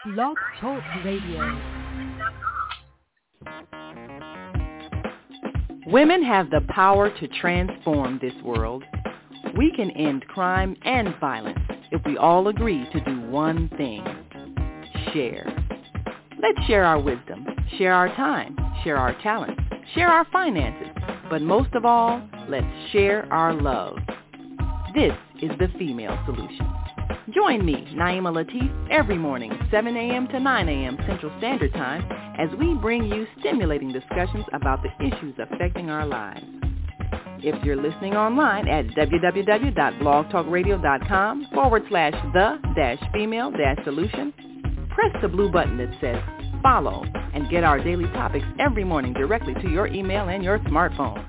Blog Talk Radio. Women have the power to transform this world. We can end crime and violence if we all agree to do one thing: share. Let's share our wisdom, share our time, share our talents, share our finances, but most of all, let's share our love. This is the Female Solution. Join me, Naima Latif, every morning, 7 a.m. to 9 a.m. Central Standard Time, as we bring you stimulating discussions about the issues affecting our lives. If you're listening online at www.blogtalkradio.com/the-female-solution, press the blue button that says follow and get our daily topics every morning directly to your email and your smartphone.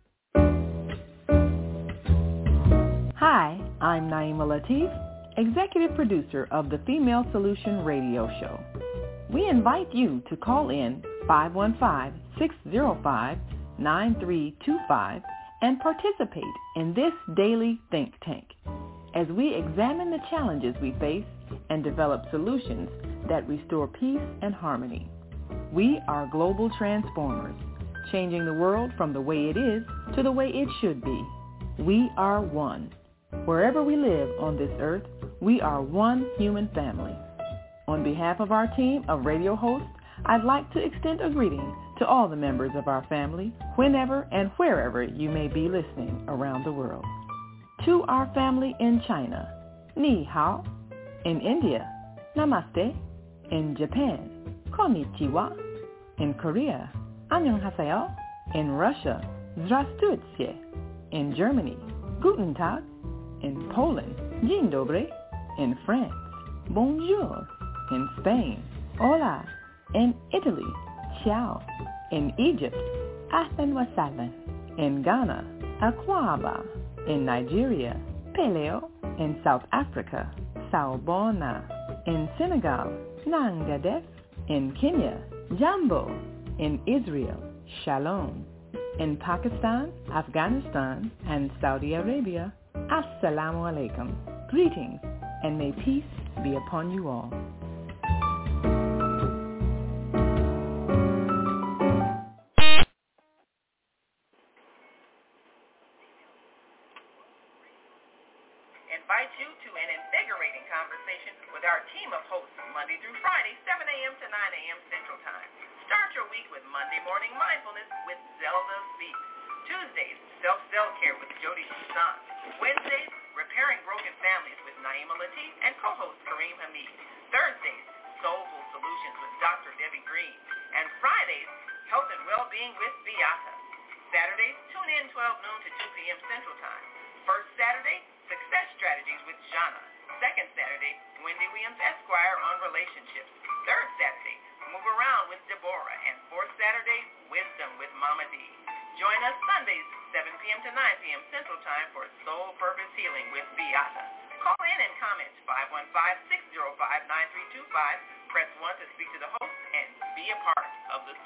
Hi, I'm Naima Latif, Executive Producer of the Female Solution Radio Show. We invite you to call in 515-605-9325 and participate in this daily think tank as we examine the challenges we face and develop solutions that restore peace and harmony. We are global transformers, changing the world from the way it is to the way it should be. We are one. Wherever we live on this earth, we are one human family. On behalf of our team of radio hosts, I'd like to extend a greeting to all the members of our family, whenever and wherever you may be listening around the world. To our family in China, Ni Hao. In India, Namaste. In Japan, Konnichiwa. In Korea, Annyeonghaseyo. In Russia, Здравствуйте. In Germany, Guten Tag. In Poland, Dzień dobry. In France, bonjour. In Spain, hola. In Italy, ciao. In Egypt, ahlan wa sahlan. In Ghana, akwaba. In Nigeria, peleo. In South Africa, sawubona. In Senegal, nangadef. In Kenya, jambo. In Israel, shalom. In Pakistan, Afghanistan, and Saudi Arabia, assalamu alaikum. Greetings, and may peace be upon you all. Invite you to an invigorating conversation with our team of hosts Monday through Friday, 7 a.m. to 9 a.m. Central Time. Start your week with Monday Morning Mindfulness with Zelda Speaks. Tuesdays, Self-Care with Jody Susan. Wednesdays, Repairing Broken Families with Naima Latif and co-host Kareem Hamid. Thursdays, Soulful Solutions with Dr. Debbie Green. And Fridays, Health and Wellbeing with Beata. Saturdays, tune in 12 noon to 2 p.m. Central Time. First Saturday, Success Strategies with Jana. Second Saturday, Wendy Williams Esquire on relationships. Third Saturday, Move Around with Deborah. And fourth Saturday, Wisdom with Mama D. Join us Sundays, 7 p.m. to 9 p.m. Central Time for Soul Purpose Healing with Beata. Call in and comment 515-605-9325. Press 1 to speak to the host and be a part of the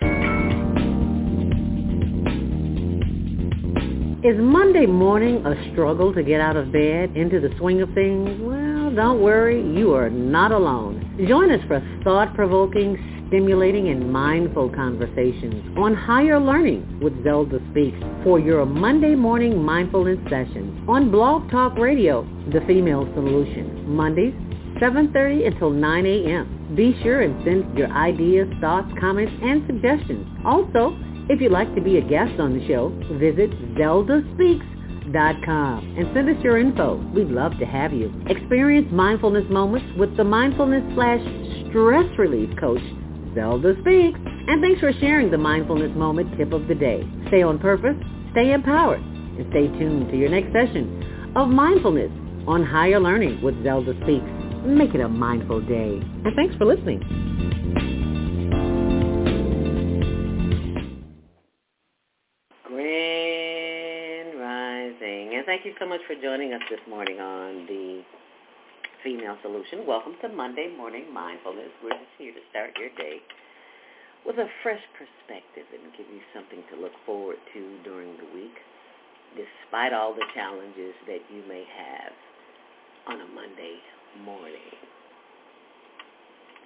solution. Is Monday morning a struggle to get out of bed, into the swing of things? Well, don't worry, you are not alone. Join us for thought-provoking, stimulating, and mindful conversations on higher learning with Zelda Speaks for your Monday morning mindfulness sessions on Blog Talk Radio, The Female Solution, Mondays, 7:30 until 9 a.m. Be sure and send your ideas, thoughts, comments, and suggestions. Also, if you'd like to be a guest on the show, visit ZeldaSpeaks.com and send us your info. We'd love to have you. Experience mindfulness moments with the mindfulness/stress relief coach, Zelda Speaks. And thanks for sharing the mindfulness moment tip of the day. Stay on purpose, stay empowered, and stay tuned to your next session of Mindfulness on Higher Learning with Zelda Speaks. Make it a mindful day. And thanks for listening. Grand Rising. And thank you so much for joining us this morning on the Female Solution. Welcome to Monday Morning Mindfulness. We're just here to start your day with a fresh perspective and give you something to look forward to during the week, despite all the challenges that you may have on a Monday morning.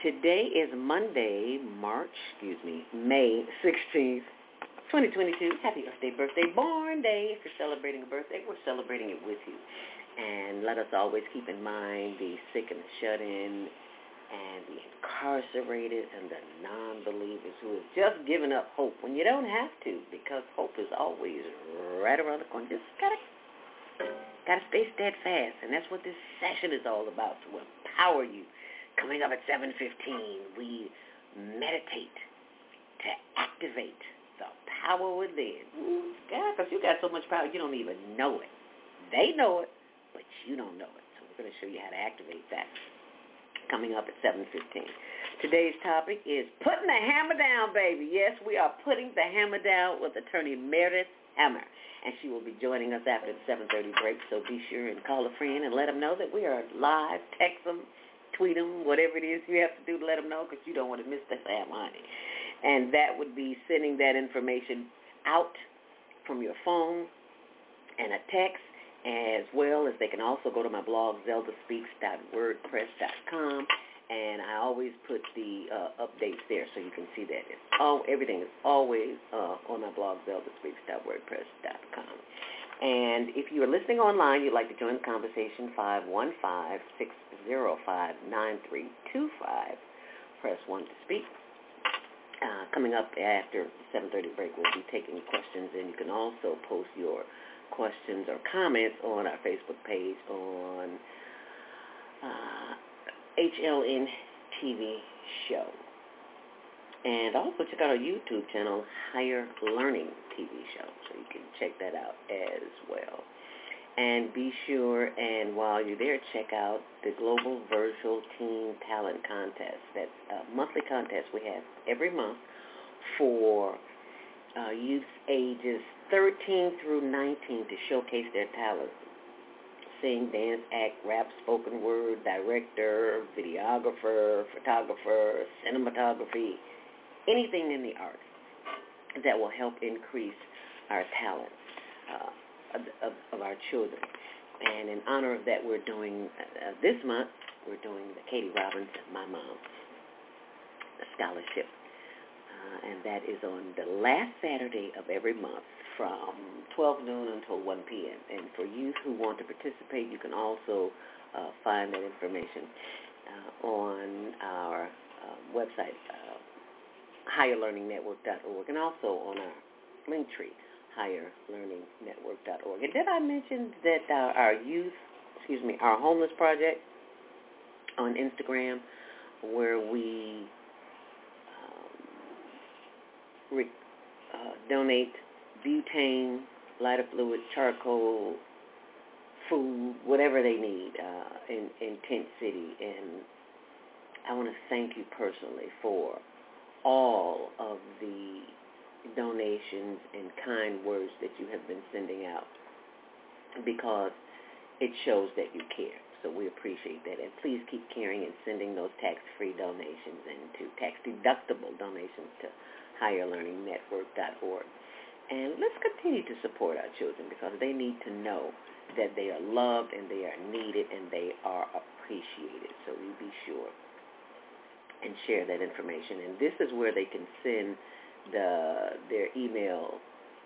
Today is Monday, May 16th, 2022. Happy birthday, born day. If you're celebrating a birthday, we're celebrating it with you. And let us always keep in mind the sick and the shut-in and the incarcerated and the non-believers who have just given up hope when you don't have to, because hope is always right around the corner. Just gotta stay steadfast, and that's what this session is all about, to empower you. Coming up at 7:15, we meditate to activate the power within. God, because you got so much power, you don't even know it. They know it, but you don't know it. So we're going to show you how to activate that. Coming up at 7:15. Today's topic is putting the hammer down, baby. Yes, we are putting the hammer down with attorney Meredith Hammer. And she will be joining us after the 7:30 break. So be sure and call a friend and let them know that we are live. Text them, tweet them, whatever it is you have to do to let them know, because you don't want to miss the hammer, honey. And that would be sending that information out from your phone and a text, as well as they can also go to my blog, zeldaspeaks.wordpress.com, and I always put the updates there so you can see that. Everything is always on my blog, zeldaspeaks.wordpress.com. And if you are listening online, you'd like to join the conversation, 515-605-9325. Press 1 to speak. Coming up after the 7:30 break, we'll be taking questions, and you can also post your questions or comments on our Facebook page on HLN TV Show. And also check out our YouTube channel, Higher Learning TV Show, so you can check that out as well. And be sure, and while you're there, check out the Global Virtual Teen Talent Contest. That's a monthly contest we have every month for youth ages 13 through 19 to showcase their talents. Sing, dance, act, rap, spoken word, director, videographer, photographer, cinematography, anything in the arts that will help increase our talent of our children. And in honor of that, we're doing, this month, we're doing the Katie Robbins, My Mom, scholarship. And that is on the last Saturday of every month from 12 noon until 1 p.m. And for youth who want to participate, you can also find that information on our website, higherlearningnetwork.org, and also on our link tree, higherlearningnetwork.org. And did I mention that our homeless project on Instagram, where we donate butane, lighter fluid, charcoal, food, whatever they need in Tent City. And I want to thank you personally for all of the donations and kind words that you have been sending out, because it shows that you care. So we appreciate that. And please keep caring and sending those tax-free donations and to tax-deductible donations to higherlearningnetwork.org. And let's continue to support our children, because they need to know that they are loved and they are needed and they are appreciated. So you be sure and share that information. And this is where they can send their email,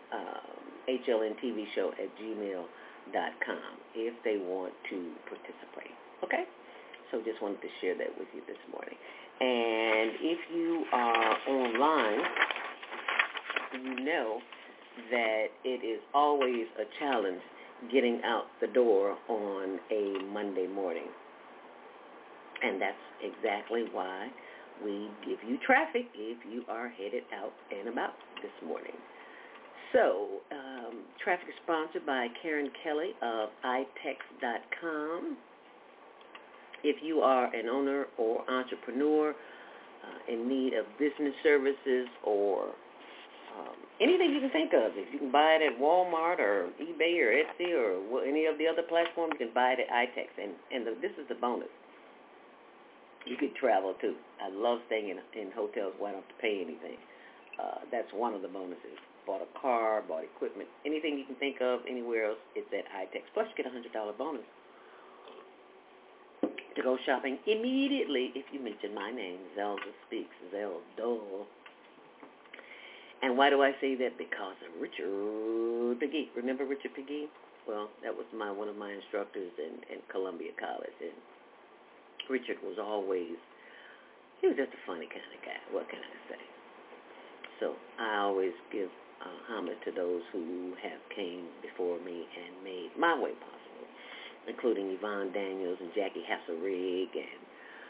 hlntvshow@gmail.com, if they want to participate. Okay? So just wanted to share that with you this morning. And if you are online, you know that it is always a challenge getting out the door on a Monday morning. And that's exactly why we give you traffic if you are headed out and about this morning. So, traffic is sponsored by Karen Kelly of itex.com. If you are an owner or entrepreneur in need of business services or anything you can think of, if you can buy it at Walmart or eBay or Etsy or any of the other platforms, you can buy it at iTex. And this is the bonus. You could travel, too. I love staying in hotels where I don't have to pay anything. That's one of the bonuses. Bought a car, bought equipment, anything you can think of anywhere else, it's at iTex. Plus, you get a $100 bonus to to go shopping immediately if you mention my name, Zelda Speaks, Zelda. And why do I say that? Because of Richard Peggy. Remember Richard Peggy? Well, that was one of my instructors in Columbia College. And Richard was he was just a funny kind of guy. What can I say? So I always give homage to those who have came before me and made my way possible, including Yvonne Daniels and Jackie Hasselrig and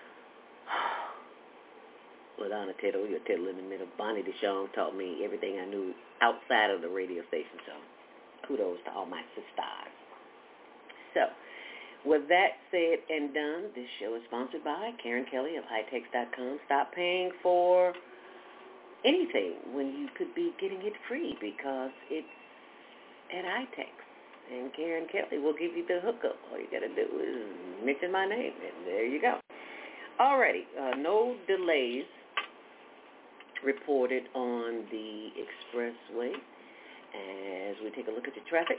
LaDonna Tittle, your Tittle in the Middle. Bonnie DeShawn taught me everything I knew outside of the radio station, so kudos to all my sisters. So, with that said and done, this show is sponsored by Karen Kelly of HighTex.com. Stop paying for anything when you could be getting it free because it's at iTex. And Karen Kelly will give you the hookup. All you got to do is mention my name, and there you go. Alrighty, no delays reported on the expressway as we take a look at the traffic.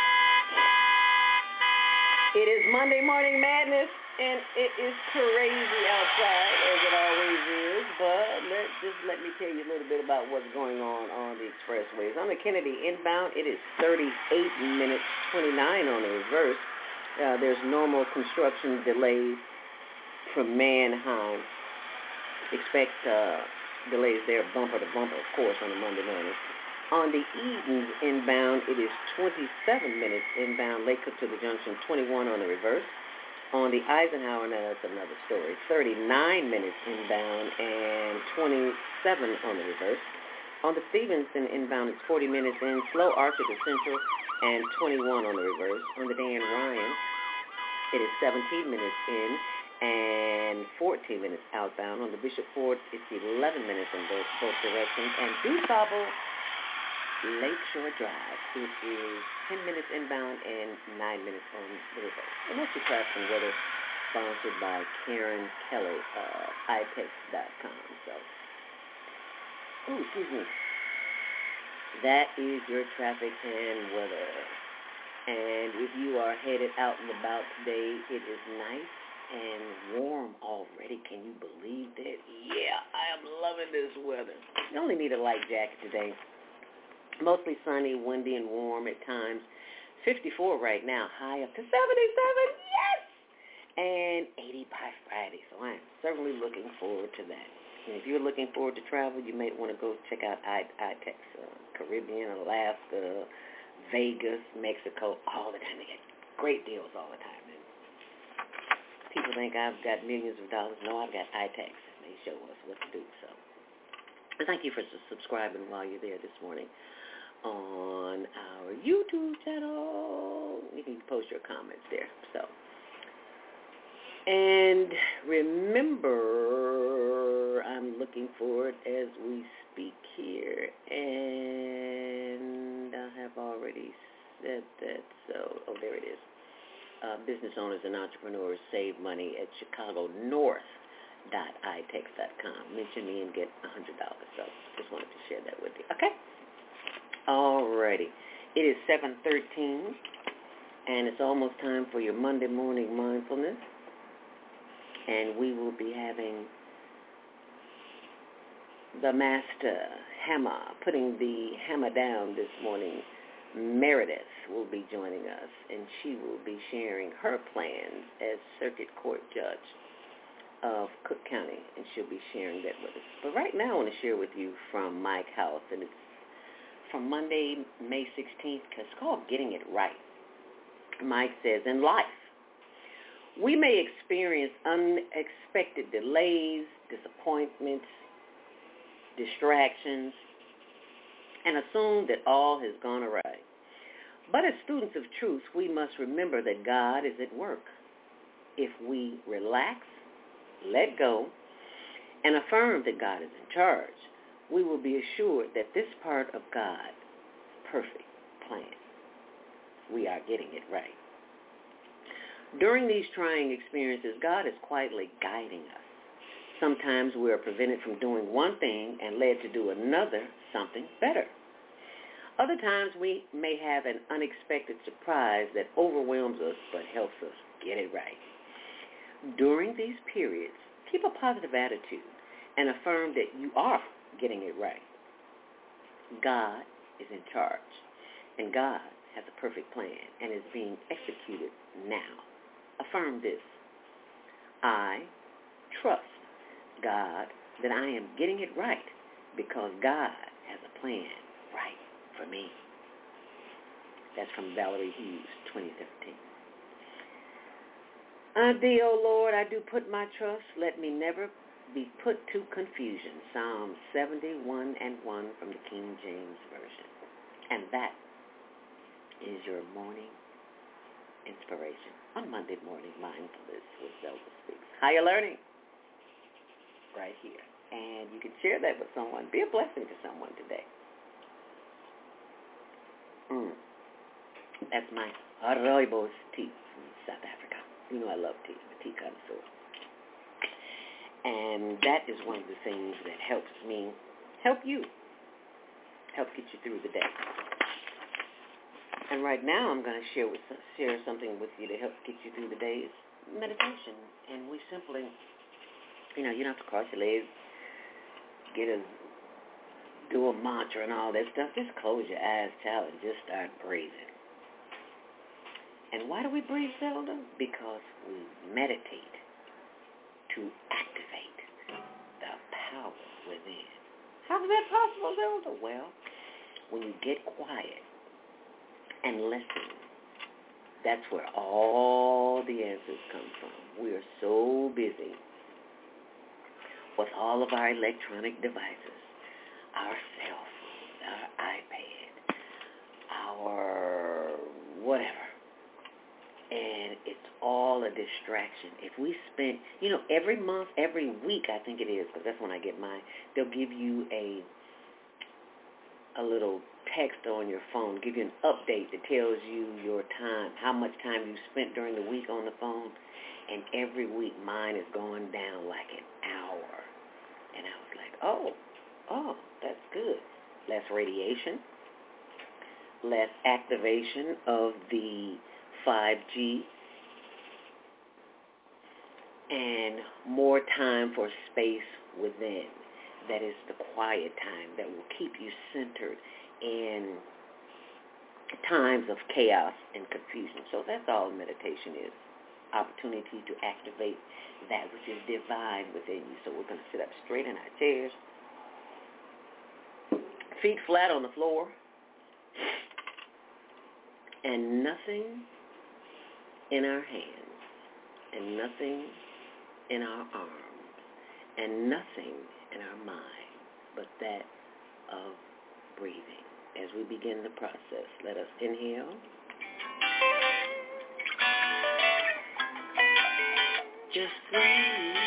It is Monday Morning Madness, and it is crazy outside, as it always is, but let me tell you a little bit about what's going on the expressways. On the Kennedy inbound, it is 38 minutes 29 on the reverse. There's normal construction delays from Manheim. Expect delays there bumper to bumper, of course, on a Monday morning. On the Edens inbound, it is 27 minutes inbound, Lakewood to the junction, 21 on the reverse. On the Eisenhower, now that's another story, 39 minutes inbound and 27 on the reverse. On the Stevenson inbound, it's 40 minutes in, Slow Archer to Central, and 21 on the reverse. On the Dan Ryan, it is 17 minutes in and 14 minutes outbound. On the Bishop Ford, it's 11 minutes in both directions. And DuSable Lakeshore Drive, it is 10 minutes inbound and 9 minutes on the reverse. And that's your traffic and weather, sponsored by Karen Kelly, iTex.com. So, excuse me. That is your traffic and weather. And if you are headed out and about today, it is nice and warm already. Can you believe that? Yeah, I am loving this weather. You only need a light jacket today. Mostly sunny, windy, and warm at times. 54 right now, high up to 77, yes! And 80 by Friday, so I am certainly looking forward to that. And if you're looking forward to travel, you may want to go check out iTex, Caribbean, Alaska, Vegas, Mexico, all the time. They get great deals all the time. And people think I've got millions of dollars. No, I've got iTex. They show us what to do, so. And thank you for subscribing while you're there this morning on our YouTube channel. You can post your comments there. So, and remember, I'm looking forward as we speak here, and I have already said that. So, there it is. Business owners and entrepreneurs save money at ChicagoNorth.itex.com. Mention me and get $100. So, just wanted to share that with you. Okay. Alrighty. It is 7:13, and it's almost time for your Monday morning mindfulness. And we will be having the master hammer, putting the hammer down this morning. Meredith will be joining us, and she will be sharing her plans as Circuit Court Judge of Cook County, and she'll be sharing that with us. But right now I want to share with you from Mike House, and it's from Monday, May 16th, because it's called Getting It Right. Mike says, in life, we may experience unexpected delays, disappointments, distractions, and assume that all has gone awry. But as students of truth, we must remember that God is at work. If we relax, let go, and affirm that God is in charge, we will be assured that this part of God's perfect plan, we are getting it right. During these trying experiences, God is quietly guiding us. Sometimes we are prevented from doing one thing and led to do another, something better. Other times we may have an unexpected surprise that overwhelms us but helps us get it right. During these periods, keep a positive attitude and affirm that you are getting it right. God is in charge, and God has a perfect plan and is being executed now. Affirm this. I trust God that I am getting it right because God has a plan right for me. That's from Valerie Hughes, 2017. Thee, O Lord, I do put my trust. Let me never be put to confusion. Psalm 71:1 from the King James Version. And that is your morning inspiration on Monday Morning Mindfulness with Zelda Speaks. How you learning? Right here. And you can share that with someone. Be a blessing to someone today. That's my rooibos tea from South Africa. You know I love tea. I'm a tea connoisseur. And that is one of the things that helps me help you, help get you through the day. And right now I'm going to share something with you to help get you through the day. It's meditation. And we simply, you don't have to cross your legs, do a mantra and all that stuff. Just close your eyes, child, and just start breathing. And why do we breathe, Zelda? Because we meditate to activate the power within. How is that possible, Zelda? Well, when you get quiet and listen, that's where all the answers come from. We are so busy with all of our electronic devices, our cell phone, our iPad, our whatever. And it's all a distraction. If we spend, every month, every week, I think it is, because that's when I get mine, they'll give you a little text on your phone, give you an update that tells you your time, how much time you spent during the week on the phone. And every week mine is going down like an hour. And I was like, oh, that's good. Less radiation, less activation of the 5G, and more time for space within. That is the quiet time that will keep you centered in times of chaos and confusion. So that's all meditation is. Opportunity to activate that which is divine within you. So we're going to sit up straight in our chairs, feet flat on the floor, and nothing in our hands, and nothing in our arms, and nothing in our mind, but that of breathing. As we begin the process, let us inhale. Just breathe.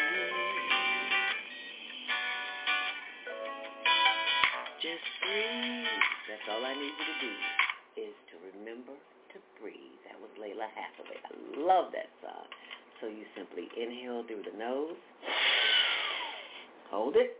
Just breathe. That's all I need you to do is to remember to breathe. That was Layla Hathaway. I love that song. So you simply inhale through the nose, hold it,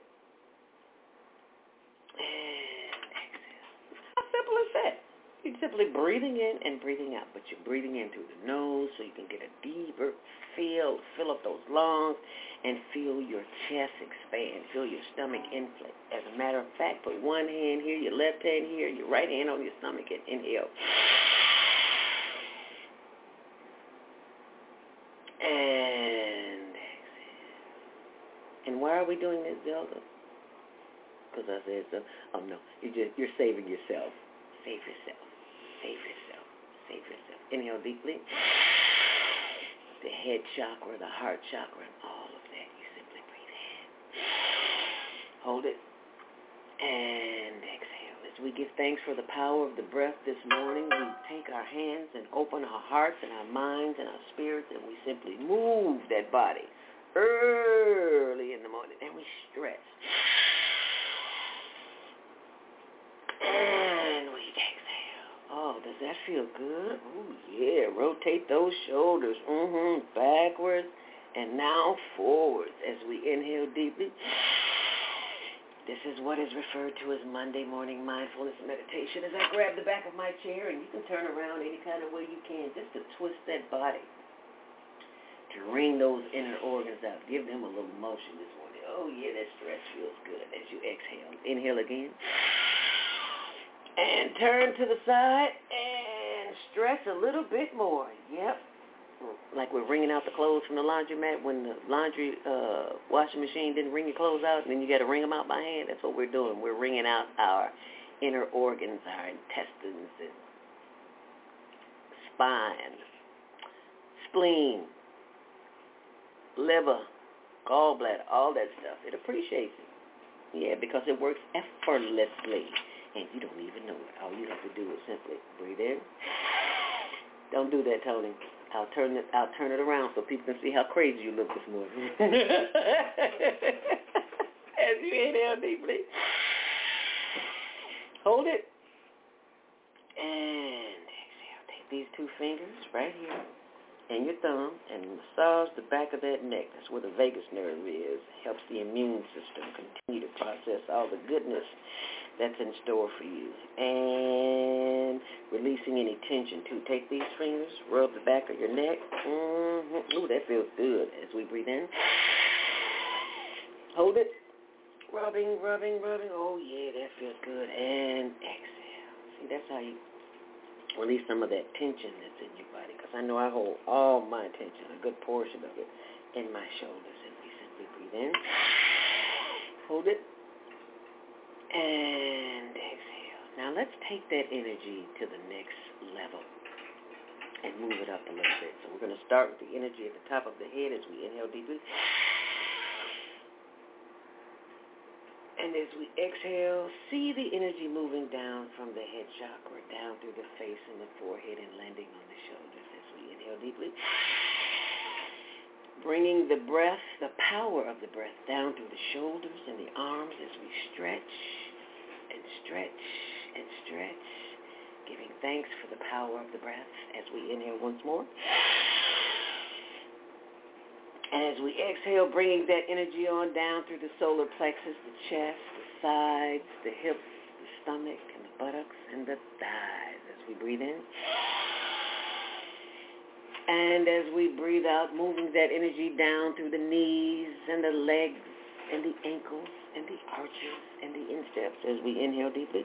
and exhale. How simple is that? You're simply breathing in and breathing out, but you're breathing in through the nose so you can get a deeper fill up those lungs, and feel your chest expand, feel your stomach inflate. As a matter of fact, put one hand here, your left hand here, your right hand on your stomach, and inhale. And exhale. And why are we doing this, Zelda? Because I said so. Oh, no. You're saving yourself. Save yourself. Save yourself. Save yourself. Inhale deeply. The head chakra, the heart chakra, and all of that. You simply breathe in. Hold it. And exhale. As we give thanks for the power of the breath this morning, we take our hands and open our hearts and our minds and our spirits, and we simply move that body early in the morning, and we stretch. And we exhale. Oh, does that feel good? Oh, yeah. Rotate those shoulders. Backwards and now forwards as we inhale deeply. This is what is referred to as Monday Morning Mindfulness Meditation. As I grab the back of my chair, and you can turn around any kind of way you can just to twist that body to wring those inner organs out. Give them a little motion this morning. Oh, yeah, that stretch feels good as you exhale. Inhale again. And turn to the side and stretch a little bit more. Yep. Like we're wringing out the clothes from the laundromat when the laundry washing machine didn't wring your clothes out, and then you got to wring them out by hand. That's what we're doing. We're wringing out our inner organs, our intestines and spine, spleen, liver, gallbladder, all that stuff. It appreciates it. Yeah, because it works effortlessly, and you don't even know it. All you have to do is simply breathe in. Don't do that, Tony. I'll turn it around so people can see how crazy you look this morning. As you inhale deeply. Hold it. And exhale. Take these two fingers right here and your thumb and massage the back of that neck. That's where the vagus nerve is. It helps the immune system continue to process all the goodness that's in store for you. And releasing any tension, too. Take these fingers, rub the back of your neck. Ooh, that feels good as we breathe in. Hold it. Rubbing. Oh, yeah, that feels good. And exhale. See, that's how you release some of that tension that's in your body. Because I know I hold all my tension, a good portion of it, in my shoulders. And we simply breathe in. Hold it. And exhale. Now let's take that energy to the next level and move it up a little bit. So we're going to start with the energy at the top of the head as we inhale deeply. And as we exhale, see the energy moving down from the head chakra, down through the face and the forehead and landing on the shoulders as we inhale deeply. Bringing the breath, the power of the breath, down through the shoulders and the arms as we stretch and stretch and stretch, giving thanks for the power of the breath as we inhale once more. And as we exhale, bringing that energy on down through the solar plexus, the chest, the sides, the hips, the stomach, and the buttocks, and the thighs as we breathe in. And as we breathe out, moving that energy down through the knees and the legs and the ankles and the arches and the insteps as we inhale deeply.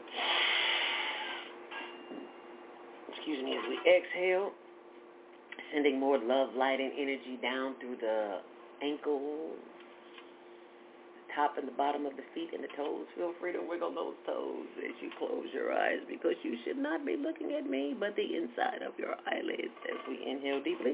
Excuse me, as we exhale, sending more love, light, and energy down through the ankles, the top and the bottom of the feet and the toes. Feel free to wiggle those toes as you close your eyes, because you should not be looking at me but the inside of your eyelids as we inhale deeply.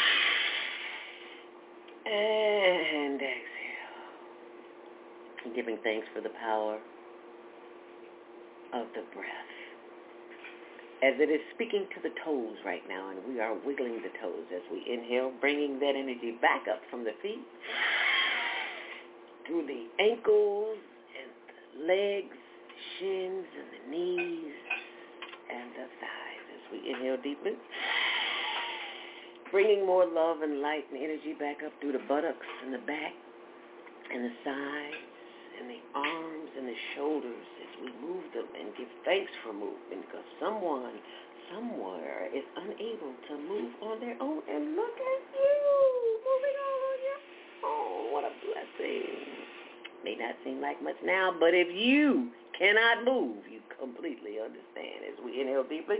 And exhale. Giving thanks for the power of the breath, as it is speaking to the toes right now, and we are wiggling the toes as we inhale, bringing that energy back up from the feet, through the ankles and the legs, the shins and the knees and the thighs as we inhale deeply. Bringing more love and light and energy back up through the buttocks and the back and the sides and the arms and the shoulders as we move them and give thanks for movement, because someone somewhere is unable to move on their own, and look at you moving on your own. What a blessing. May not seem like much now, but if you cannot move, you completely understand as we inhale deeply.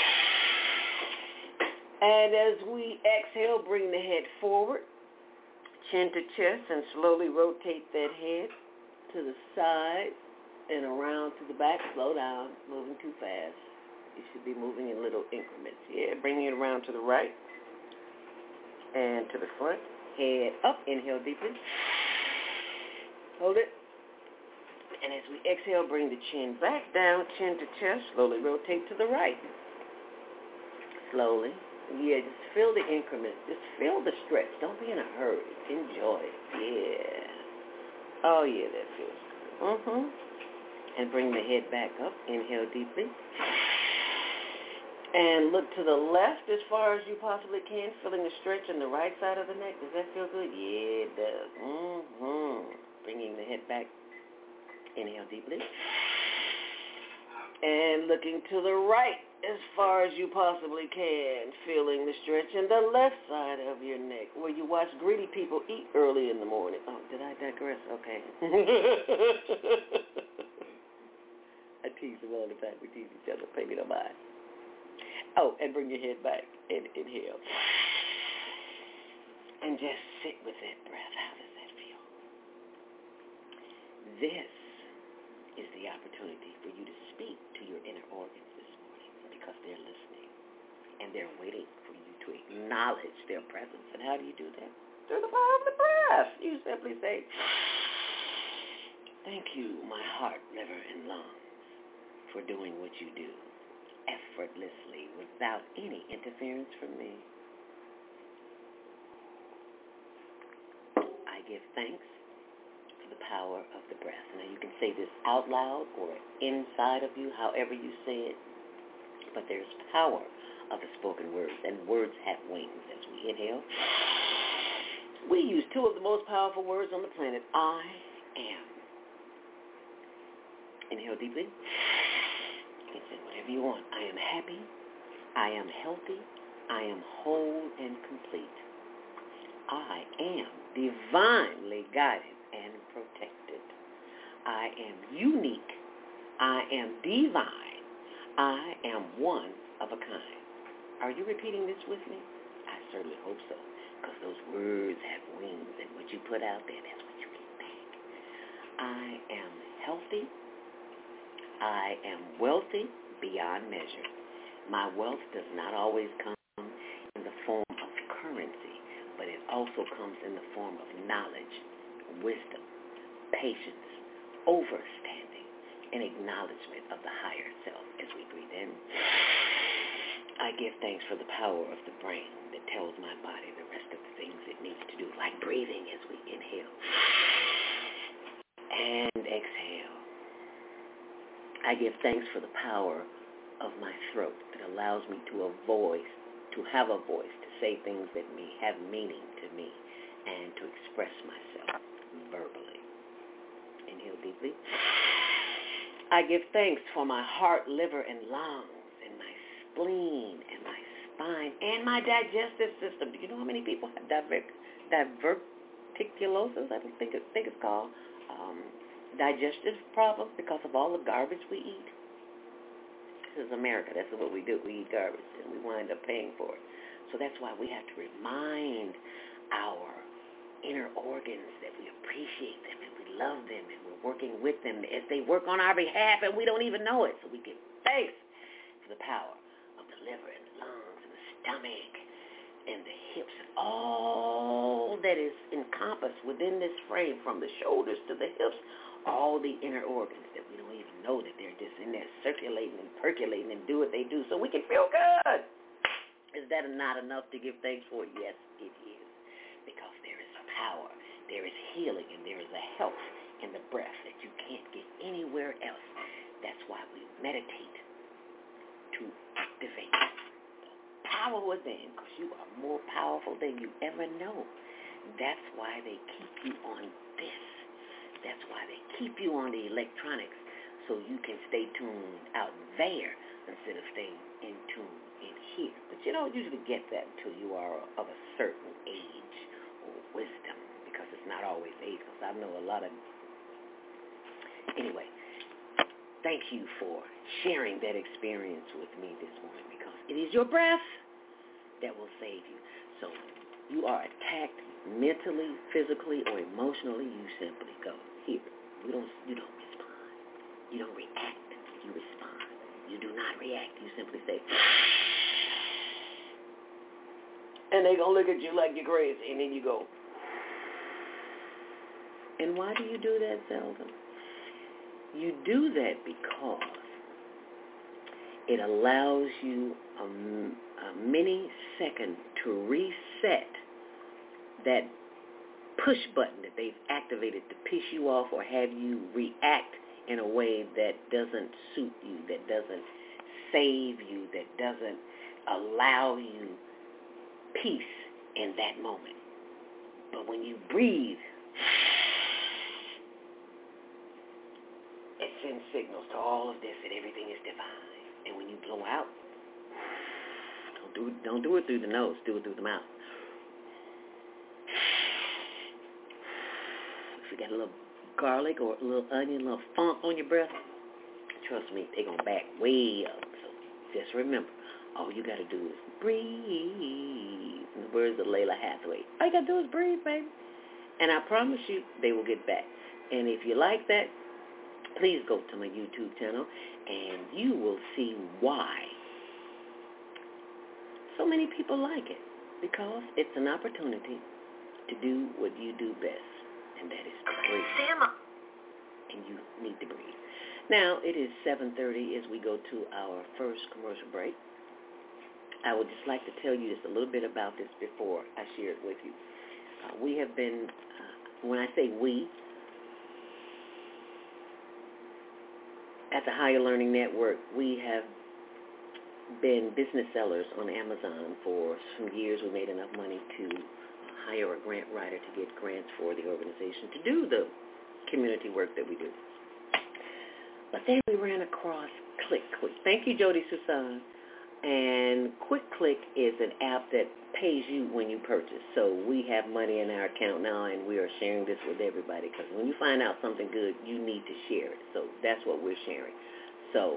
And as we exhale, bring the head forward, chin to chest, and slowly rotate that head to the side and around to the back. Slow down, moving too fast. You should be moving in little increments. Yeah, bringing it around to the right and to the front. Head up, inhale deeply. Hold it. And as we exhale, bring the chin back down, chin to chest. Slowly rotate to the right. Slowly. Yeah, just feel the increments. Just feel the stretch. Don't be in a hurry. Enjoy it. Yeah. Oh, yeah, that feels good. And bring the head back up. Inhale deeply. And look to the left as far as you possibly can, feeling the stretch on the right side of the neck. Does that feel good? Yeah, it does. Bringing the head back. Inhale deeply. And looking to the right as far as you possibly can, feeling the stretch in the left side of your neck, where you watch greedy people eat early in the morning. Oh, did I digress? Okay. I tease them all the time. We tease each other. Pay me no mind. Oh, and bring your head back and inhale. And just sit with that breath. How does that feel? This is the opportunity for you to speak to your inner organs this morning because they're listening and they're waiting for you to acknowledge their presence. And how do you do that? Through the power of the breath. You simply say, thank you, my heart, liver, and lungs, for doing what you do effortlessly without any interference from me. I give thanks for the power of the breath. Now you can say this out loud or inside of you, however you say it, but there's power of the spoken words, and words have wings. As we inhale, we use two of the most powerful words on the planet, I am. Inhale deeply. You can say whatever you want. I am happy. I am healthy. I am whole and complete. I am divinely guided and protected. I am unique. I am divine. I am one of a kind. Are you repeating this with me? I certainly hope so, because those words have wings, and what you put out there, that's what you get back. I am healthy. I am wealthy beyond measure. My wealth does not always come in the form of currency, but it also comes in the form of knowledge, wisdom, patience, overstanding, and acknowledgement of the higher self. As we breathe in, I give thanks for the power of the brain that tells my body the rest of the things it needs to do, like breathing as we inhale and exhale. I give thanks for the power of my throat that allows me to have a voice to say things that have meaning to me and to express myself verbally. Inhale deeply. I give thanks for my heart, liver, and lungs, and my spleen, and my spine, and my digestive system. Do you know how many people have diverticulosis? I think it's called digestive problems because of all the garbage we eat. This is America. That's what we do. We eat garbage, and we wind up paying for it. So that's why we have to remind our inner organs that we appreciate them and we love them and we're working with them as they work on our behalf and we don't even know it. So we give thanks for the power of the liver and the lungs and the stomach and the hips and all that is encompassed within this frame, from the shoulders to the hips, all the inner organs that we don't even know that they're just in there circulating and percolating and do what they do so we can feel good. Is that not enough to give thanks for? Yes, it is. Because there is power, there is healing, and there is a health in the breath that you can't get anywhere else. That's why we meditate, to activate the power within, because you are more powerful than you ever know. That's why they keep you on this. That's why they keep you on the electronics, so you can stay tuned out there instead of staying in tune in here. But you don't usually get that until you are of a certain age or wisdom, because it's not always age, because I know a lot of... Anyway, thank you for sharing that experience with me this morning, because it is your breath that will save you. So you are attacked mentally, physically, or emotionally, you simply go here. You don't respond. You don't react. You respond. You do not react. You simply say, and they're going to look at you like you're crazy, and then you go. And why do you do that, Seldom? You do that because it allows you a mini second to reset that push button that they've activated to piss you off or have you react in a way that doesn't suit you, that doesn't save you, that doesn't allow you peace in that moment. But when you breathe, it sends signals to all of this that everything is divine. And when you blow out, Don't do it through the nose. Do it through the mouth. If you got a little garlic or a little onion, a little funk on your breath, trust me, they're going to back way up. So just remember, all you got to do is breathe. In the words of Layla Hathaway, all you got to do is breathe, baby. And I promise you, they will get back. And if you like that, please go to my YouTube channel, and you will see why so many people like it. Because it's an opportunity to do what you do best, and that is to breathe. Sam. And you need to breathe. Now, it is 7:30 as we go to our first commercial break. I would just like to tell you just a little bit about this before I share it with you. We have been, when I say we, at the Higher Learning Network, we have been business sellers on Amazon for some years. We made enough money to hire a grant writer to get grants for the organization to do the community work that we do. But then we ran across ClickClick. Thank you, Jody Susan. And QuickClick is an app that pays you when you purchase. So we have money in our account now, and we are sharing this with everybody, because when you find out something good, you need to share it. So that's what we're sharing. So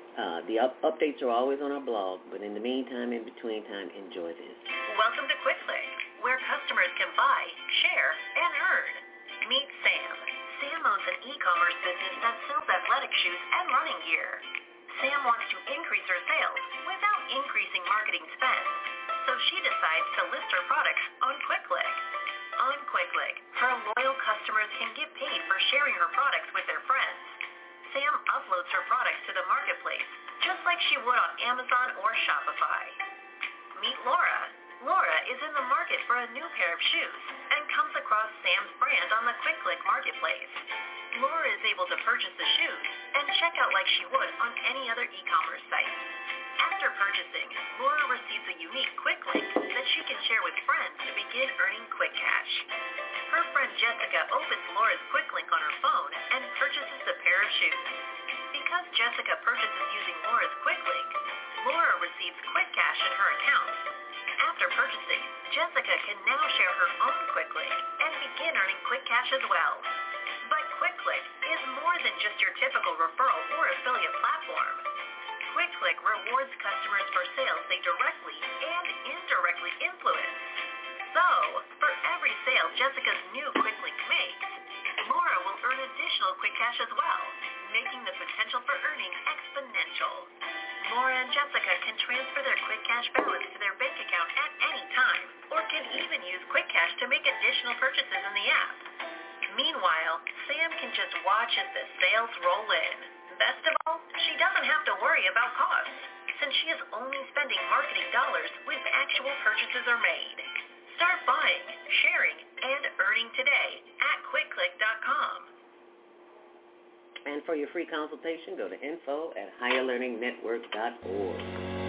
the updates are always on our blog, but in the meantime, in between time, enjoy this. Welcome to QuickClick, where customers can buy, share, and earn. Meet Sam. Sam owns an e-commerce business that sells athletic shoes and running gear. Sam wants to increase her sales without increasing marketing spend, so she decides to list her products on QuickClick. On QuickClick, her loyal customers can get paid for sharing her products with their friends. Sam uploads her products to the marketplace, just like she would on Amazon or Shopify. Meet Laura. Laura is in the market for a new pair of shoes and comes across Sam's brand on the QuickClick marketplace. Laura is able to purchase the shoes and check out like she would on any other e-commerce site. After purchasing, Laura receives a unique quick link that she can share with friends to begin earning quick cash. Her friend Jessica opens Laura's quick link on her phone and purchases a pair of shoes. Because Jessica purchases using Laura's quick link, Laura receives quick cash in her account. After purchasing, Jessica can now share her own quick link and begin earning quick cash as well. But QuickClick is more than just your typical referral or affiliate platform. QuickClick rewards customers for sales they directly and indirectly influence. So, for every sale Jessica's new QuickLink makes, Laura will earn additional quick cash as well, making the potential for earning exponential. Laura and Jessica can transfer their quick cash balance to their bank account at any time, or can even use quick cash to make additional purchases in the app. Meanwhile, Sam can just watch as the sales roll in. Best of all, she doesn't have to worry about costs, since she is only spending marketing dollars when actual purchases are made. Start buying, sharing, and earning today at QuickClick.com. And for your free consultation, go to info@higherlearningnetwork.org.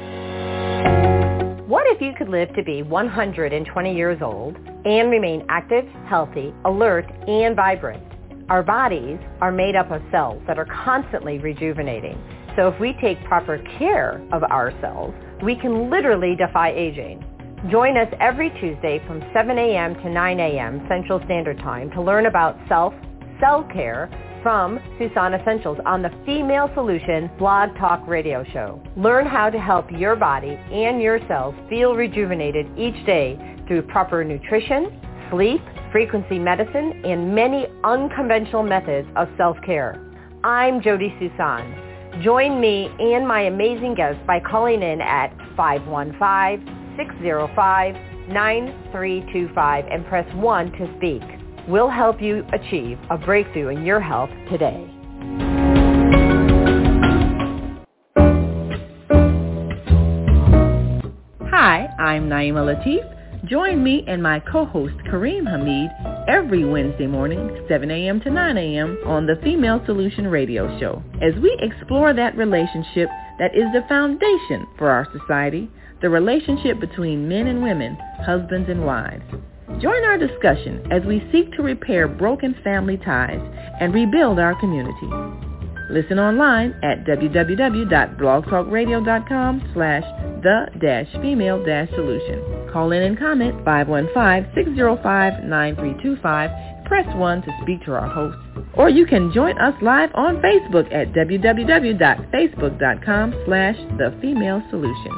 What if you could live to be 120 years old and remain active, healthy, alert, and vibrant? Our bodies are made up of cells that are constantly rejuvenating. So if we take proper care of our cells, we can literally defy aging. Join us every Tuesday from 7 a.m. to 9 a.m. Central Standard Time to learn about cell care from Susan Essentials on the Female Solution Blog Talk Radio Show. Learn how to help your body and your cells feel rejuvenated each day through proper nutrition, sleep, frequency medicine, and many unconventional methods of self-care. I'm Jody Susan. Join me and my amazing guests by calling in at 515-605-9325 and press 1 to speak. We'll help you achieve a breakthrough in your health today. Hi, I'm Naima Latif. Join me and my co-host Kareem Hamid every Wednesday morning, 7 a.m. to 9 a.m. on the Female Solution Radio Show, as we explore that relationship that is the foundation for our society, the relationship between men and women, husbands and wives. Join our discussion as we seek to repair broken family ties and rebuild our community. Listen online at www.blogtalkradio.com/the the-female-solution. Call in and comment 515-605-9325. Press 1 to speak to our host. Or you can join us live on Facebook at www.facebook.com/thefemalesolution.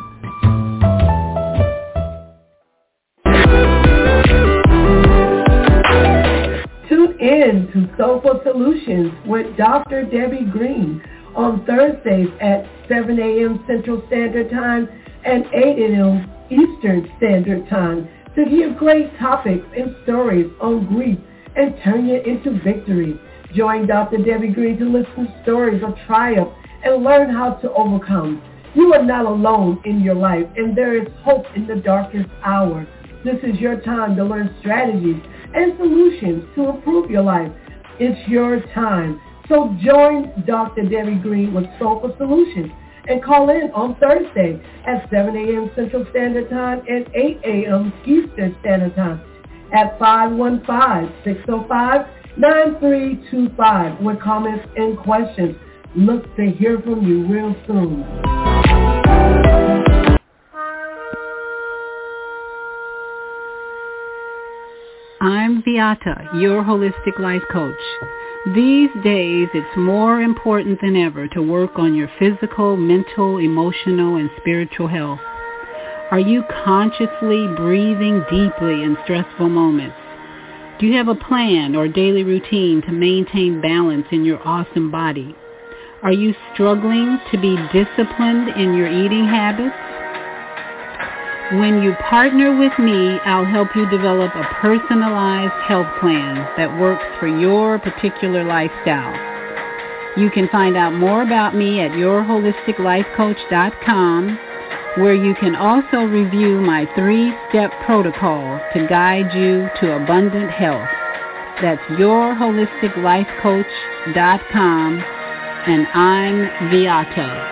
Tune in to Soulful Solutions with Dr. Debbie Green on Thursdays at 7 a.m. Central Standard Time and 8 a.m. Eastern Standard Time to hear great topics and stories on grief and turn it into victory. Join Dr. Debbie Green to listen to stories of triumph and learn how to overcome. You are not alone in your life, and there is hope in the darkest hour. This is your time to learn strategies and solutions to improve your life. It's your time. So join Dr. Debbie Green with Soulful Solutions and call in on Thursday at 7 a.m. Central Standard Time and 8 a.m. Eastern Standard Time at 515-605-9325 with comments and questions. Look to hear from you real soon. I'm Viata, your holistic life coach. These days, it's more important than ever to work on your physical, mental, emotional, and spiritual health. Are you consciously breathing deeply in stressful moments? Do you have a plan or daily routine to maintain balance in your awesome body? Are you struggling to be disciplined in your eating habits? When you partner with me, I'll help you develop a personalized health plan that works for your particular lifestyle. You can find out more about me at yourholisticlifecoach.com, where you can also review my 3-step protocol to guide you to abundant health. That's yourholisticlifecoach.com, and I'm Viata.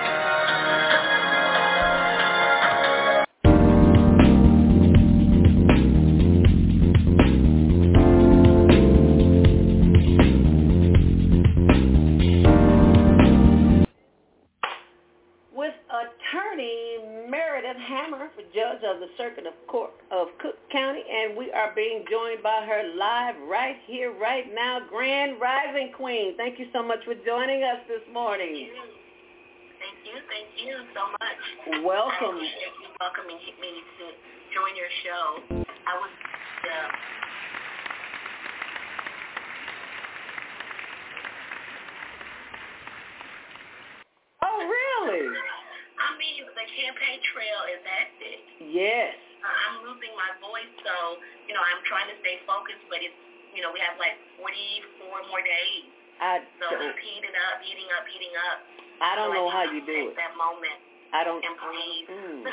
Judge of the Circuit of Court of Cook County, and we are being joined by her live right here, right now, Grand Rising Queen. Thank you so much for joining us this morning. Thank you so much. Welcome. I appreciate you welcoming me to join your show. I was Oh, really? I mean, the campaign trail is hectic. Yes. I'm losing my voice, so, I'm trying to stay focused, but it's, we have like 44 more days. So it's heating up. I don't know how you do it. That moment. And breathe.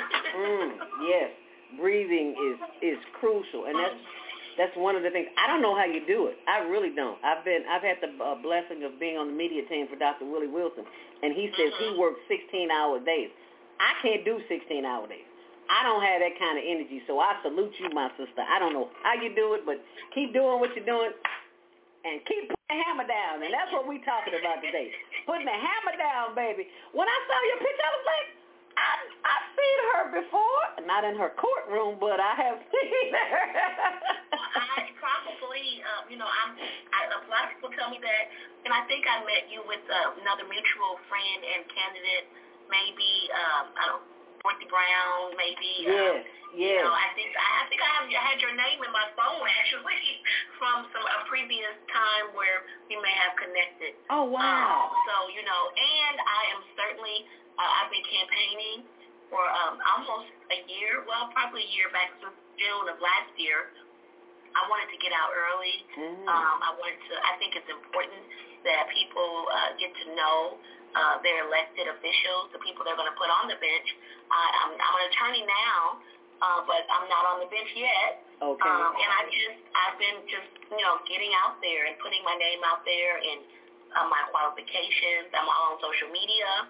Yes. Breathing is crucial, and that's one of the things. I don't know how you do it. I really don't. I've had the blessing of being on the media team for Dr. Willie Wilson, and he says he works 16-hour days. I can't do 16-hour days. I don't have that kind of energy, so I salute you, my sister. I don't know how you do it, but keep doing what you're doing and keep putting the hammer down, and that's what we're talking about today. Putting the hammer down, baby. When I saw your picture, I was like, I've seen her before, not in her courtroom, but I have seen her. I probably, a lot of people tell me that, and I think I met you with another mutual friend and candidate, maybe, Dorothy Brown, maybe. Yes. I think I had your name in my phone, actually, from a previous time where we may have connected. Oh, wow. And I am certainly... I've been campaigning for almost a year, probably a year back since June of last year. I wanted to get out early. I think it's important that people get to know their elected officials, the people they're going to put on the bench. I'm an attorney now, but I'm not on the bench yet. Okay. And I've been getting out there and putting my name out there and my qualifications. I'm all on social media.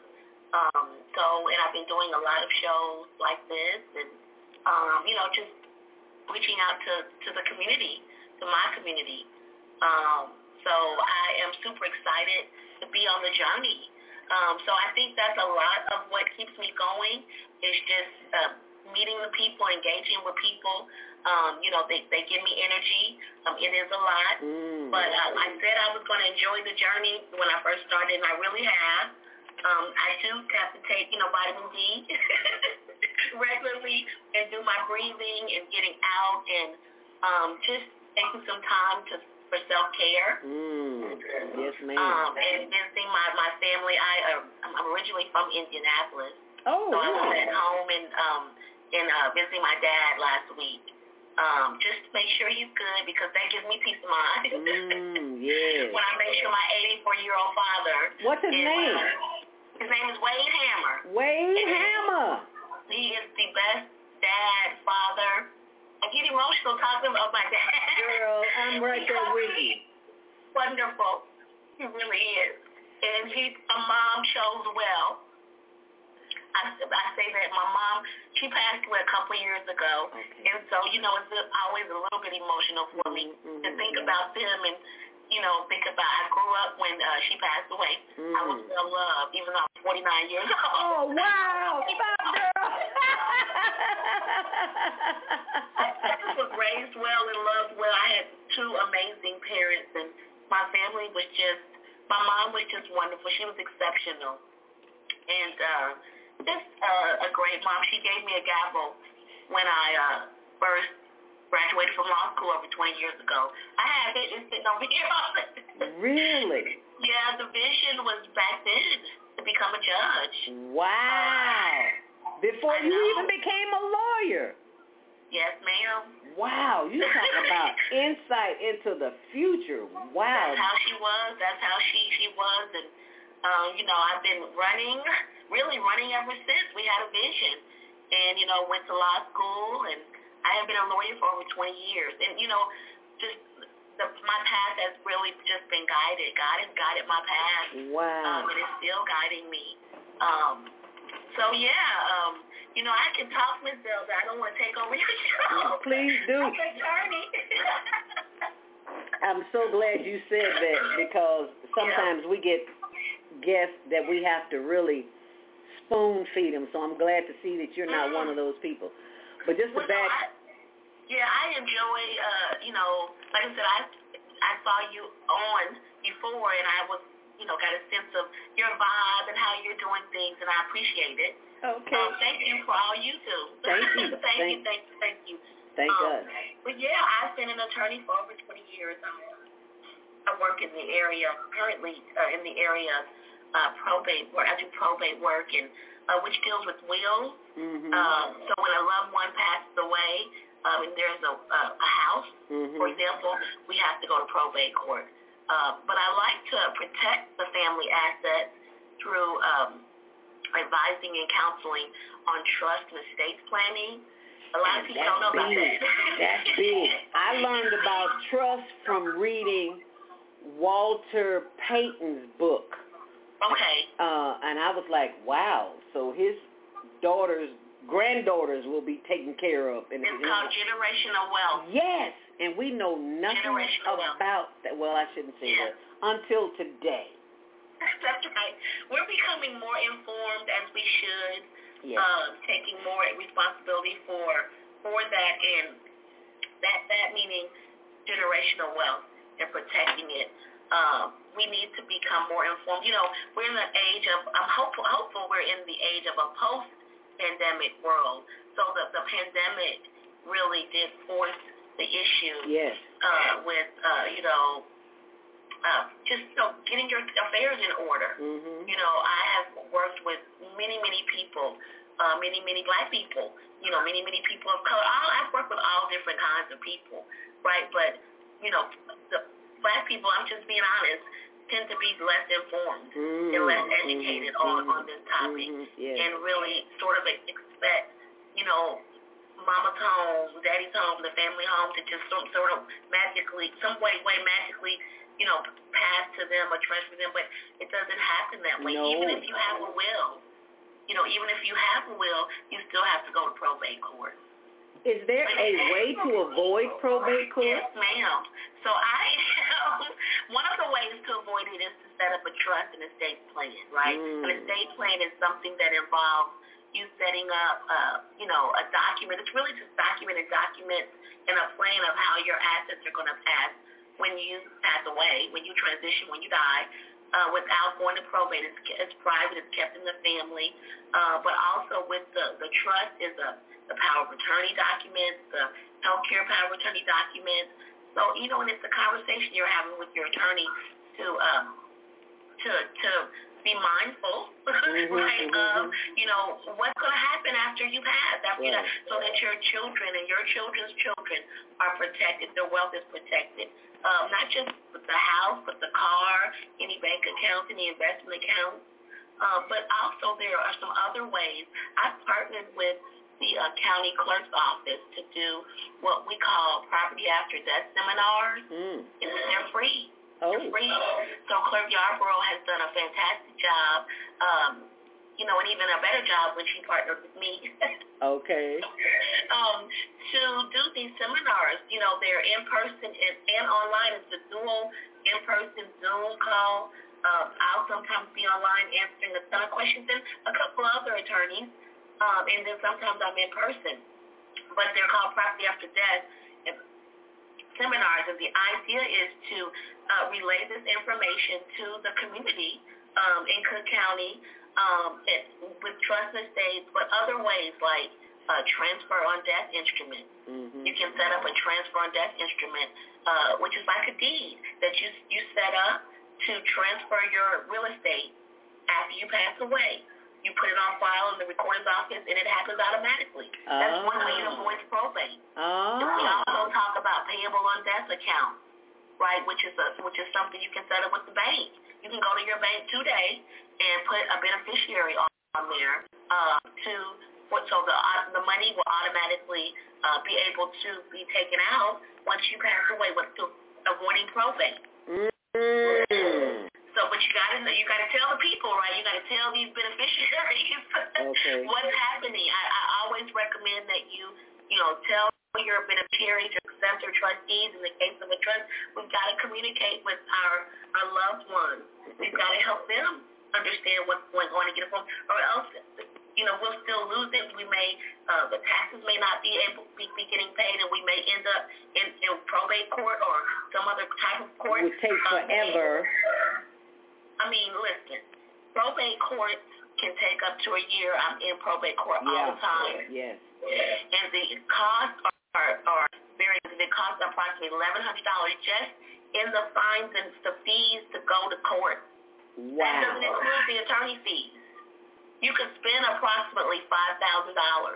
And I've been doing a lot of shows like this and, just reaching out to the community, to my community. So I am super excited to be on the journey. So I think that's a lot of what keeps me going is just meeting the people, engaging with people. They give me energy. It is a lot. But I said I was going to enjoy the journey when I first started, and I really have. I do have to take, vitamin D regularly and do my breathing and getting out and just taking some time for self-care. Yes, ma'am. And visiting my family. I'm originally from Indianapolis. Oh, so I was at home and visiting my dad last week. Just to make sure he's good because that gives me peace of mind. Yes. When I make sure my 84-year-old father. What's his name? His name is Wade Hammer. Wade Hammer. He is the best dad, father. I get emotional talking about my dad. Girl, I'm right there with you. Wonderful. He really is. And a mom shows well. I say that my mom, she passed away a couple of years ago. Okay. And so, it's always a little bit emotional for me to think about them and, think about, I grew up when she passed away. I was well loved, even though I was 49 years old. Oh, wow. Stop, girl. I just was raised well and loved well. I had two amazing parents, and my family was my mom was just wonderful. She was exceptional. And just a great mom. She gave me a gavel when I first graduated from law school over 20 years ago. I have it. It's sitting over here. Really? Yeah, the vision was back then to become a judge. Wow. Before you even became a lawyer. Yes, ma'am. Wow, you talk about insight into the future. Wow. That's how she was. That's how she was. And, I've been really running ever since. We had a vision. And, went to law school, and I have been a lawyer for over 20 years. And, my path has really just been guided. God has guided my path. Wow. And it's still guiding me. I can talk, Ms. Zelda. I don't want to take over your show. Please do. I'm an attorney. I'm so glad you said that because sometimes we get guests that we have to really spoon feed them. So I'm glad to see that you're not one of those people. But just I enjoy, like I said, I saw you on before, and I was, got a sense of your vibe and how you're doing things, and I appreciate it. Okay. Thank you for all you do. Thank you. Thank you. Thank God. But I've been an attorney for over 20 years. I work in the area, currently in the area of probate, where I do probate work, and which deals with wills. So when a loved one passes away, and there's a house, for example, we have to go to probate court. But I like to protect the family assets through advising and counseling on trust and estate planning. A lot of people don't know about that. That's big. I learned about trust from reading Walter Payton's book. Okay. And I was like, wow. So his granddaughters will be taken care of. It's called generational wealth. Yes. And we know nothing about that. Well, I shouldn't say that. Until today. That's right. We're becoming more informed as we should. Yes. Taking more responsibility for that, and that meaning generational wealth and protecting it. We need to become more informed. We're in the age of, I'm hopeful we're in the age of a post-pandemic world. So the pandemic really did force the issue with, getting your affairs in order. I have worked with many people, many Black people, many people of color. I've worked with all different kinds of people, right? But, the Black people, I'm just being honest, tend to be less informed and less educated on this topic and really sort of expect, mama's home, daddy's home, the family home to just sort of magically, some way magically, pass to them or transfer them, but it doesn't happen that way. No. Even if you have a will, you still have to go to probate court. Is there a way to avoid probate court? Yes, ma'am. So one of the ways to avoid it is to set up a trust and estate plan, right? An estate plan is something that involves you setting up, a document. It's really just documented documents and a plan of how your assets are going to pass when you pass away, when you transition, when you die, without going to probate. It's private. It's kept in the family. But also with the trust is the power of attorney documents, the healthcare power of attorney documents. So, and it's a conversation you're having with your attorney to be mindful, right, of, what's going to happen after you pass, so that your children and your children's children are protected, their wealth is protected. Not just with the house, but the car, any bank accounts, any investment accounts. But also there are some other ways. I've partnered with the county clerk's office to do what we call property after death seminars. And they're free. They're free. So Clerk Yarborough has done a fantastic job, and even a better job when she partnered with me. Okay. To do these seminars. They're in person and online. It's a dual in-person Zoom call. I'll sometimes be online answering a ton of questions and a couple other attorneys. And then sometimes I'm in person. But they're called Property After Death seminars. And the idea is to relay this information to the community in Cook County with trust and estates, but other ways like transfer on death instrument. You can set up a transfer on death instrument, which is like a deed that you set up to transfer your real estate after you pass away. You put it on file in the recorder's office, and it happens automatically. That's one way to avoid probate. We also talk about payable on death accounts, right, which is something you can set up with the bank. You can go to your bank today and put a beneficiary on there so the money will automatically be able to be taken out once you pass away, avoiding probate. So, but you gotta tell the people, right? You gotta tell these beneficiaries what's happening. I always recommend that you tell your beneficiaries, your successor trustees. In the case of a trust, we've got to communicate with our loved ones. We've got to help them understand what's going on and get a phone, or else we'll still lose it. We may the taxes may not be getting paid, and we may end up in probate court or some other type of court. It would take forever. Listen, probate courts can take up to a year. I'm in probate court all the time. Yes. And the costs are very. It costs approximately $1,100 just in the fines and the fees to go to court. Wow. That doesn't include the attorney fees. You could spend approximately $5,000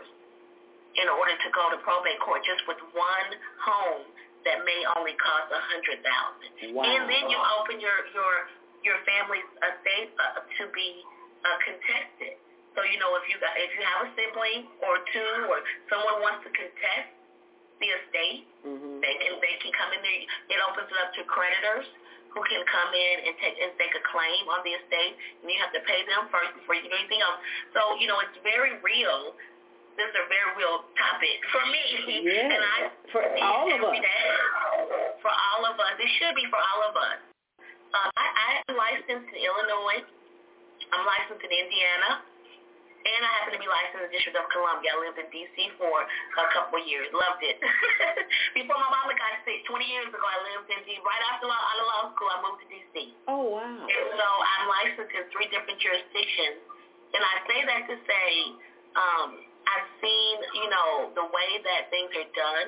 in order to go to probate court just with one home that may only cost $100,000. Wow. And then you open your family's estate to be contested. So if you have a sibling or two, or someone wants to contest the estate, they can come in there. It opens it up to creditors who can come in and take a claim on the estate, and you have to pay them first before you can do anything else. So it's very real. This is a very real topic for me. Yes. And I for all of us. For all of us. It should be for all of us. I'm licensed in Illinois. I'm licensed in Indiana. And I happen to be licensed in the District of Columbia. I lived in D.C. for a couple of years. Loved it. Before my mama got sick 20 years ago, I lived in D.C. Right after out of law school, I moved to D.C. Oh, wow. And so I'm licensed in 3 different jurisdictions. And I say that to say I've seen, the way that things are done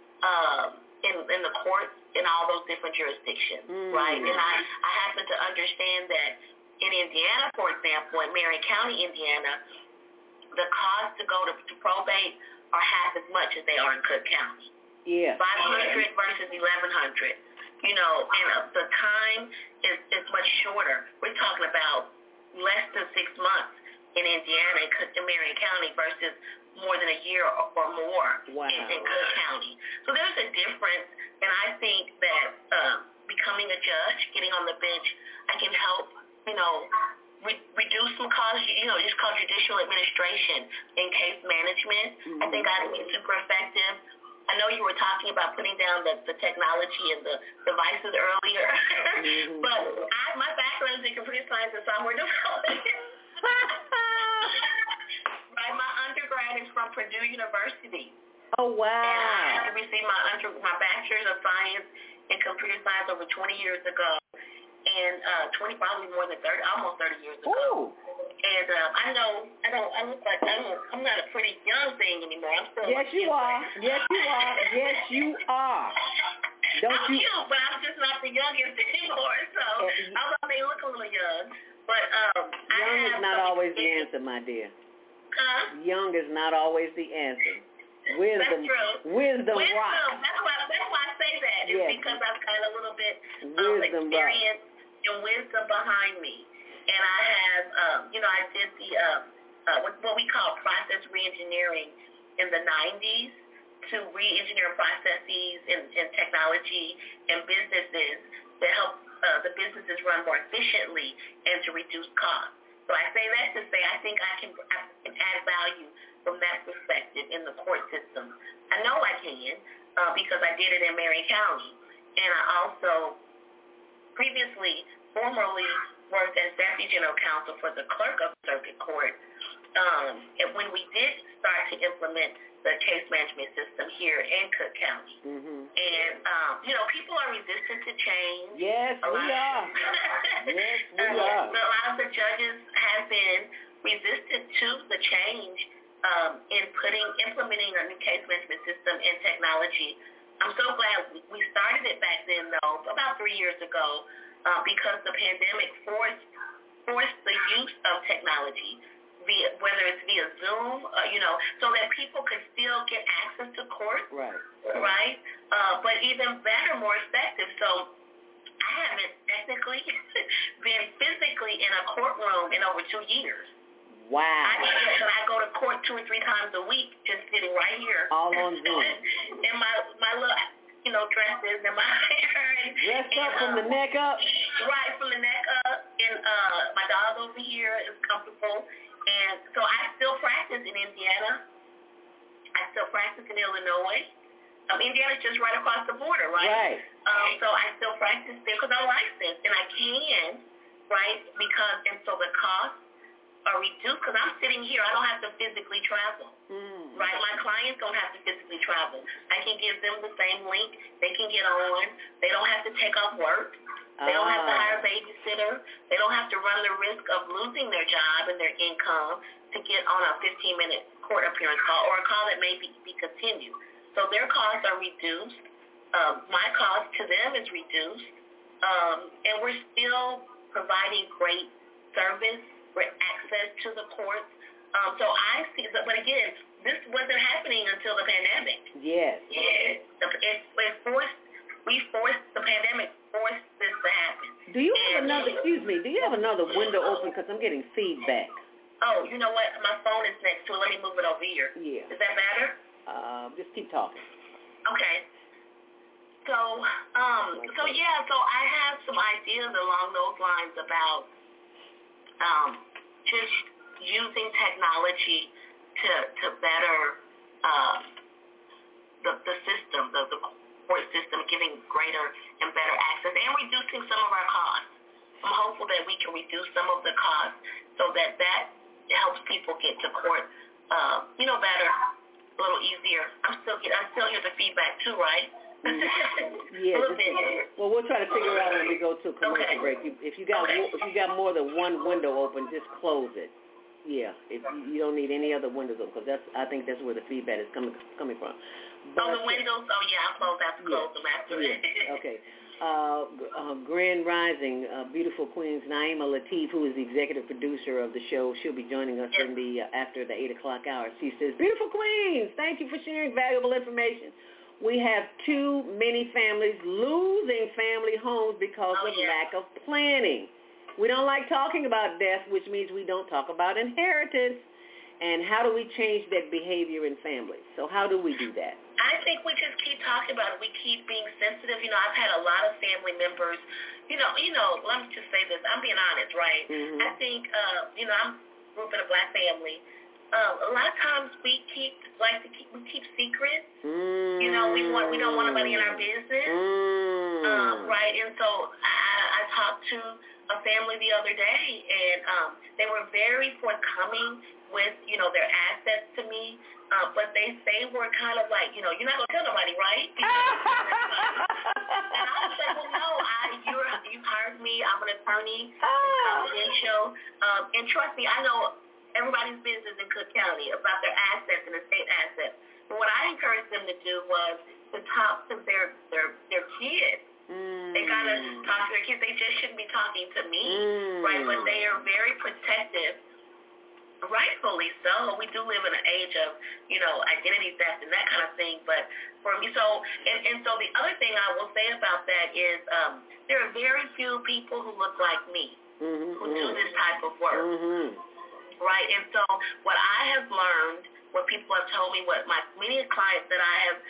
in the courts in all those different jurisdictions, right? And I happen to understand that in Indiana, for example, in Marion County, Indiana, the cost to go to probate are half as much as they are in Cook County. Yeah. $500 versus $1,100. And the time is much shorter. We're talking about less than 6 months in Indiana and Marion County versus more than a year or more in Cook County. So there's a difference, and I think that becoming a judge, getting on the bench, I can help, reduce some costs, just called judicial administration and case management. I think that'd be super effective. I know you were talking about putting down the technology and the devices earlier, but my background is in computer science and software development. Right, my undergrad is from Purdue University. Oh, wow. And I received my bachelor's of science in computer science over 20 years ago. And 20, probably more than 30, almost 30 years ago. Ooh. And I look like I'm not a pretty young thing anymore. I'm still Yes, you are. Yes, you are. Yes, you are. I'm cute, but I'm just not the youngest anymore. So I may look a little young, but young is not always the answer, my dear. Young is not always the answer. Wisdom. That's true. Wisdom rocks. That's why I say that. It's because I've got a little bit of wisdom experience and wisdom behind me. And I have, I did the what we call process reengineering in the 90s to re-engineer processes and technology and businesses to help the businesses run more efficiently and to reduce costs. So I say that to say I think I can add value from that perspective in the court system. I know I can because I did it in Marion County. And I also formerly worked as Deputy General Counsel for the Clerk of Circuit Court. And when we did start to implement the case management system here in Cook County. And, people are resistant to change. Yes, we are. Yes, we are. A lot of the judges have been resistant to the change in implementing a new case management system and technology. I'm so glad we started it back then, though, about 3 years ago, because the pandemic forced the use of technology, whether it's via Zoom, so that people could still get access to court, right? But even better, more effective. So I haven't technically been physically in a courtroom in over 2 years. Wow. I go to court 2 or 3 times a week, just sitting right here. All on Zoom. In my little, dresses and my hair. Dressed up from the neck up? Right, from the neck up. And my dog over here is comfortable. And so I still practice in Indiana. I still practice in Illinois. Indiana's just right across the border, right? Right. So I still practice there because I'm licensed. And I can, right, so the costs are reduced because I'm sitting here. I don't have to physically travel, right? My clients don't have to physically travel. I can give them the same link. They can get on. They don't have to take off work. They don't have to hire a babysitter. They don't have to run the risk of losing their job and their income to get on a 15-minute court appearance call or a call that may be continued. So their costs are reduced. My cost to them is reduced. And we're still providing great service, access to the courts. So I see, but again, this wasn't happening until the pandemic. Yes. The pandemic forced this to happen. Do you have another window open because I'm getting feedback? Oh, you know what? My phone is next to it. Let me move it over here. Yeah. Is that better? Just keep talking. Okay. So I have some ideas along those lines about just using technology to better the system, the court system, giving greater and better access and reducing some of our costs. I'm hopeful that we can reduce some of the costs so that helps people get to court, better, a little easier. I'm still hear the feedback too, right? Yeah. Well, we'll try to figure out when we go to a commercial break. If you got more than one window open, just close it. Yeah, if you don't need any other windows open, because I think that's where the feedback is coming from. But, the windows. Oh yeah, I'll close them after. Yeah. Okay. Grand Rising, beautiful Queens, Naima Latif, who is the executive producer of the show, she'll be joining us in after the 8 o'clock hour. She says, beautiful Queens, thank you for sharing valuable information. We have too many families losing family homes because of lack of planning. We don't like talking about death, which means we don't talk about inheritance. And how do we change that behavior in families? So how do we do that? I think we just keep talking about it. We keep being sensitive. You know, I've had a lot of family members. You know. Let me just say this. I'm being honest, right? Mm-hmm. I think, I'm grew up in a black family. A lot of times we keep secrets. Mm-hmm. You know, we don't want nobody in our business, right? And so I talked to a family the other day, and they were very forthcoming with, their assets to me. But they were kind of like, you're not going to tell nobody, right? And I was like, well, no, you hired me. I'm an attorney. It's confidential. And trust me, I know everybody's business in Cook County about their assets and estate assets. But what I encouraged them to do was to talk to their kids. They got to talk to their kids. They just shouldn't be talking to me, right? But they are very protective. Rightfully so. We do live in an age of, identity theft and that kind of thing. But for me, so the other thing I will say about that is there are very few people who look like me who do this type of work, right? And so what I have learned, what people have told me, what many clients that I have,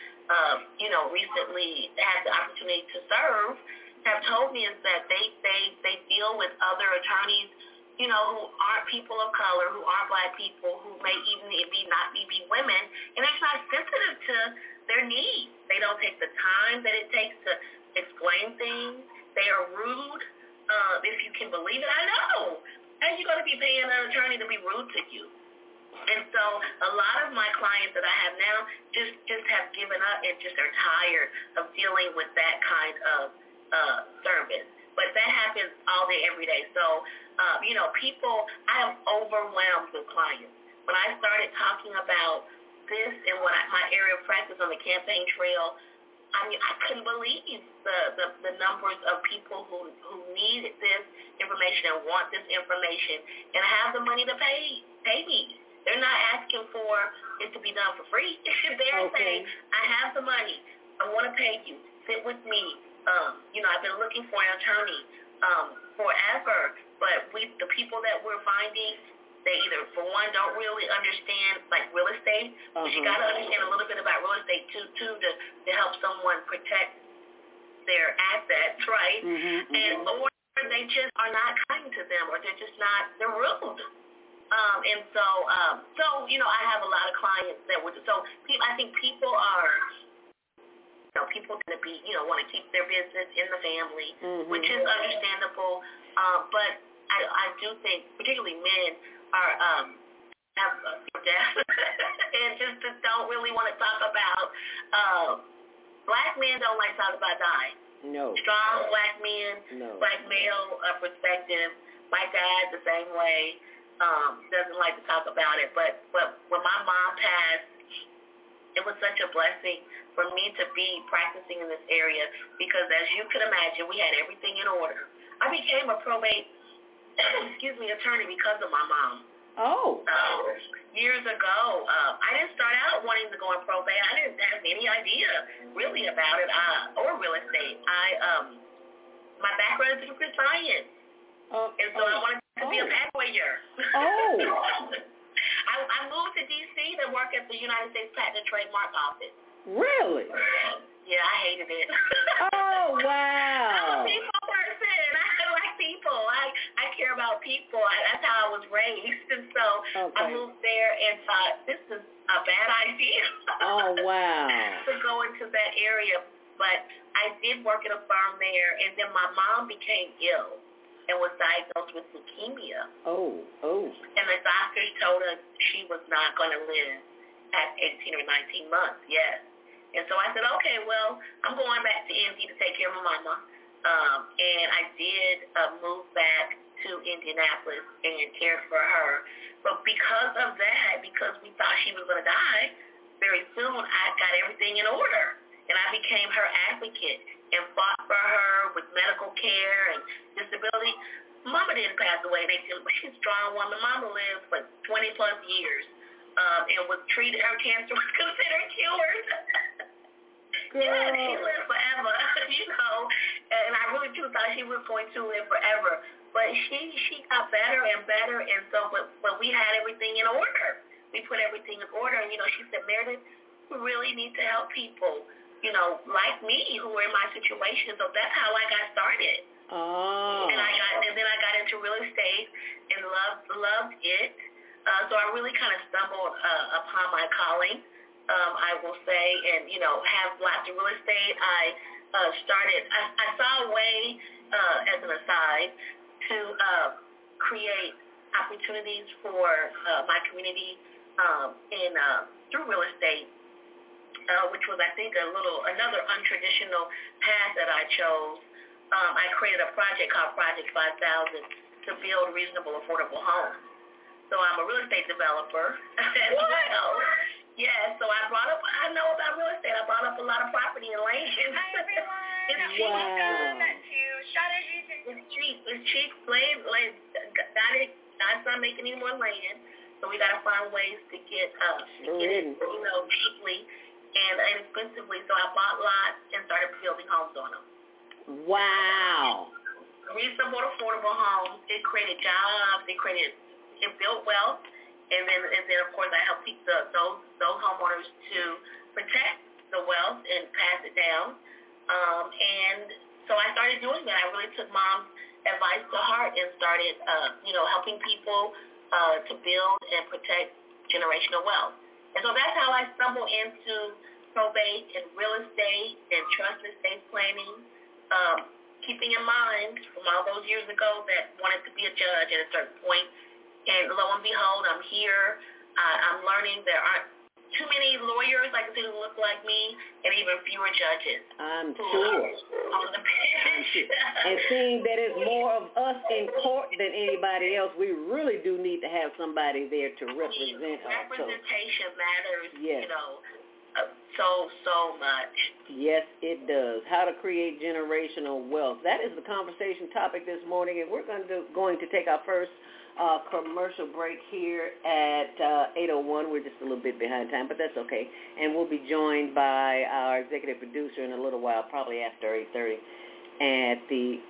recently had the opportunity to serve have told me is that they deal with other attorneys, who aren't people of color, who aren't black people, who may even not be women, and they're not sensitive to their needs. They don't take the time that it takes to explain things. They are rude, if you can believe it. I know. How are you going to be paying an attorney to be rude to you? And so a lot of my clients that I have now just have given up and just are tired of dealing with that kind of service. But that happens all day, every day. So, people, I am overwhelmed with clients. When I started talking about this and my area of practice on the campaign trail, I couldn't believe the numbers of people who need this information and want this information and have the money to pay me. They're not asking for it to be done for free. They're saying, I have the money. I want to pay you. Sit with me. I've been looking for an attorney forever, but the people that we're finding, they either, for one, don't really understand, like, real estate, because you got to understand a little bit about real estate, too, to help someone protect their assets, right? And or they just are not kind to them, or they're just not, they're rude. And so, I have a lot of clients that would, I think people are, people tend to be, want to keep their business in the family, which is understandable. But I do think, particularly men, are have death and just don't really want to talk about. Black men don't like to talk about dying. No. Strong black men, black male perspective. My dad the same way. Doesn't like to talk about it. But when my mom passed, it was such a blessing for me to be practicing in this area because, as you can imagine, we had everything in order. I became a probate, attorney because of my mom. Oh. Years ago, I didn't start out wanting to go in probate. I didn't have any idea really about it or real estate. My background is in computer science, and so I wanted to be a lawyer. I moved to D.C. to work at the United States Patent and Trademark Office. Really? Yeah, I hated it. Oh, wow. I'm a people person. I like people. I care about people. That's how I was raised. And so I moved there and thought, this is a bad idea. Oh, wow. To go into that area. But I did work at a firm there, and then my mom became ill and was diagnosed with leukemia. Oh. And the doctors told us she was not going to live past 18 or 19 months, yes. And so I said, okay, well, I'm going back to ND to take care of my mama. And I did move back to Indianapolis and cared for her. But because of that, because we thought she was going to die very soon, I got everything in order. And I became her advocate and fought for her with medical care and disability. Mama didn't pass away. They said, she's a strong woman. Mama lived for 20-plus years and was treated. Her cancer was considered cured. Yeah, she lived forever, and I really do thought she was going to live forever. But she got better and better, and so but we had everything in order. We put everything in order, and, she said, Meredith, really need to help people, you know, like me who were in my situation. So that's how I got started. Oh. And then I got into real estate and loved it. So I really kind of stumbled upon my calling, I will say, and, you know, have lots of real estate. I saw a way, as an aside, to create opportunities for my community through real estate, which was, I think, another untraditional path that I chose. I created a project called Project 5000 to build reasonable, affordable homes. So I'm a real estate developer as well. Yeah, so I know about real estate. I brought up a lot of property and land. Hi, everyone. It's cheap. It's cheap. It's cheap. Land. God's not making any more land. So we got to find ways to get it, you know, cheaply and inexpensively. So I bought lots and started building homes on them. Wow. Reasonable, affordable homes. It created jobs. It built wealth, and then of course I help those homeowners to protect the wealth and pass it down. And so I started doing that. I really took Mom's advice to heart and started, you know, helping people to build and protect generational wealth. And so that's how I stumbled into probate and real estate and trust and estate planning. Keeping in mind from all those years ago that wanted to be a judge at a certain point. And lo and behold, I'm here. I'm learning there aren't too many lawyers like who look like me, and even fewer judges. I'm sure. On the bench. And seeing that it's more of us in court than anybody else, we really do need to have somebody there to represent us. Representation matters, yes. You know, so much. Yes, it does. How to create generational wealth. That is the conversation topic this morning, and we're going to take our first commercial break here at 8:01. We're just a little bit behind time, but that's okay. And we'll be joined by our executive producer in a little while, probably after 8:30, at the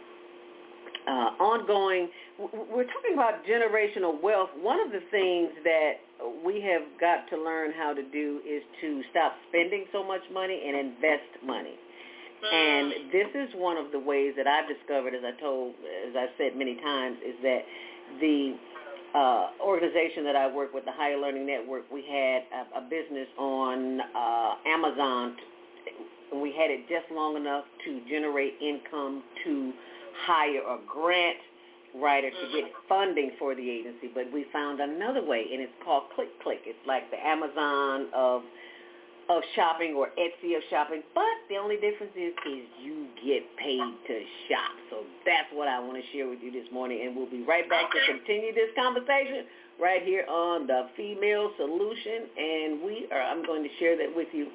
ongoing. We're talking about generational wealth. One of the things that we have got to learn how to do is to stop spending so much money and invest money. And this is one of the ways that I've discovered, as I've said many times, is that the organization that I work with, the Higher Learning Network, we had a business on Amazon. We had it just long enough to generate income to hire a grant writer to get funding for the agency, but we found another way, and it's called ClickClick. It's like the Amazon of shopping or Etsy of shopping, but the only difference is you get paid to shop. So that's what I want to share with you this morning, and we'll be right back to continue this conversation right here on The Female Solution, and I'm going to share that with you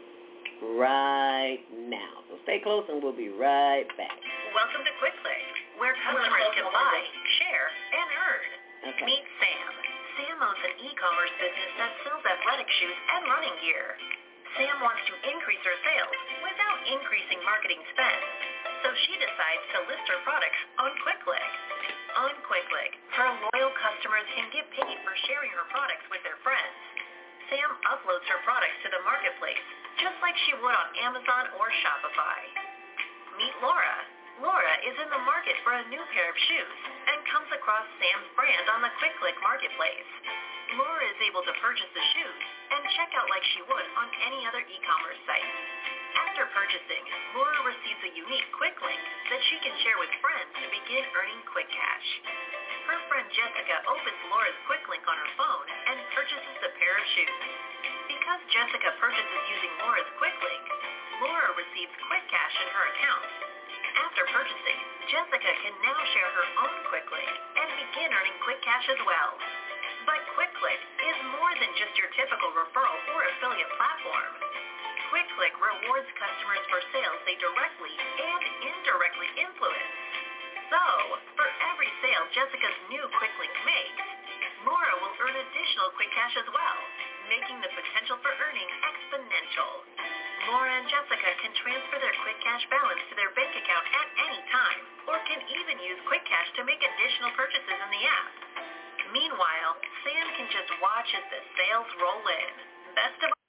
right now. So stay close, and we'll be right back. Welcome to QuickClick, where customers can buy, share, and earn. Okay. Meet Sam. Sam owns an e-commerce business that sells athletic shoes and running gear. Sam wants to increase her sales without increasing marketing spend, so she decides to list her products on QuickClick. On QuickClick, her loyal customers can get paid for sharing her products with their friends. Sam uploads her products to the marketplace, just like she would on Amazon or Shopify. Meet Laura. Laura is in the market for a new pair of shoes and comes across Sam's brand on the QuickClick marketplace. Laura is able to purchase the shoes and check out like she would on any other e-commerce site. After purchasing, Laura receives a unique quick link that she can share with friends to begin earning quick cash. Her friend Jessica opens Laura's quick link on her phone and purchases the pair of shoes. Because Jessica purchases using Laura's quick link, Laura receives quick cash in her account. After purchasing, Jessica can now share her own quick link and begin earning quick cash as well. But QuickClick is more than just your typical referral or affiliate platform. QuickClick rewards customers for sales they directly and indirectly influence. So, for every sale Jessica's new quick link makes, Laura will earn additional quick cash as well, making the potential for earning exponential. Laura and Jessica can transfer their quick cash balance to their bank account at any time, or can even use quick cash to make additional purchases in the app. Meanwhile, Sam can just watch as the sales roll in. Best of all, she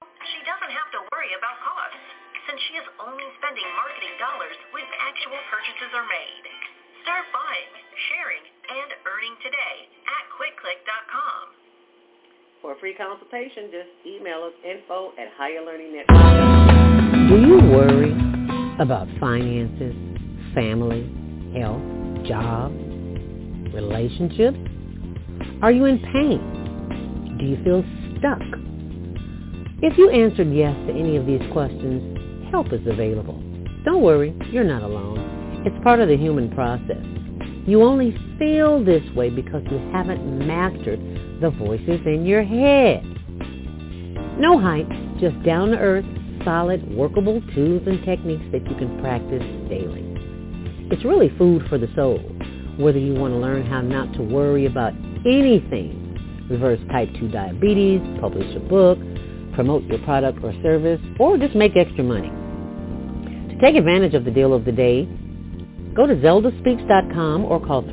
doesn't have to worry about costs, since she is only spending marketing dollars when actual purchases are made. Start buying, sharing, and earning today at QuickClick.com. For a free consultation, just email us info@higherlearningnetwork.com. Do you worry about finances, family, health, job, relationships? Are you in pain? Do you feel stuck? If you answered yes to any of these questions, help is available. Don't worry, you're not alone. It's part of the human process. You only feel this way because you haven't mastered the voices in your head. No hype, just down-to-earth, solid, workable tools and techniques that you can practice daily. It's really food for the soul, whether you want to learn how not to worry about anything, reverse type 2 diabetes, publish a book, promote your product or service, or just make extra money. To take advantage of the deal of the day, go to ZeldaSpeaks.com or call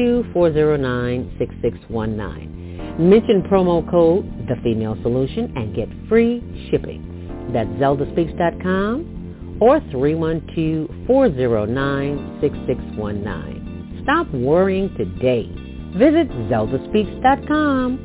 312-409-6619. Mention promo code The Female Solution and get free shipping. That's ZeldaSpeaks.com or 312-409-6619. Stop worrying today. Visit ZeldaSpeaks.com.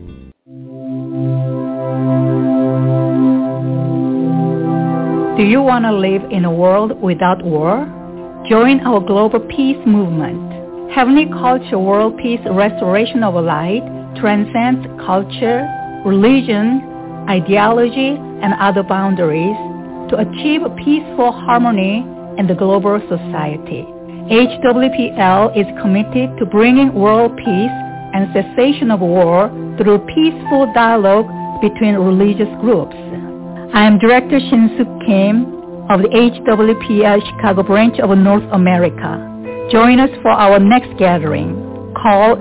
Do you want to live in a world without war? Join our global peace movement. Heavenly Culture World Peace Restoration of Light transcends culture, religion, ideology, and other boundaries to achieve peaceful harmony in the global society. HWPL is committed to bringing world peace and cessation of war through peaceful dialogue between religious groups. I am Director Shin-Suk Kim of the HWPL Chicago branch of North America. Join us for our next gathering. Call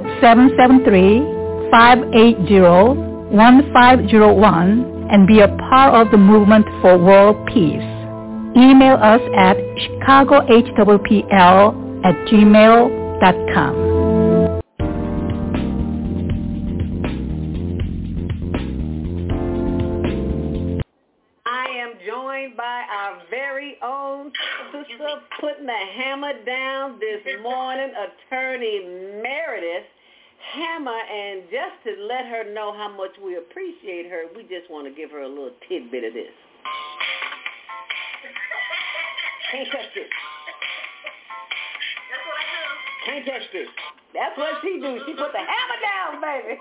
773-580-1501 and be a part of the movement for world peace. Email us at chicagohwpl@gmail.com. I am joined by our very own sister putting the hammer down this morning, Attorney Meredith Hammer, and just to let her know how much we appreciate her, we just want to give her a little tidbit of this. Can't touch this. That's what I do. Can't touch this. That's what she do. She put the hammer down, baby.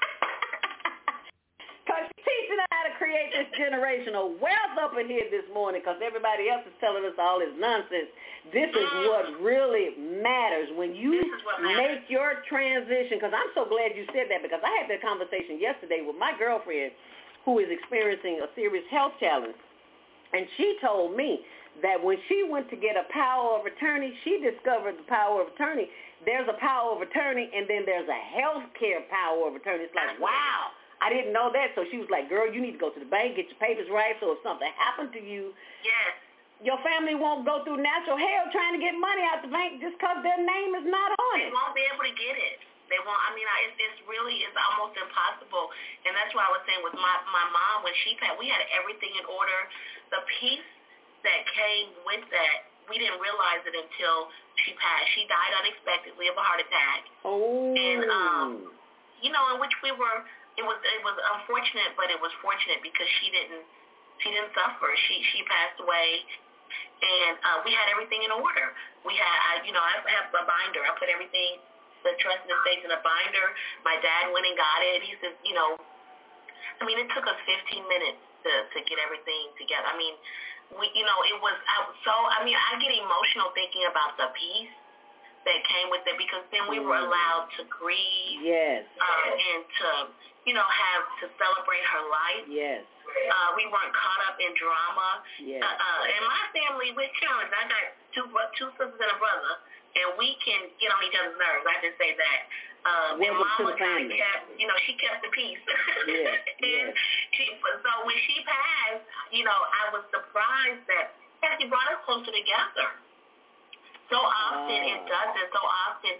Because she's teaching us how to create this generational wealth up in here this morning, because everybody else is telling us all this nonsense. This is what really matters when you make your transition. Because I'm so glad you said that, because I had that conversation yesterday with my girlfriend who is experiencing a serious health challenge. And she told me that when she went to get a power of attorney, she discovered the power of attorney. There's a power of attorney, and then there's a health care power of attorney. It's like, wow, I didn't know that. So she was like, girl, you need to go to the bank, get your papers right, so if something happened to you, your family won't go through natural hell trying to get money out the bank just because their name is not on it. They won't be able to get it. They won't. I mean, it's really almost impossible. And that's why I was saying with my mom, when she passed, we had everything in order. The peace that came with that, we didn't realize it until she passed. She died unexpectedly of a heart attack. Oh. And in which we were. It was unfortunate, but it was fortunate because she didn't suffer. She passed away, and we had everything in order. We had I have a binder. I put everything, the trust and estates, in a binder. My dad went and got it. He said, it took us 15 minutes to get everything together. I mean, it was I get emotional thinking about the peace that came with it, because then we were allowed to grieve, yes, and to have to celebrate her life. Yes. We weren't caught up in drama. Yes. And my family, we're challenged. I got two sisters and a brother, and we can get on each other's nerves. I just say that. And Mama kind of kept, she kept the peace. Yes. And so when she passed, I was surprised that she brought us closer together. So often it doesn't. So often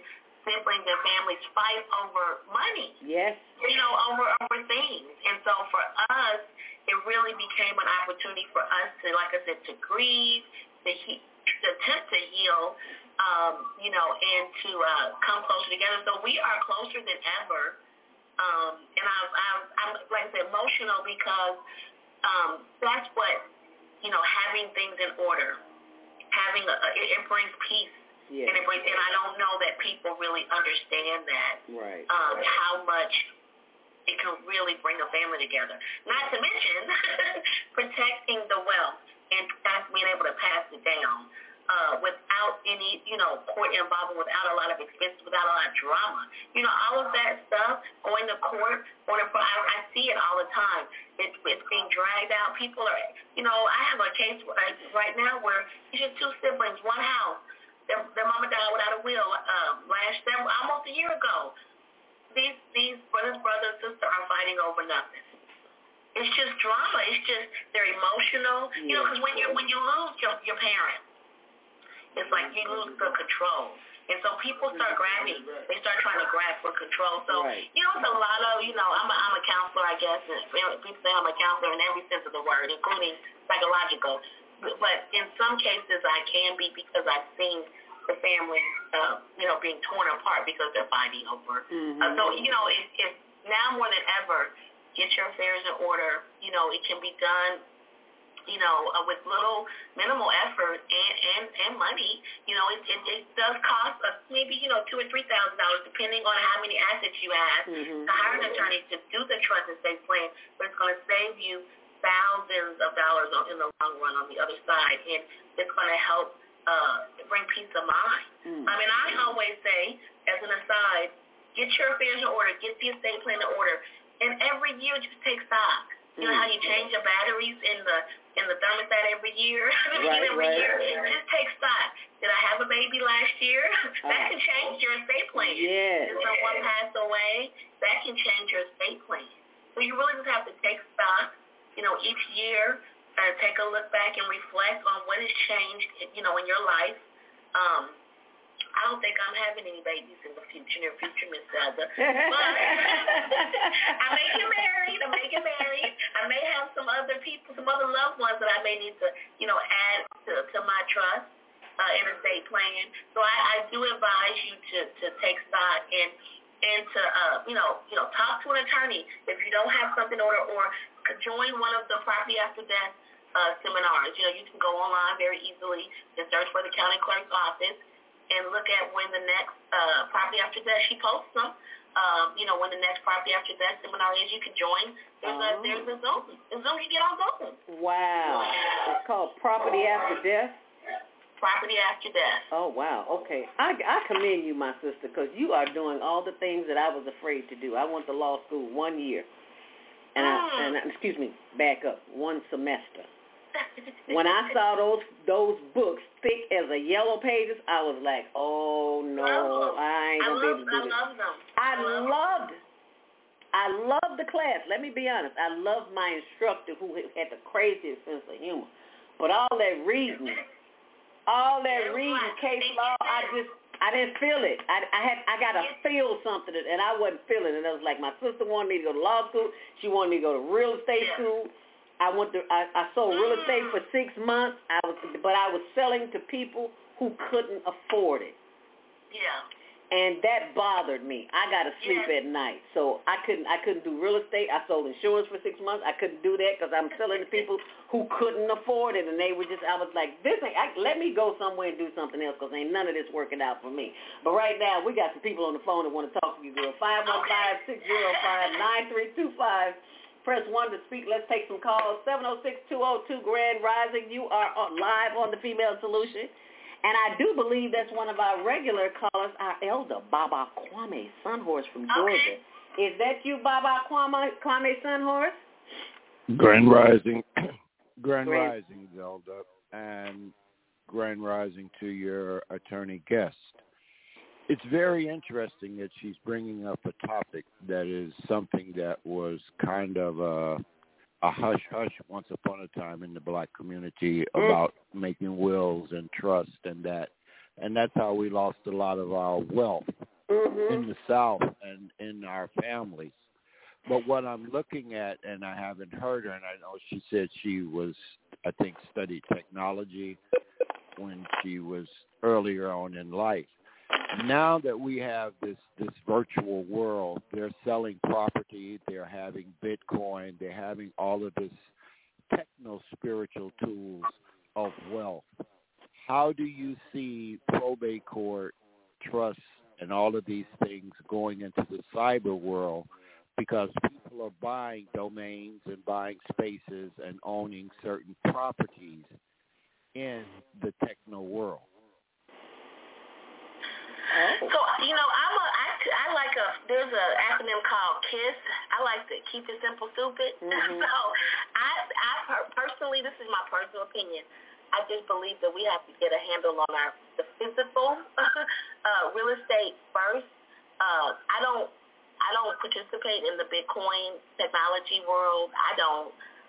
siblings and families fight over money. Yes. Over things. And so for us, it really became an opportunity for us to, like I said, to grieve, to attempt to heal, and to come closer together. So we are closer than ever. And I'm like I said, emotional because that's what, having things in order, it brings peace. Yes. And I don't know that people really understand that. Right. How much it can really bring a family together. Not to mention protecting the wealth and being able to pass it down without any, court involvement, without a lot of expenses, without a lot of drama. All of that stuff, going to court, I see it all the time. It's being dragged out. People are, I have a case right now where it's just two siblings, one house. Their mama died without a will almost a year ago. These brother and sister are fighting over nothing. It's just drama. It's just they're emotional. Because when you lose your parent, it's like you lose the control. And so people start grabbing. They start trying to grab for control. So, right. It's a lot of, I'm a counselor, I guess. And people say I'm a counselor in every sense of the word, including psychological. But in some cases I can be because I've seen the family, being torn apart because they're fighting over. So, if now more than ever, get your affairs in order. It can be done, with minimal effort and money. It does cost maybe, $2,000 or $3,000 depending on how many assets you have to hire an attorney to do the trust and estate plan, but it's going to save you thousands of dollars in the long run on the other side, and it's going to help bring peace of mind. I always say, as an aside, get your affairs in order, get the estate plan in order, and every year just take stock. You know how you change your batteries in the thermostat every year? Every year. Just take stock. Did I have a baby last year? That can change your estate plan. Yes. Did someone pass away? That can change your estate plan. So you really just have to take stock, each year, take a look back and reflect on what has changed, in your life. I don't think I'm having any babies in the near future, Miss Zelda. But I may get married. I may have some other people, some other loved ones that I may need to, add to my trust and estate plan. So I do advise you to take stock and to, talk to an attorney if you don't have something in order, or join one of the property after death seminars. You can go online very easily and search for the county clerk's office and look at when the next property after death, she posts them, when the next property after death seminar is, you can join. There's a Zoom. You get on Zoom. Wow. It's called Property After Death? Property After Death. Oh, wow. Okay. I commend you, my sister, because you are doing all the things that I was afraid to do. I went to law school 1 year. Back up, 1 semester. When I saw those books thick as a yellow pages, I was like, oh no, I ain't gonna be able to do this. I loved the class. Let me be honest. I loved my instructor who had the craziest sense of humor. But all that reading, case law, I didn't feel it. I got to feel something, and I wasn't feeling it. And it was like my sister wanted me to go to law school. She wanted me to go to real estate school. I sold real estate for 6 months. But I was selling to people who couldn't afford it. Yeah. And that bothered me. I got to sleep at night, so I couldn't do real estate. I sold insurance for 6 months. I couldn't do that because I'm selling to people who couldn't afford it, and they were I was like, let me go somewhere and do something else because ain't none of this working out for me. But right now, we got some people on the phone that want to talk to you, girl. 515-605-9325. Press 1 to speak. Let's take some calls. 706-202 Grand Rising. You are live on the Female Solution. And I do believe that's one of our regular callers, our elder, Baba Kwame Sunhorse from Georgia. Okay. Is that you, Baba Kwame Sunhorse? Grand Rising. Grand Rising, Zelda. And Grand Rising to your attorney guest. It's very interesting that she's bringing up a topic that is something that was kind of a hush-hush once upon a time in the black community about making wills and trust and that. And that's how we lost a lot of our wealth in the South and in our families. But what I'm looking at, and I haven't heard her, and I know she said she was, I think, studied technology when she was earlier on in life. Now that we have this virtual world, they're selling property, they're having Bitcoin, they're having all of this techno-spiritual tools of wealth. How do you see probate court, trusts, and all of these things going into the cyber world? Because people are buying domains and buying spaces and owning certain properties in the techno world. So, I like there's an acronym called KISS. I like to keep it simple, stupid. Mm-hmm. So, I personally, this is my personal opinion, I just believe that we have to get a handle on the physical real estate first. I don't participate in the Bitcoin technology world. I don't.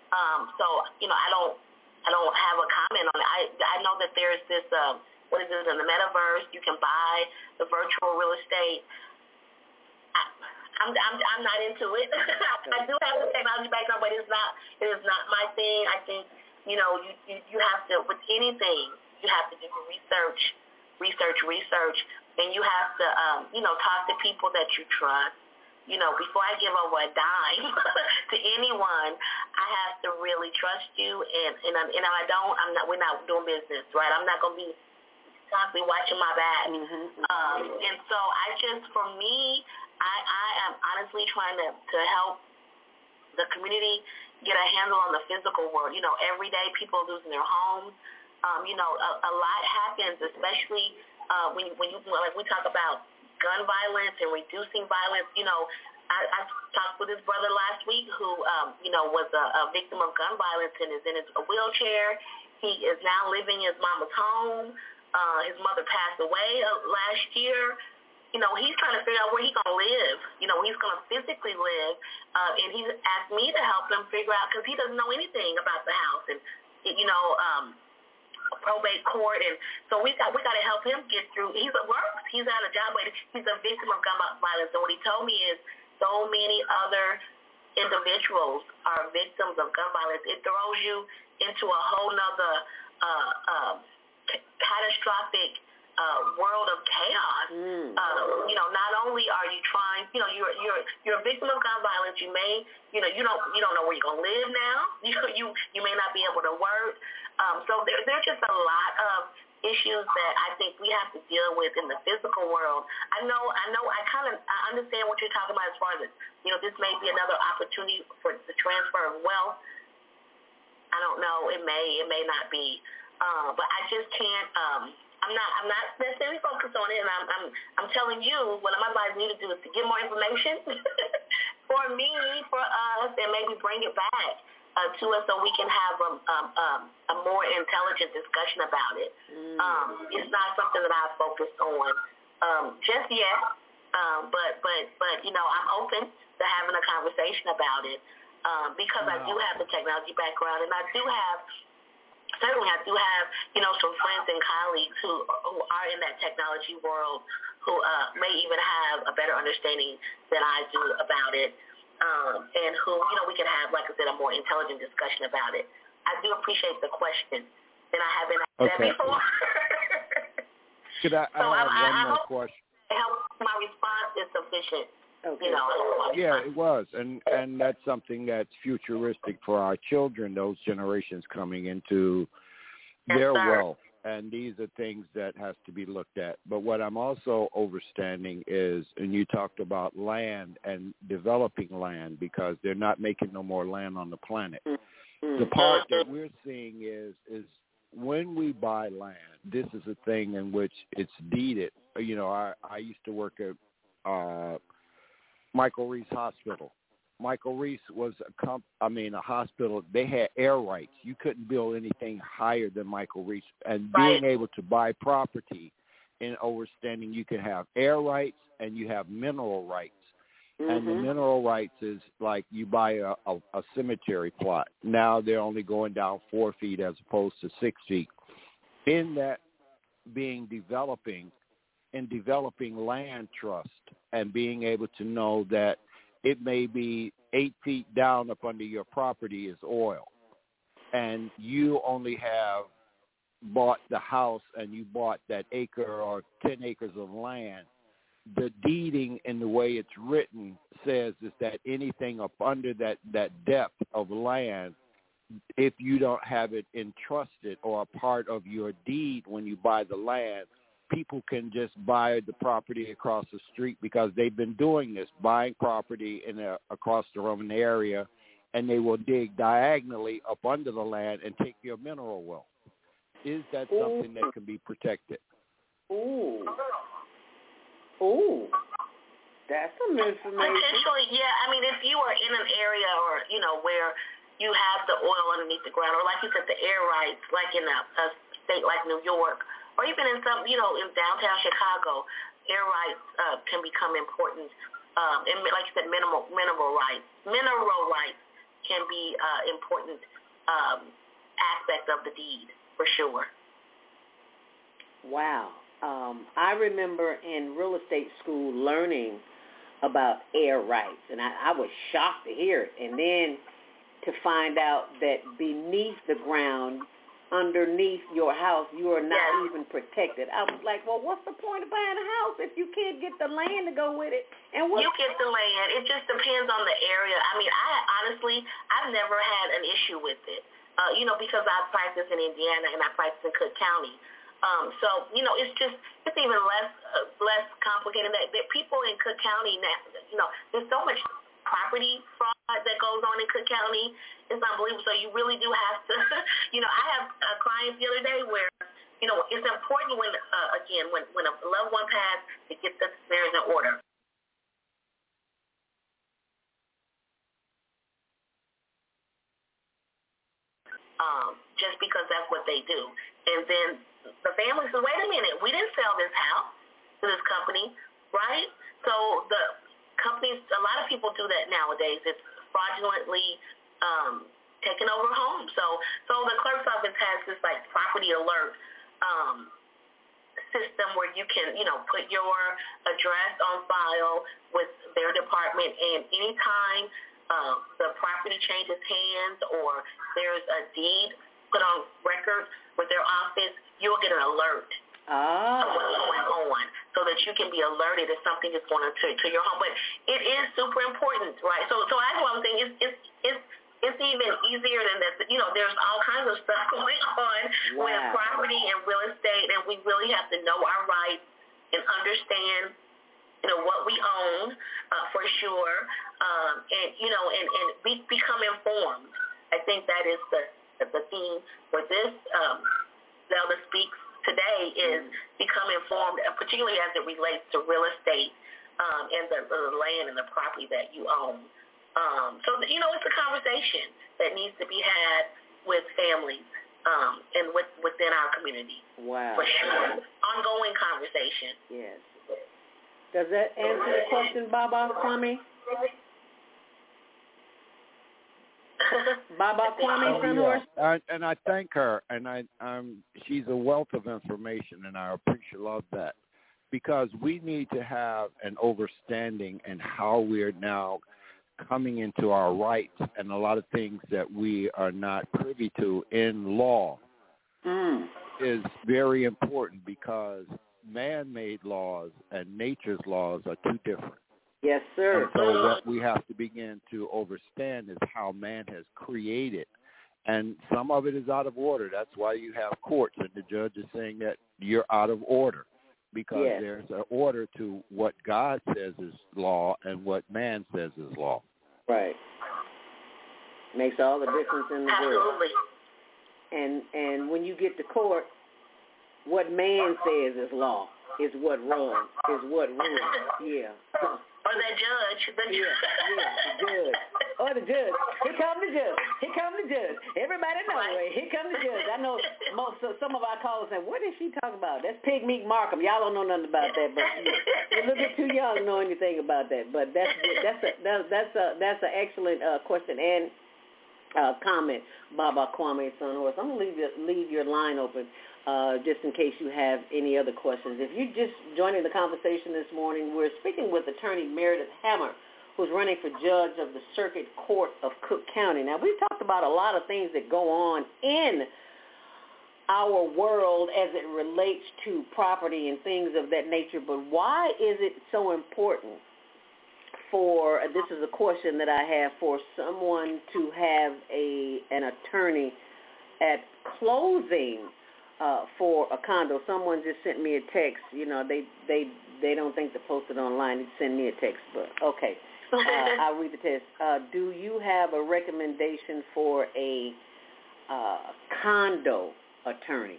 I don't have a comment on it. I know that there's this. What is it in the metaverse? You can buy the virtual real estate. I'm not into it. I do have a technology background, but it is not my thing. I think you have to, with anything, you have to do research, and you have to talk to people that you trust. Before I give over a dime to anyone, I have to really trust you, and we're not doing business, right? I'm not going to be constantly watching my back. Mm-hmm. And so for me, I am honestly trying to help the community get a handle on the physical world. Every day people are losing their homes. A lot happens, especially when we talk about gun violence and reducing violence. I talked with his brother last week who, was a victim of gun violence and is in a wheelchair. He is now living in his mama's home. His mother passed away last year. He's trying to figure out where he's going to live. He's going to physically live. And he's asked me to help him figure out, because he doesn't know anything about the house and, probate court. And so we got to help him get through. He's at work. He's at a job, but he's a victim of gun violence. And what he told me is so many other individuals are victims of gun violence. It throws you into a whole nother catastrophic world of chaos. Not only are you trying, you're a victim of gun violence. You may, you don't know where you're gonna live now. You may not be able to work. So there's just a lot of issues that I think we have to deal with in the physical world. I understand what you're talking about as far as this may be another opportunity for the transfer of wealth. I don't know. It may not be. But I just can't. I'm not necessarily focused on it, and I'm telling you what my advice need to do is to get more information for me, for us, and maybe bring it back to us so we can have a more intelligent discussion about it. It's not something that I've focused on just yet, but I'm open to having a conversation about it because I do have the technology background, and I do have some friends and colleagues who are in that technology world who may even have a better understanding than I do about it. And who, we can have, like I said, a more intelligent discussion about it. I do appreciate the question, and I haven't asked that before. Could I have one more question? My response is sufficient. Okay. Yeah, it was, and that's something that's futuristic for our children, those generations coming into their wealth. And these are things that has to be looked at. But what I'm also understanding is, and you talked about land and developing land because they're not making no more land on the planet. Mm-hmm. The part that we're seeing is when we buy land, this is a thing in which it's deeded. I used to work at Michael Reese Hospital. Michael Reese was a hospital. They had air rights. You couldn't build anything higher than Michael Reese. And being able to buy property and understanding you can have air rights and you have mineral rights. Mm-hmm. And the mineral rights is like you buy a cemetery plot. Now they're only going down 4 feet as opposed to 6 feet. In that developing, in developing land trust and being able to know that it may be 8 feet down up under your property is oil, and you only have bought the house and you bought that acre or 10 acres of land. The deeding in the way it's written says is that anything up under that depth of land, if you don't have it entrusted or a part of your deed when you buy the land, people can just buy the property across the street, because they've been doing this, buying property across the Roman area, and they will dig diagonally up under the land and take your mineral wealth. Is that something that can be protected? Ooh, that's some information. Potentially, yeah. I mean, if you are in an area or, where you have the oil underneath the ground, or like you said, the air rights, like in a state like New York, or even in some, in downtown Chicago, air rights can become important. And like you said, mineral rights can be important aspect of the deed, for sure. Wow. I remember in real estate school learning about air rights, and I was shocked to hear it. And then to find out that beneath the ground, underneath your house, you are not even protected. I was like, well, what's the point of buying a house if you can't get the land to go with it? And you get the land. It just depends on the area. I mean, I've never had an issue with it, because I practice in Indiana and I practice in Cook County. So, it's even less complicated. That people in Cook County, there's so much property fraud that goes on in Cook County. It's unbelievable. So you really do have to, I have clients the other day where, it's important when a loved one passed to get the affairs in order. Just because that's what they do. And then the family says, wait a minute, we didn't sell this house to this company, right? So the companies, a lot of people do that nowadays. It's fraudulently taking over homes. So the clerk's office has this like property alert system where you can, put your address on file with their department, and anytime the property changes hands or there's a deed put on record with their office, you'll get an alert of what's going on, so that you can be alerted if something is going to your home. But it is super important, right? So that's what I'm saying. It's even easier than that. There's all kinds of stuff going on with property and real estate, and we really have to know our rights and understand, what we own, for sure, and become informed. I think that is the theme for this Zelda Speaks today, is become informed, particularly as it relates to real estate and the land and the property that you own. So, it's a conversation that needs to be had with families and within our community. Wow. For sure. Ongoing conversation. Yes. Does that answer the question, Baba Kwame? Baba Kwame Senhor? And I thank her, and she's a wealth of information, and I love that, because we need to have an understanding in how we're now coming into our rights, and a lot of things that we are not privy to in law is very important, because man-made laws and nature's laws are two different. Yes, sir. And so what we have to begin to understand is how man has created, and some of it is out of order. That's why you have courts, and the judge is saying that you're out of order, because there's an order to what God says is law and what man says is law. Right. Makes all the difference in the world. Absolutely. And when you get to court, what man says is law is what runs, is what rules. Yeah. Or the judge. The judge. Or the judge. Here comes the judge. Here comes the judge. Everybody knows it. Here comes the judge. I know some of our callers say, what is she talking about? That's Pig Meat Markham. Y'all don't know nothing about that, but you're a little bit too young to know anything about that. But that's an excellent question. And comment, Baba Kwame Sunhorse. I'm going to leave your line open just in case you have any other questions. If you're just joining the conversation this morning, we're speaking with attorney Meredith Hammer, who's running for judge of the Circuit Court of Cook County. Now, we've talked about a lot of things that go on in our world as it relates to property and things of that nature, but why is it so important for, this is a question that I have, for someone to have an attorney at closing for a condo? Someone just sent me a text. You know, they don't think to post it online. They send me a text, but okay. I'll read the text. Do you have a recommendation for a condo attorney?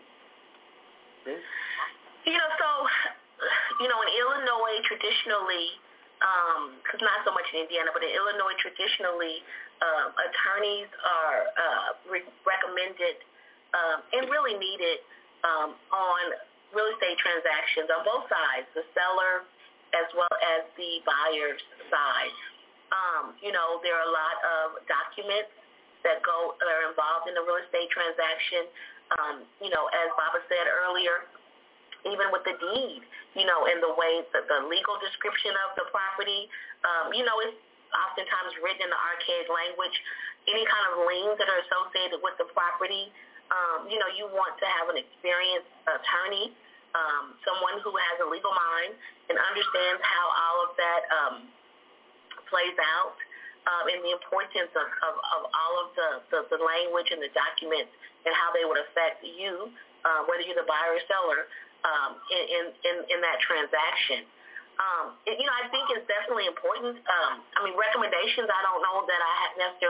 In Illinois, traditionally, because not so much in Indiana, but in Illinois, traditionally, attorneys are recommended and really needed on real estate transactions on both sides, the seller as well as the buyer's side. There are a lot of documents that are involved in the real estate transaction. As Baba said earlier, even with the deed, and the way that the legal description of the property, it's oftentimes written in the archaic language. Any kind of liens that are associated with the property, you want to have an experienced attorney, someone who has a legal mind and understands how all of that plays out, and the importance of all of the language and the documents and how they would affect you, whether you're the buyer or seller, in that transaction. I think it's definitely important. Recommendations, I don't know that I have necessarily.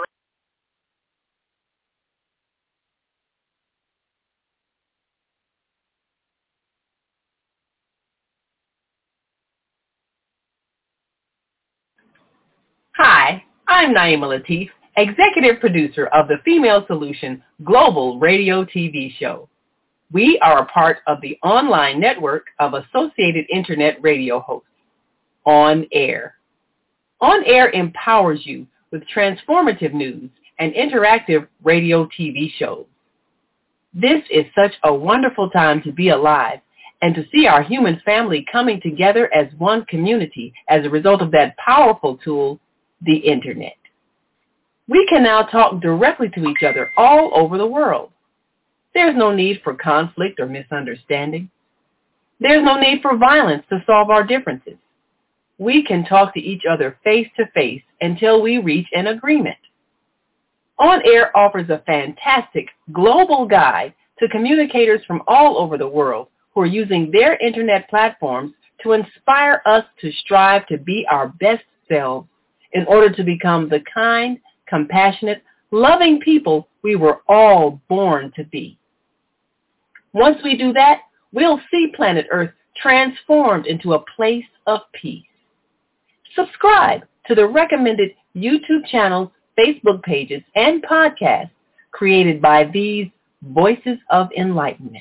Hi, I'm Naima Latif, executive producer of the Female Solution Global Radio TV show. We are a part of the online network of Associated Internet radio hosts, On Air. On Air empowers you with transformative news and interactive radio TV shows. This is such a wonderful time to be alive and to see our human family coming together as one community as a result of that powerful tool, the Internet. We can now talk directly to each other all over the world. There's no need for conflict or misunderstanding. There's no need for violence to solve our differences. We can talk to each other face to face until we reach an agreement. On Air offers a fantastic global guide to communicators from all over the world who are using their internet platforms to inspire us to strive to be our best selves in order to become the kind, compassionate, loving people we were all born to be. Once we do that, we'll see planet Earth transformed into a place of peace. Subscribe to the recommended YouTube channels, Facebook pages, and podcasts created by these Voices of Enlightenment.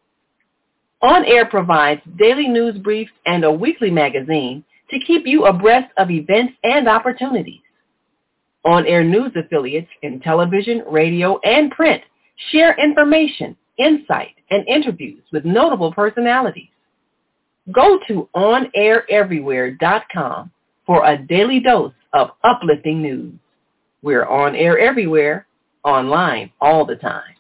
On Air provides daily news briefs and a weekly magazine to keep you abreast of events and opportunities. On Air news affiliates in television, radio, and print share information, insight, and interviews with notable personalities. Go to onaireverywhere.com for a daily dose of uplifting news. We're on air everywhere, online all the time.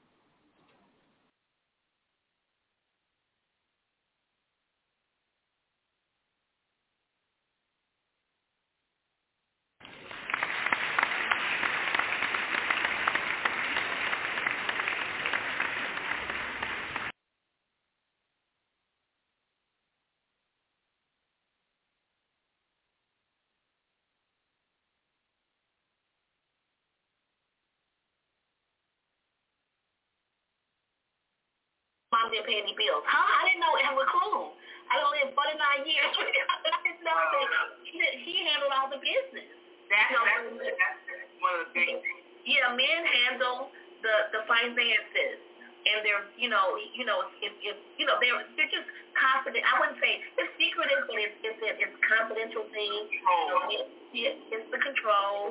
Mom didn't pay any bills. I didn't know, have a clue. I done lived 49 years. I didn't know that he handled all the business. That's one of the things. Yeah, men handle the finances, and they're they're just confident. I wouldn't say it's secretive, but it's confidential thing. Control. It's the control.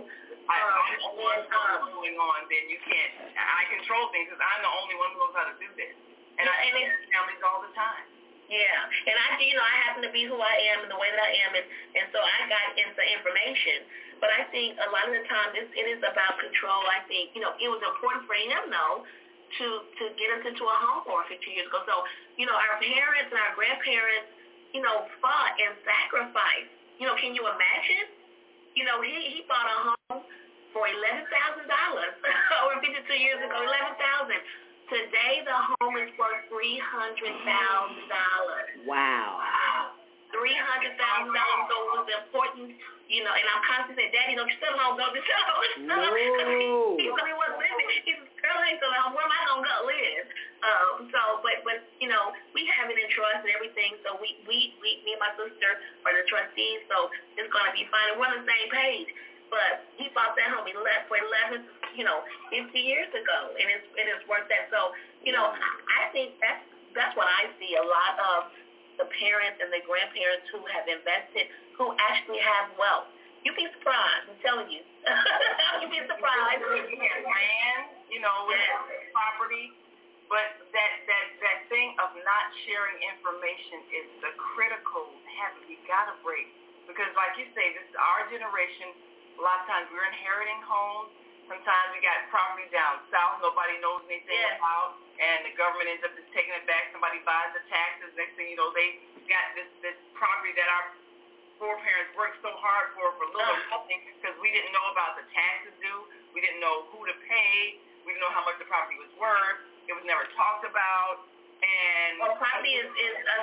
what's going on, then you can't. I control things because I'm the only one who knows how to do this, and I see families all the time. Yeah, and I happen to be who I am and the way that I am, and so I got into information. But I think a lot of the time it is about control. I think, it was important for him, though, to get us into a home for 50 years ago. So, our parents and our grandparents, fought and sacrificed. Can you imagine? He bought a home for $11,000 over 52 years ago, $11,000. Today, the home is worth $300,000. Wow. $300,000. So it was important, and I'm constantly saying, Daddy, don't you sell home, don't you sell home. No. He wasn't living. He said, girl, I ain't selling home. Where am I going to go live? But we have it in trust and everything. So me and my sister are the trustees. So it's going to be fine. We're on the same page. But he bought that home. He left for 50 years ago, and it is worth that. So, I think that's what I see. A lot of the parents and the grandparents who have invested, who actually have wealth. You'd be surprised. I'm telling you. You'd be surprised. You have land, with property. But that thing of not sharing information is the critical habit we got to break. Because like you say, this is our generation. A lot of times we're inheriting homes. Sometimes we got property down south nobody knows anything about, and the government ends up just taking it back. Somebody buys the taxes. Next thing you know, they got this property that our foreparents worked so hard for little nothing because we didn't know about the taxes due. We didn't know who to pay. We didn't know how much the property was worth. It was never talked about. And property is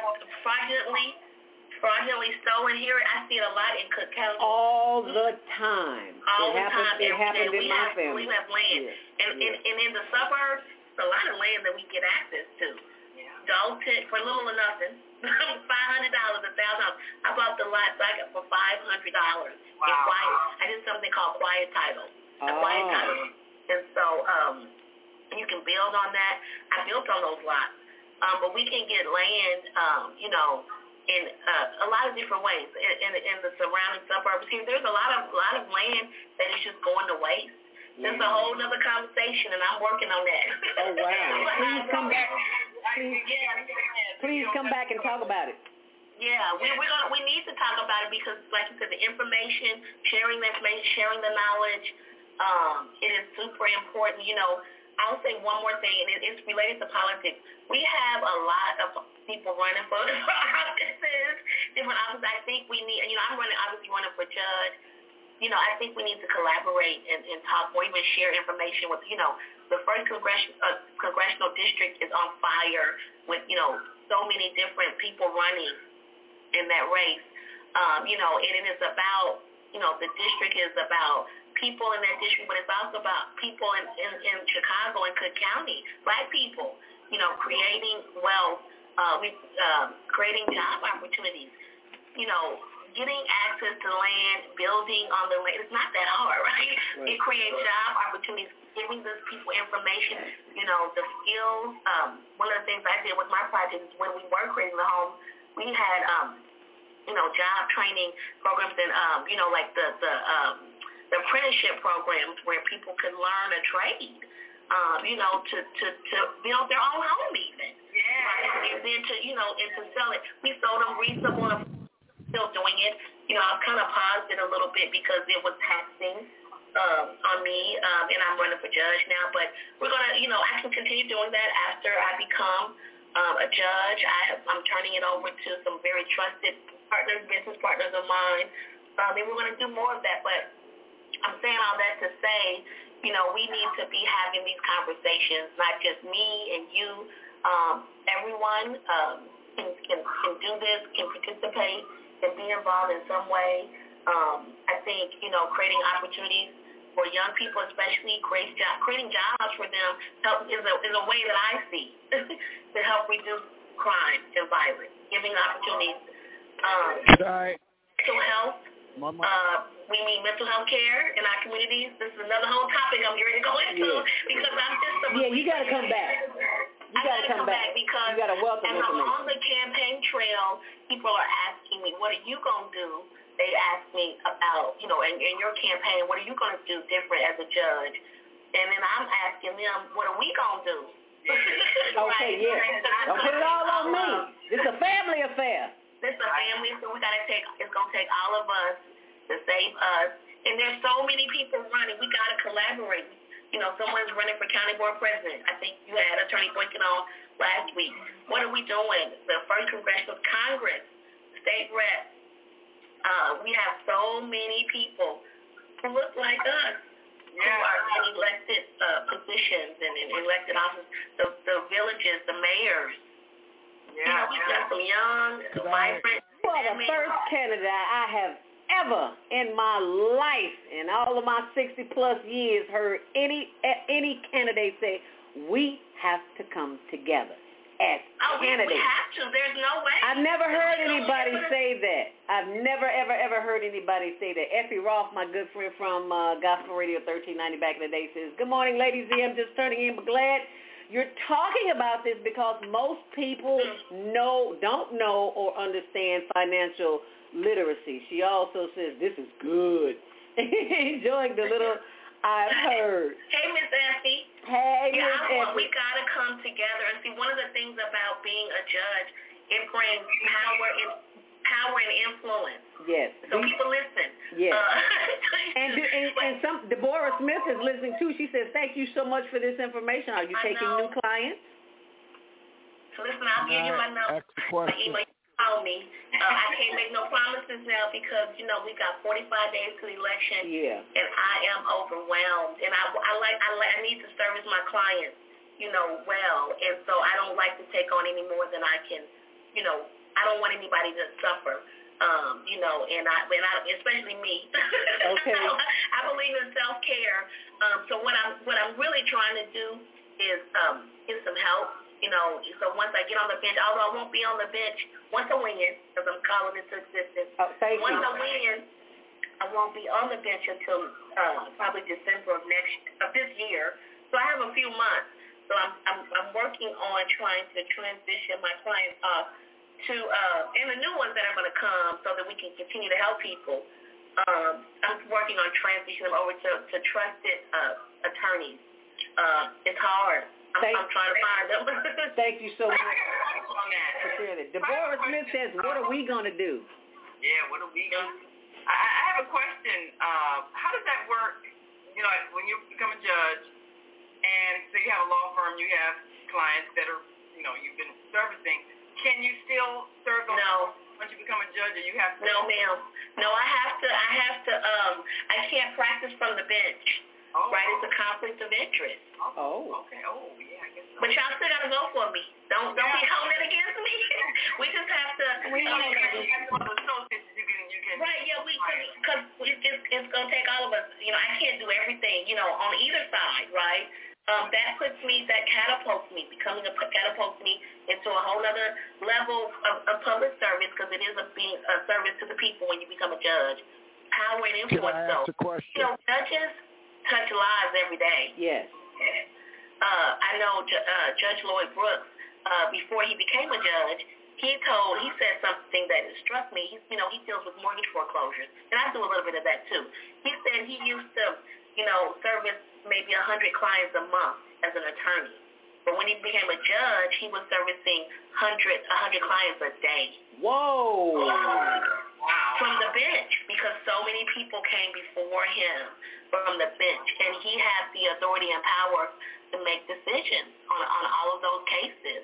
fraudulently stolen here. I see it a lot in Cook County. All the time. It happened in my family. We have land. Yeah. And in the suburbs, a lot of land that we get access to. Yeah. Dalton, for little or nothing. $500, $1,000. I bought the lot back for $500. Wow. I did something called quiet title. Quiet title. And so you can build on that. I built on those lots. But we can get land, in a lot of different ways in the surrounding suburbs. Here, there's a lot of land that is just going to waste. Yeah. There's a whole other conversation, and I'm working on that. Oh, wow. Please come back. Please come back and talk about it. Yeah, we need to talk about it because, like you said, the information, sharing the information, sharing the knowledge, it is super important. I'll say one more thing, and it's related to politics. We have a lot of people running for offices, different offices. I think we need, I'm obviously running for judge. I think we need to collaborate and talk or even share information with, the first congressional district is on fire with, so many different people running in that race. And it is about, the district is about people in that district, but it's also about people in Chicago and Cook County, Black people, creating wealth, creating job opportunities, getting access to land, building on the land. It's not that hard, right? It creates job opportunities, giving those people information, the skills. One of the things I did with my project is when we were creating the home, we had, job training programs and, like the apprenticeship programs where people could learn a trade, to build their own home even. Yeah. Right? And then and to sell it. We sold them reasonable, still doing it. I've kind of paused it a little bit because it was taxing on me, and I'm running for judge now. But we're going to, I can continue doing that after I become a judge. I'm turning it over to some very trusted partners, business partners of mine. And we're going to do more of that. But I'm saying all that to say, we need to be having these conversations, not just me and you. Everyone can do this, can participate, can be involved in some way. I think, creating opportunities for young people, especially creating jobs for them is a way that I see to help reduce crime and violence, giving opportunities. Mental health. We need mental health care in our communities. This is another whole topic I'm ready to go into because I'm just a you got to come back. You got to come back because you got a wealth of information. On the campaign trail, people are asking me, what are you going to do they asked me about, in your campaign, what are you going to do different as a judge? And then I'm asking them, what are we going to do? Okay, Don't put it all on me. It's a family affair. It's a family, so it's going to take all of us to save us. And there's so many people running. We got to collaborate. Someone's running for county board president. I think you had Attorney Boykin on last week. What are we doing? The first Congressional Congress, state rep. We have so many people who look like us who are in elected positions and in elected offices. The villages, the mayors. Yeah, we got some young, vibrant. Well, the first candidate I have ever in my life, in all of my 60-plus years, heard any candidate say, we have to come together as candidates. We have to. There's no way. I've never heard anybody say that. I've never, ever heard anybody say that. Effie Roth, my good friend from Gospel Radio 1390 back in the day, says, good morning, ladies. I'm just turning in, but glad you're talking about this because most people don't know or understand financial literacy. She also says, this is good. Enjoying the little I've heard. Hey, Miss Effie. Hey, Miss Effie. We got to come together. And see, one of the things about being a judge, it brings power and influence. Yes. So people listen. Yes. And Deborah Smith is listening too. She says, thank you so much for this information. Are you taking new clients? So listen, I'll give you my number. My email. Call me. I can't make no promises now because, we got 45 days to the election. Yeah. And I am overwhelmed. And I need to service my clients, well. And so I don't like to take on any more than I can, I don't want anybody to suffer. And I especially me. Okay. I believe in self-care. So what I'm really trying to do is get some help. So once I get on the bench, although I won't be on the bench, once I win, because I'm calling it to existence. Once I win, I won't be on the bench until probably December of this year. So I have a few months. So I'm working on trying to transition my clients off to and the new ones that are going to come so that we can continue to help people. I'm working on transitioning them over to trusted attorneys. It's hard. I'm trying to find them. Thank you so much for sharing it. Deborah Smith says, what are we going to do? Yeah, what are we going to do? I have a question. How does that work, when you become a judge, and so you have a law firm, you have clients that are, you've been servicing, can you still serve those? No. Once you become a judge, or you have to? No, ma'am. No, I I can't practice from the bench. Oh, right? It's a conflict of interest. Oh. Okay. Oh, yeah, I guess so. But y'all still got to vote for me. Don't be holding it against me. We just have to. Right, yeah, because it's going to take all of us. I can't do everything, on either side, right? That catapults me into a whole other level of public service because it is a service to the people when you become a judge. Power and influence, though. Judges touch lives every day. Yes. I know Judge Lloyd Brooks, before he became a judge, he said something that struck me. He deals with mortgage foreclosures, and I do a little bit of that too. He said he used to, service maybe 100 clients a month as an attorney. But when he became a judge, he was servicing 100 clients a day. Whoa. Wow. From the bench, because so many people came before him from the bench, and he had the authority and power to make decisions on all of those cases.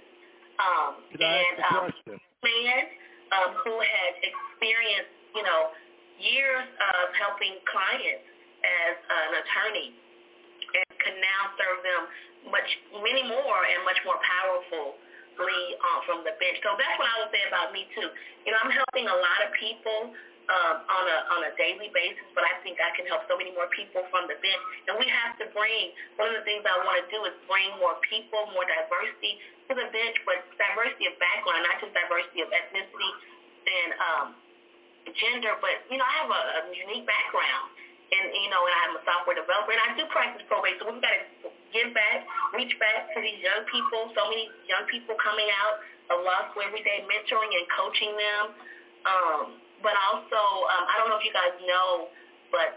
Man who had experienced, years of helping clients as an attorney and can now serve them many more and much more powerfully from the bench. So that's what I would say about me too. I'm helping a lot of people on a daily basis, but I think I can help so many more people from the bench. And we have to one of the things I want to do is bring more people, more diversity to the bench, but diversity of background, not just diversity of ethnicity and gender, but, I have a unique background. And, and I'm a software developer, and I do practice probate, so we've got to reach back to these young people, so many young people coming out of law school every day, mentoring and coaching them. but also, I don't know if you guys know, but,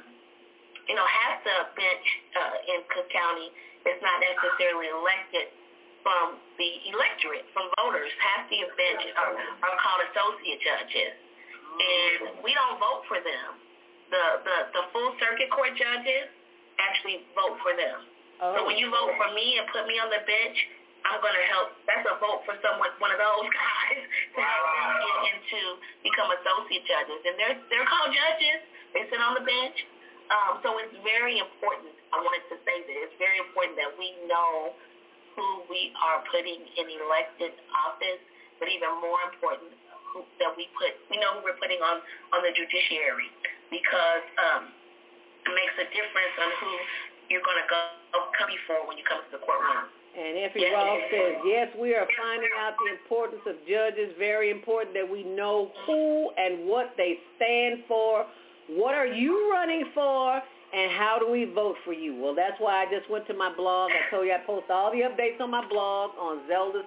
half the bench in Cook County is not necessarily elected from the electorate, from voters. Half the bench are called associate judges, and we don't vote for them. The full circuit court judges actually vote for them. Oh. So when you vote for me and put me on the bench, I'm going to help. That's a vote for one of those guys to help them get into become associate judges. And they're called judges. They sit on the bench. So it's very important. I wanted to say that it's very important that we know who we are putting in elected office, but even more important that we know who we're putting on the judiciary, because it makes a difference on who you're going to come before when you come to the courtroom. And Effie Ross says, yes, we are finding out the importance of judges. Very important that we know who and what they stand for. What are you running for? And how do we vote for you? Well, that's why I just went to my blog. I told you I post all the updates on my blog on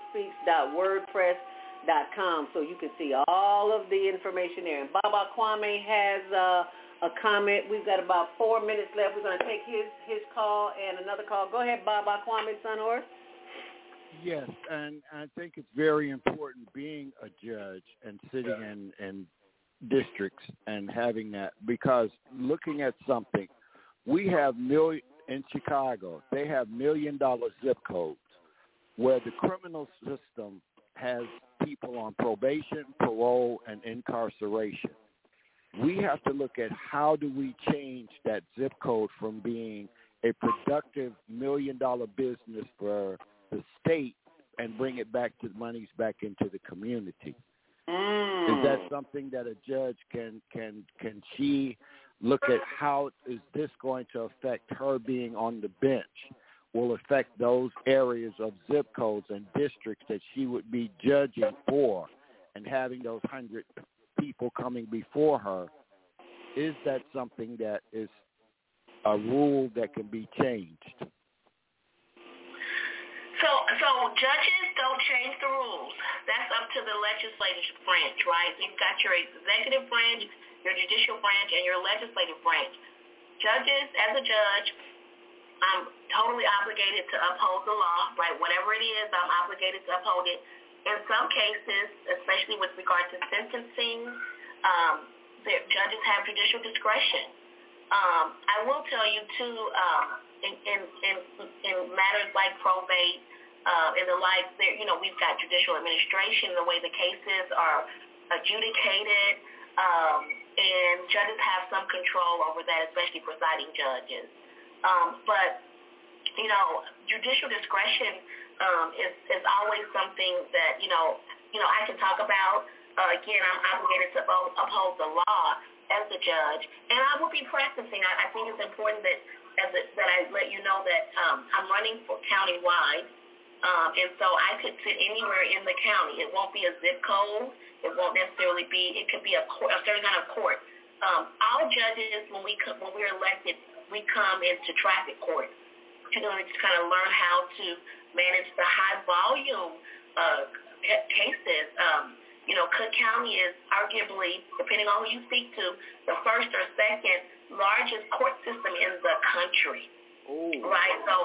zeldaspeaks.wordpress.com, so you can see all of the information there. And Baba Kwame has a comment. We've got about 4 minutes left. We're going to take his call and another call. Go ahead, Baba Kwame, son horse. Yes, and I think it's very important being a judge and sitting in districts and having that, because looking at something, we have in Chicago, they have $1 million zip codes where the criminal system has people on probation, parole, and incarceration. We have to look at how do we change that zip code from being a productive $1 million business for the state and bring it back to monies back into the community. Is that something that a judge can she look at? How is this going to affect her being on the bench? Will affect those areas of zip codes and districts that she would be judging for, and having those 100 people coming before her. Is that something that is a rule that can be changed? So judges don't change the rules. That's up to the legislative branch, right? You've got your executive branch, your judicial branch, and your legislative branch. Judges, as a judge, I'm totally obligated to uphold the law, right? Whatever it is, I'm obligated to uphold it. In some cases, especially with regard to sentencing, the judges have judicial discretion. I will tell you, too, in matters like probate, and the like, we've got judicial administration, the way the cases are adjudicated, and judges have some control over that, especially presiding judges. But judicial discretion is always something that I can talk about. Again, I'm obligated to uphold the law as a judge, and I will be practicing. I think it's important that I let you know that I'm running for countywide, and so I could sit anywhere in the county. It won't be a zip code. It won't necessarily be. It could be a certain kind of court. All judges, when we're elected, we come into traffic court to kind of learn how to manage the high volume cases. Cook County is arguably, depending on who you speak to, the first or second largest court system in the country. Ooh. Right? So,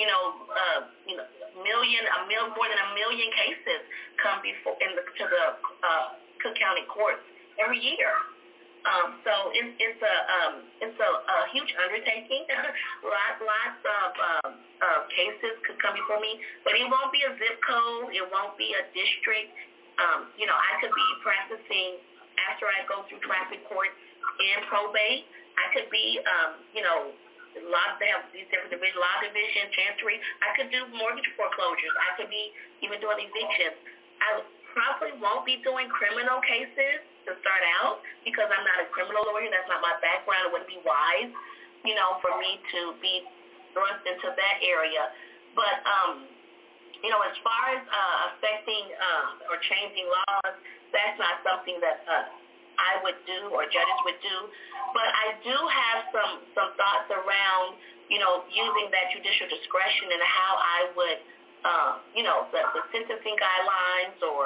more than 1 million cases come to the Cook County courts every year. So it's a huge undertaking. Lots of cases could come before me, but it won't be a zip code. It won't be a district. I could be practicing after I go through traffic court and probate. I could be, they have these different divisions, law division, chancery. I could do mortgage foreclosures. I could be even doing evictions. I probably won't be doing criminal cases to start out because I'm not a criminal lawyer. That's not my background. It wouldn't be wise, for me to be thrust into that area. But, as far as affecting or changing laws, that's not something that I would do or judges would do. But I do have some thoughts around, using that judicial discretion and how I would, the sentencing guidelines or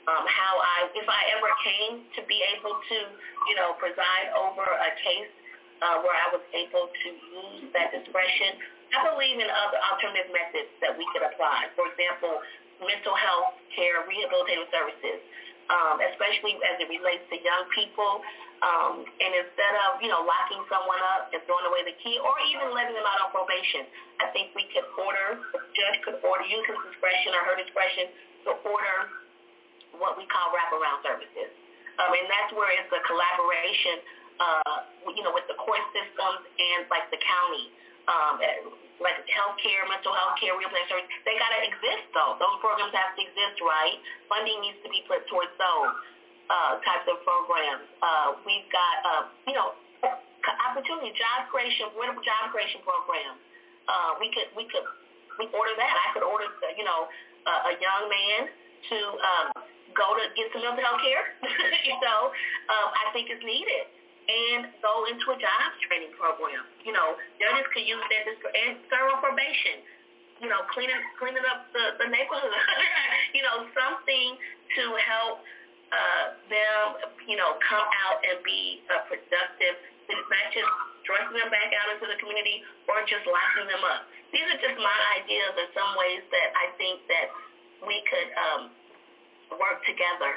if I ever came to be able to, preside over a case where I was able to use that discretion, I believe in other alternative methods that we could apply. For example, mental health care, rehabilitative services, especially as it relates to young people. And instead of, locking someone up and throwing away the key or even letting them out on probation, I think the judge could use his discretion or her discretion to order what we call wraparound services. And that's where it's a collaboration, with the court systems and like the county, like healthcare, mental health care, rehabilitation services. They got to exist though. Those programs have to exist, right? Funding needs to be put towards those types of programs. We've got, opportunity, job creation, affordable job creation programs. We order that. I could order, a young man to go to get some mental health care. I think it's needed. And go into a job training program. Judges could use that and serve on probation. Cleaning up the neighborhood. Something to help them, come out and be productive. It's not just thrusting them back out into the community or just locking them up. These are just my ideas of some ways that I think that we could work together.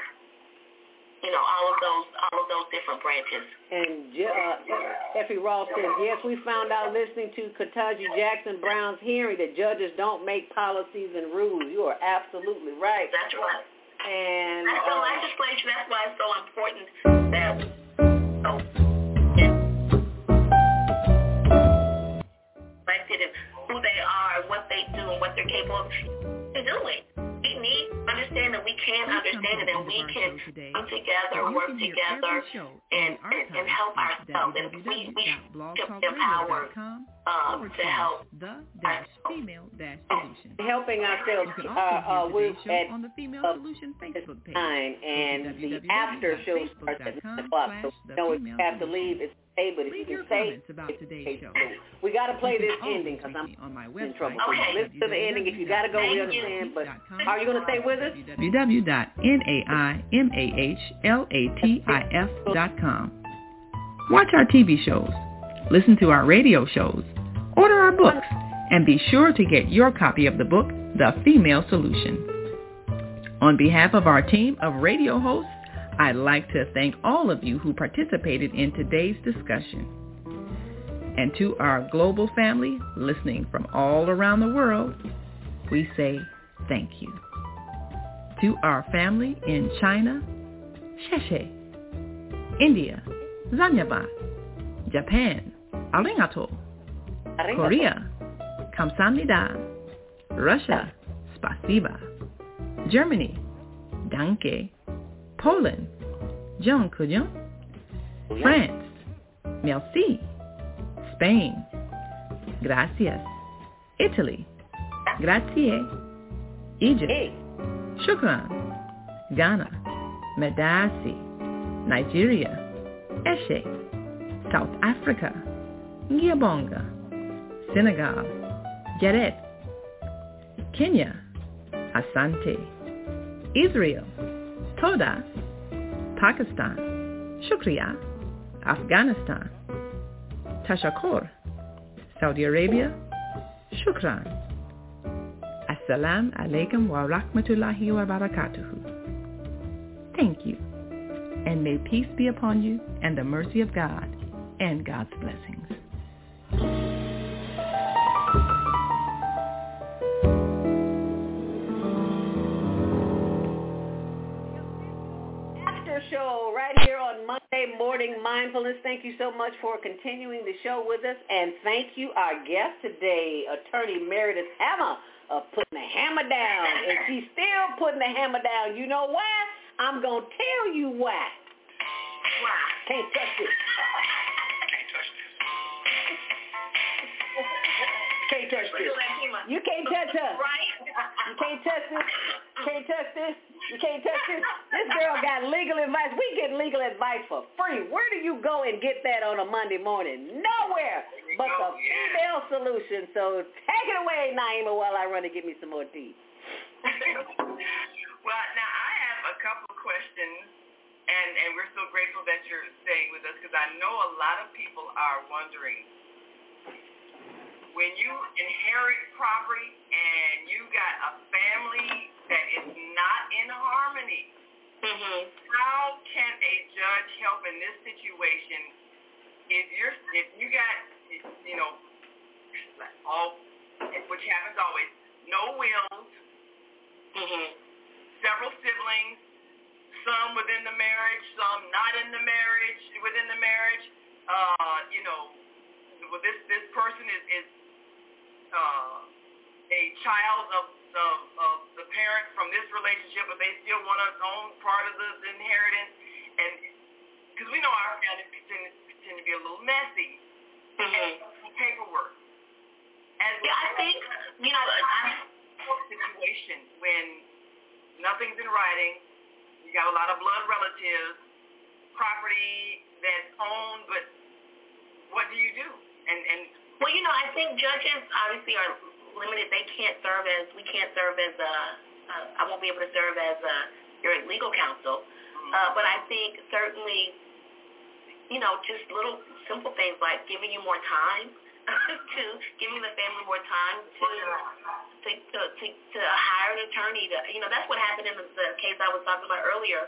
All of those different branches. And Effie Ross says, yes, we found out listening to Ketanji Jackson Brown's hearing that judges don't make policies and rules. You are absolutely right. That's right. And that's the legislature. That's why it's so important that elected and who they are, what they do, and what they're capable of doing. We need to understand that we can understand it and we can come together, work together, and help ourselves. And we should empower to help helping ourselves with on the Female Solution Facebook page. And the after show starts at 9 o'clock. So if you have to leave, it's okay, but if you can stay, about today's show. We got to play this ending because I'm on my in trouble. Okay. Listen to the ending. If you got to go, we understand. But are you going to stay with us? www.naimahlattif.com. Watch our TV shows, listen to our radio shows, order our books, and be sure to get your copy of the book, The Female Solution. On behalf of our team of radio hosts, I'd like to thank all of you who participated in today's discussion. And to our global family listening from all around the world, we say thank you. To our family in China, Sheshe, India, Zanyaba, Japan, Arigato, Korea, Kamsahamnida, Russia, Spasiba, Germany, Danke, Poland, Dziękuję, France, Merci, Spain, Gracias, Italy, Grazie, Egypt, Shukran, Ghana, Medasi, Nigeria, Eshe, South Africa, Ngiyabonga, Senegal, Geret, Kenya, Asante, Israel, Toda, Pakistan, Shukriya, Afghanistan, Tashakkur, Saudi Arabia, Shukran. Assalamu alaikum wa rahmatullahi wa barakatuhu. Thank you, and may peace be upon you and the mercy of God and God's blessings. Show right here on Monday Morning Mindfulness. Thank you so much for continuing the show with us, and thank you our guest today, Attorney Meredith Hammer, of putting the hammer down, and she's still putting the hammer down. You know why? I'm gonna tell you why. Why? Can't touch this. Can't touch this. You can't touch her. Right? You can't touch this. Can't touch this. You can't touch this. This girl got legal advice. We get legal advice for free. Where do you go and get that on a Monday morning? Nowhere but the Female Solution. So take it away, Naima, while I run and get me some more tea. Well, now I have a couple questions, and we're so grateful that you're staying with us, because I know a lot of people are wondering, when you inherit property and you got a family that is not in harmony, how can a judge help in this situation if you got, all, which happens always, no wills, several siblings, some within the marriage, some not in the marriage, within the marriage, this person is a child of the parent from this relationship, but they still want to own part of the inheritance, and because we know our families tend to be a little messy, and paperwork. I think, situation when nothing's in writing, you got a lot of blood relatives, property that's owned, but what do you do? And well, I think judges obviously are limited. We can't serve as I won't be able to serve as your legal counsel. But I think certainly, just little simple things like giving you more time, giving the family more time to hire an attorney. That's what happened in the case I was talking about earlier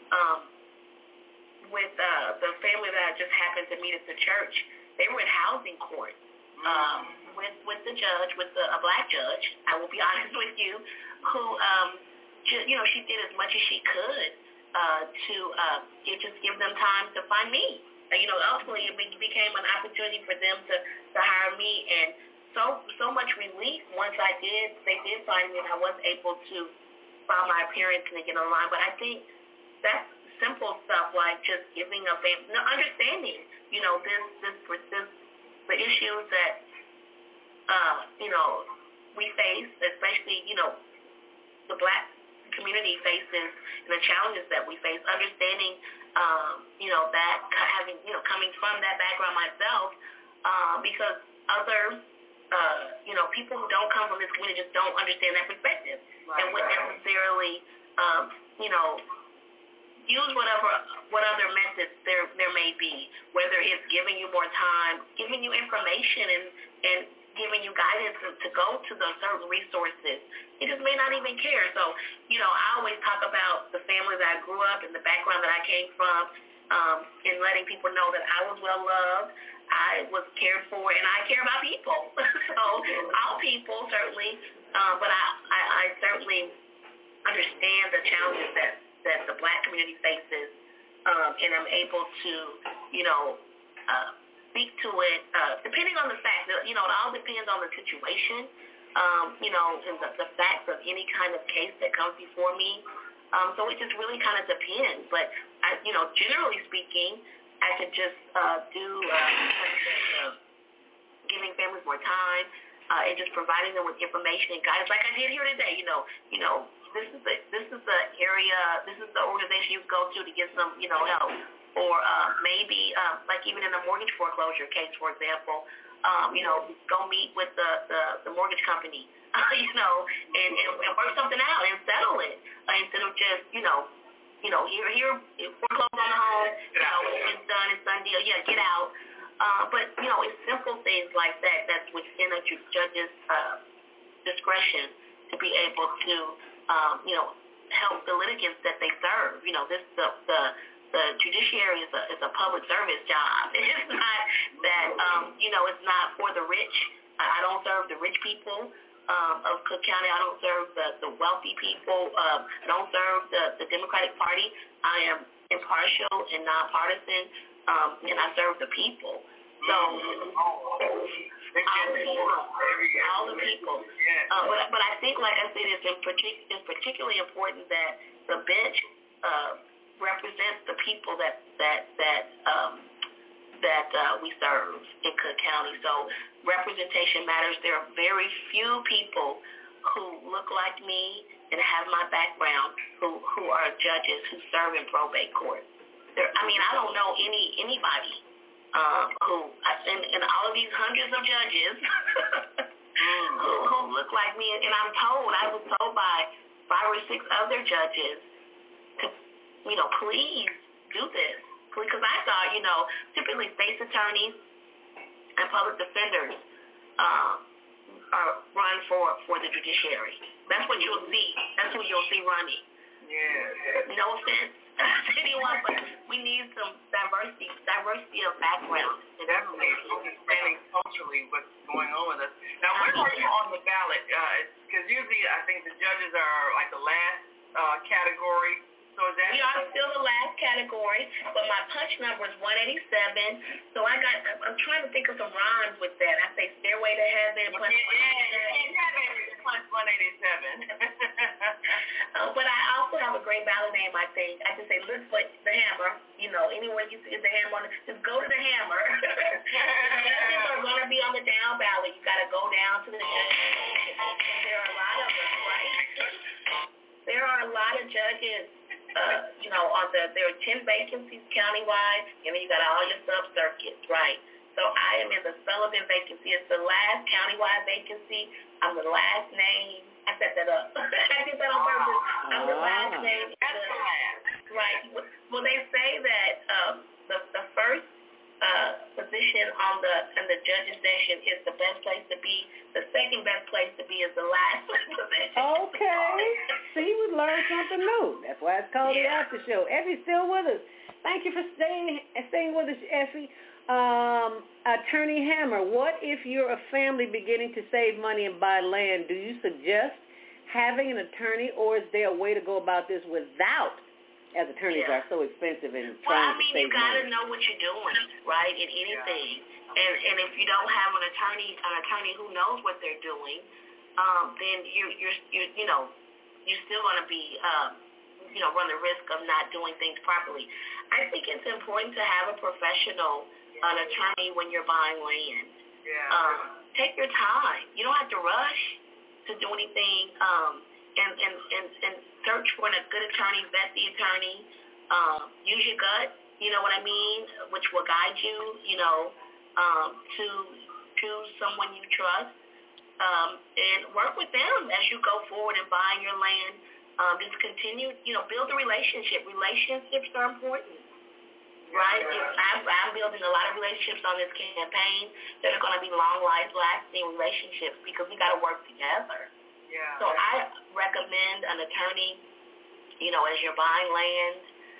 with the family that I just happened to meet at the church. They were in housing court. With the judge, with a black judge, I will be honest with you, who, she did as much as she could to just give them time to find me. Ultimately it became an opportunity for them to hire me, and so much relief once they did find me, and I was able to file my appearance and get online. But I think that's simple stuff like just giving a family, understanding, the issues that, we face, especially, the black community faces, and the challenges that we face, understanding, that having, coming from that background myself, because other, people who don't come from this community just don't understand that perspective, and wouldn't necessarily, use what other methods there may be, whether it's giving you more time, giving you information, and giving you guidance to go to those certain resources. It just may not even care. So, I always talk about the family that I grew up and the background that I came from, and letting people know that I was well loved, I was cared for, and I care about people. So all people certainly, but I certainly understand the challenges that the black community faces, and I'm able to, speak to it, depending on the facts. It all depends on the situation, and the facts of any kind of case that comes before me. So it just really kind of depends. But, generally speaking, I could just do giving families more time, and just providing them with information and guidance, like I did here today. This is the area, this is the organization you go to get some, help. Or maybe, like even in a mortgage foreclosure case, for example, go meet with the mortgage company, and work something out and settle it, instead of just, here, foreclose on the home, it's done, it's done deal, get out. But, it's simple things like that that's within a judge's discretion to be able to, help the litigants that they serve. The judiciary is a public service job. It's not that, it's not for the rich. I don't serve the rich people of Cook County. I don't serve the wealthy people. I don't serve the Democratic Party. I am impartial and nonpartisan, and I serve the people. So all the people. But I think, like I said, it's particularly important that the bench represents the people that we serve in Cook County. So representation matters. There are very few people who look like me and have my background who are judges who serve in probate court. I don't know anybody who, in all of these hundreds of judges who look like me. And I was told by 5 or 6 other judges to please do this. Because I thought, typically state's attorneys and public defenders are run for the judiciary. That's what you'll see. That's who you'll see running. Yeah. No offense to anyone, but we need some diversity of background. Definitely understanding culturally what's going on with us. Now, where are you on the ballot? Because usually I think the judges are like the last category. So is that? We are still the last category, but my punch number is 187. So I'm trying to think of some rhymes with that. I say Stairway to Heaven, punch 187. Punch 187. But I also have a great ballot name, I think. I just say, look for the hammer. Anywhere you see the hammer, just go to the hammer. Judges are going to be on the down ballot. You got to go down to the judges. There are a lot of us, right? There are a lot of judges. There are 10 vacancies countywide, and then you got all your sub-circuits, right? So I am in the Sullivan vacancy. It's the last countywide vacancy. I'm the last name. I set that up. I did that on purpose. I'm the last name. Right. Well, they say that the first position in the judges section is the best place to be. The second best place to be is the last position. Okay. See, we learned something new. That's why it's called the After Show. Effie's still with us. Thank you for staying with us, Effie. Attorney Hammer, what if you're a family beginning to save money and buy land? Do you suggest having an attorney, or is there a way to go about this without, as attorneys are so expensive and trying to save money? You got to know what you're doing, right, in anything. And if you don't have an attorney who knows what they're doing, then you're still going to be run the risk of not doing things properly. I think it's important to have a professional, an attorney when you're buying land. Take your time. You don't have to rush to do anything. And search for a good attorney, vet the attorney. Use your gut. You know what I mean? Which will guide you. To choose someone you trust. And work with them as you go forward in buying your land. Just continue, build a relationship. Relationships are important, right? I'm building a lot of relationships on this campaign that are going to be long-lasting relationships because we got to work together. Yeah. So I recommend an attorney, as you're buying land,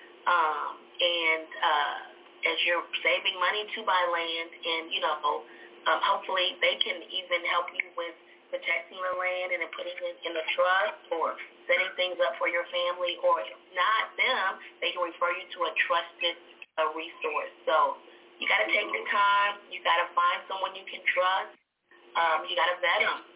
and as you're saving money to buy land, and hopefully they can even help you with protecting the land and then putting it in a trust or setting things up for your family, or if not them, they can refer you to a trusted resource. So you got to take your time. You got to find someone you can trust. You got to vet them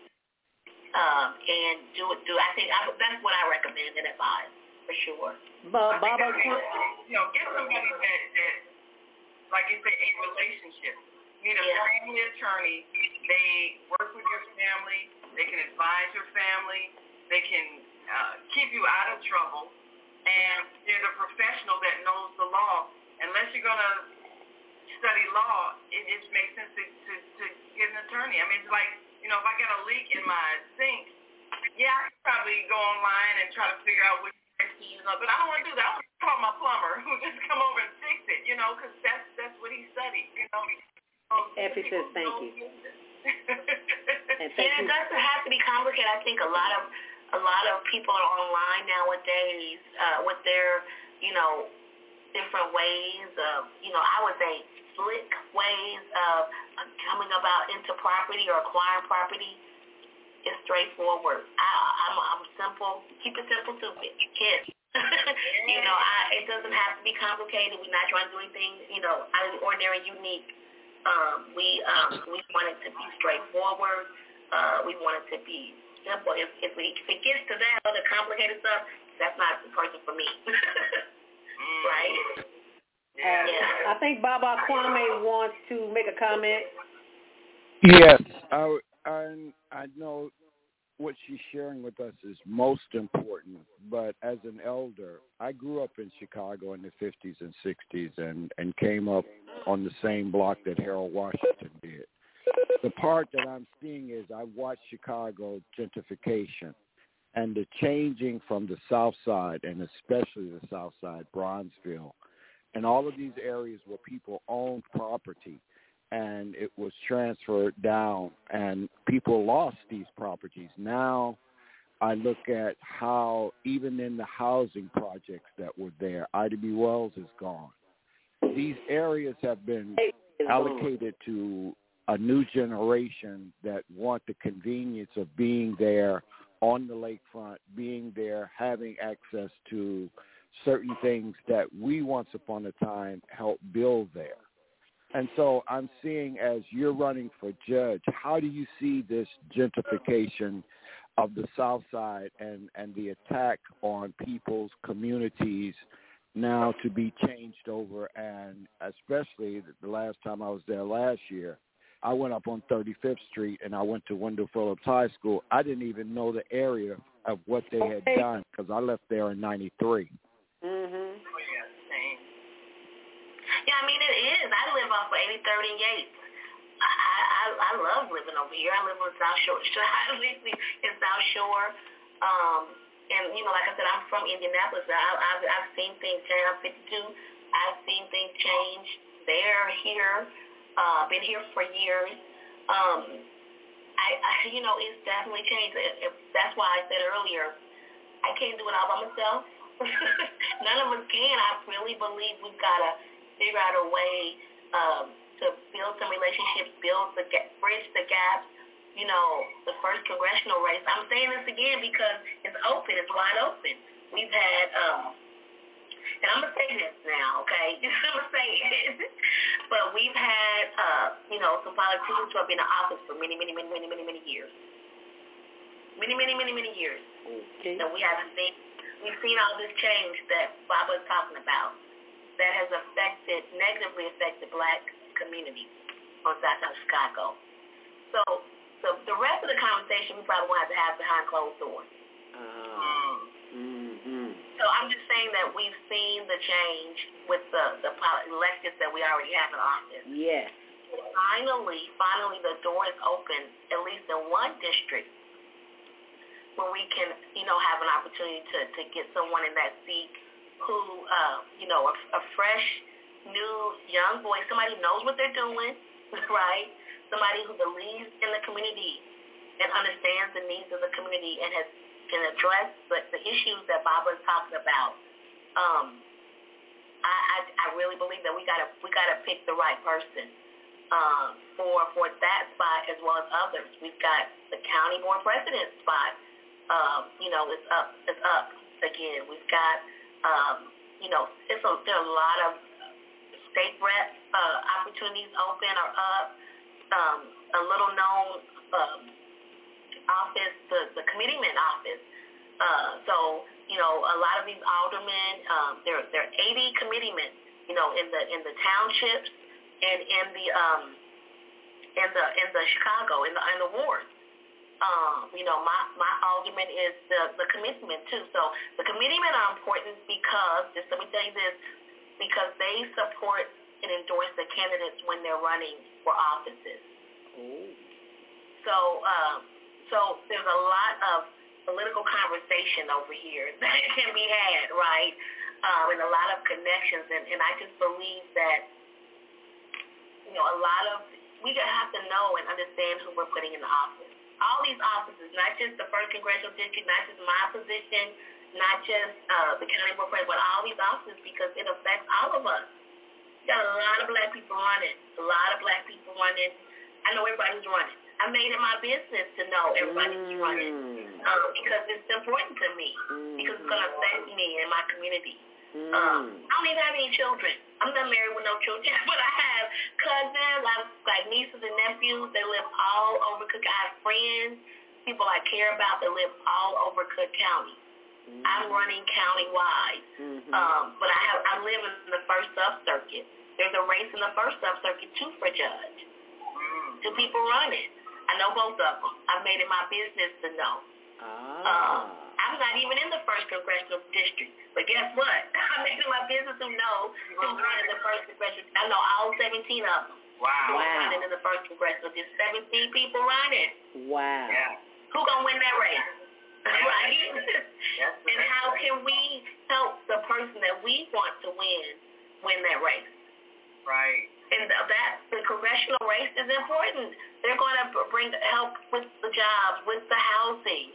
and do it. I think that's what I recommend and advise for sure. Get somebody that, like you say, a relationship. You need a family attorney. They work with your family. They can advise your family. They can keep you out of trouble. And they're the professional that knows the law. Unless you're going to study law, it just makes sense to get an attorney. I mean, it's like, if I got a leak in my sink, I could probably go online and try to figure out which to use. But I don't want to do that. I want to call my plumber who just come over and fix it, because that's what he studied, Effie says thank you. And it doesn't have to be complicated. I think a lot of people are online nowadays with their, different ways of, I would say slick ways of coming about into property or acquiring property. It's straightforward. I'm simple. Keep it simple to kids. It doesn't have to be complicated. We're not trying to do anything, out of the ordinary, unique. We want it to be straightforward. We want it to be simple. If it gets to that other complicated stuff, that's not the person for me. Right? I think Baba Kwame wants to make a comment. Yes, I know what she's sharing with us is most important, but as an elder, I grew up in Chicago in the 50s and 60s and came up on the same block that Harold Washington did. The part that I'm seeing is I watched Chicago gentrification, and the changing from the South Side, and especially the South Side, Bronzeville, and all of these areas where people owned property, and it was transferred down, and people lost these properties. Now I look at how even in the housing projects that were there, Ida B. Wells is gone. These areas have been allocated to a new generation that want the convenience of being there on the lakefront, being there, having access to certain things that we once upon a time helped build there. And so I'm seeing, as you're running for judge, how do you see this gentrification of the South Side and the attack on people's communities now to be changed over? And especially the last time I was there last year, I went up on 35th Street and I went to Wendell Phillips High School. I didn't even know the area of what they had done because I left there in 93. Yeah, I mean, it is. I live off of 83rd and Yates. I love living over here. I live on South Shore. I live in South Shore. And, you know, like I said, I'm from Indianapolis. I've seen things change. I'm 52. I've seen things change there, here. Been here for years. You know, it's definitely changed. That's why I said earlier, I can't do it all by myself. None of us can. I really believe we've got to figure out a way to build some relationships, bridge the gaps. You know, the first congressional race. I'm saying this again because it's open. It's wide open. We've had, and I'm going to say this now, okay? I'm going to say it. But we've had, you know, some politicians who have been in office for many years. Many years. Okay. And we've seen all this change that Bob was talking about that has negatively affected black communities on South Side of Chicago. So the rest of the conversation we probably want to have behind closed doors. So I'm just saying that we've seen the change with the electeds that we already have in office. Yes. Finally, the door is open, at least in one district, where we can, you know, have an opportunity to get someone in that seat who, you know, a fresh, new, young voice, somebody who knows what they're doing, right? Somebody who believes in the community and understands the needs of the community and can address the issues that Bob was talking about. I really believe that we gotta pick the right person for that spot as well as others. We've got the county board president spot. You know, it's up again. We've got you know, there are a lot of state rep opportunities open or up. A little known office, the committeeman office. So, you know, a lot of these aldermen, there are 80 committeemen, you know, in the townships and in the Chicago, in the wards. You know, my alderman is the committeeman too. So the committeemen are important because, just let me tell you this, because they support and endorse the candidates when they're running for offices. So there's a lot of political conversation over here that can be had, right? And a lot of connections, and I just believe that, you know, we have to know and understand who we're putting in the office. All these offices, not just the 1st Congressional District, not just my position, not just the county board president, but all these offices, because it affects all of us. We got a lot of black people running. I know everybody who's running. I made it my business to know everybody who's running because it's important to me, because it's going to affect me and my community. I don't even have any children. I'm not married with no children, but I have cousins, like nieces and nephews. They live all over Cook. I have friends, people I care about that live all over Cook County. I'm running county-wide, but I live in the 1st Sub-Circuit. There's a race in the 1st Sub-Circuit, too, for judge. 2 people running. I know both of them. I've made it my business to know. I'm not even in the 1st Congressional District. But guess what? I made it my business to know who's running in the 1st Congressional. I know all 17 of them. Wow. Running in the 1st Congressional District. 17 people running. Wow. Yeah. Who gonna win that race? right? And how can we help the person that we want to win that race? Right. And the congressional race is important. They're going to bring help with the jobs, with the housing,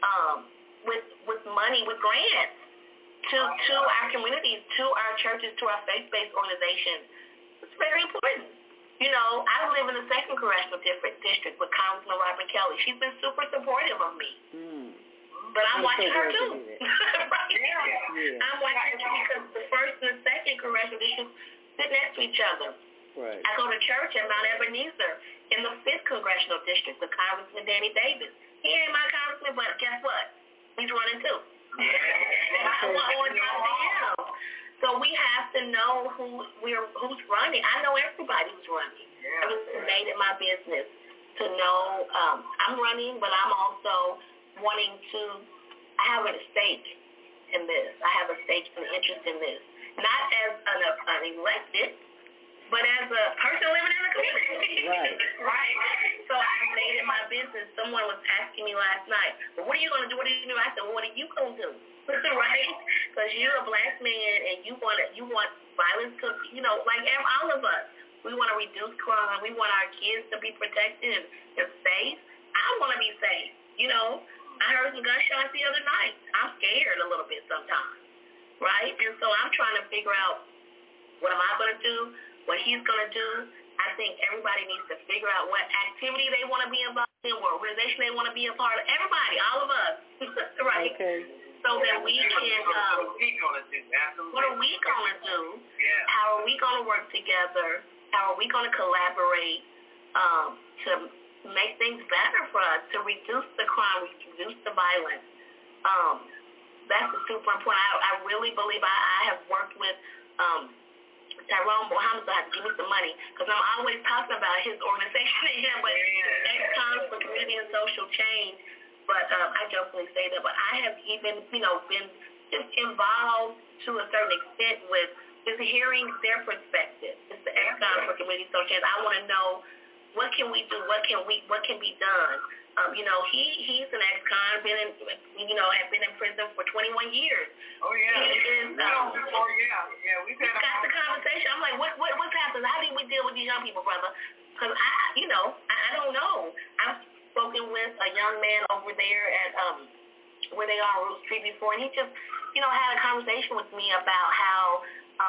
with money, with grants to our communities, to our churches, to our faith-based organizations. It's very important. I live in the 2nd Congressional District with Congressman Robert Kelly. She's been super supportive of me. But I'm watching her too. Right? Yeah. I'm watching her because the 1st and the 2nd Congressional Districts sit next to each other. Right. I go to church at Mount Ebenezer in the 5th Congressional District with Congressman Danny Davis. He ain't my congressman, but guess what? He's running too. I want to talk to him. So we have to know who's running. I know everybody who's running. It's made it my business to know I'm running, but I'm also wanting to have a stake in this. I have a stake and interest in this. Not as an elected, but as a person living in the community. Right. Right. So I made it my business. Someone was asking me last night, well, what are you going to do? What are you going to do? I said, well, what are you going to do? Right? Because you're a black man and you want violence to, like all of us. We want to reduce crime. We want our kids to be protected and safe. I want to be safe. I heard some gunshots the other night. I'm scared a little bit sometimes. Right? And so I'm trying to figure out what am I going to do, what he's going to do. I think everybody needs to figure out what activity they want to be involved in, what organization they want to be a part of. Everybody, all of us. Right? Okay. So that we can, what are we going to do? Yeah. How are we going to work together? How are we going to collaborate to make things better for us, to reduce the crime, reduce the violence? That's super important. I really believe I have worked with Tyrone Mohammed, so I have to give me some money because I'm always talking about his organization and but ex-cons for community and social change. But I definitely say that. But I have even, been just involved to a certain extent with just hearing their perspective. It's the ex-cons for community and social change. I want to know what can we do, what can be done. He's an ex-con, has been in prison for 21 years. Oh yeah. He is. We've got the conversation. I'm like, what's happening? How do we deal with these young people, brother? Because I don't know. I've spoken with a young man over there at where they are on Root Street before, and he just, had a conversation with me about how,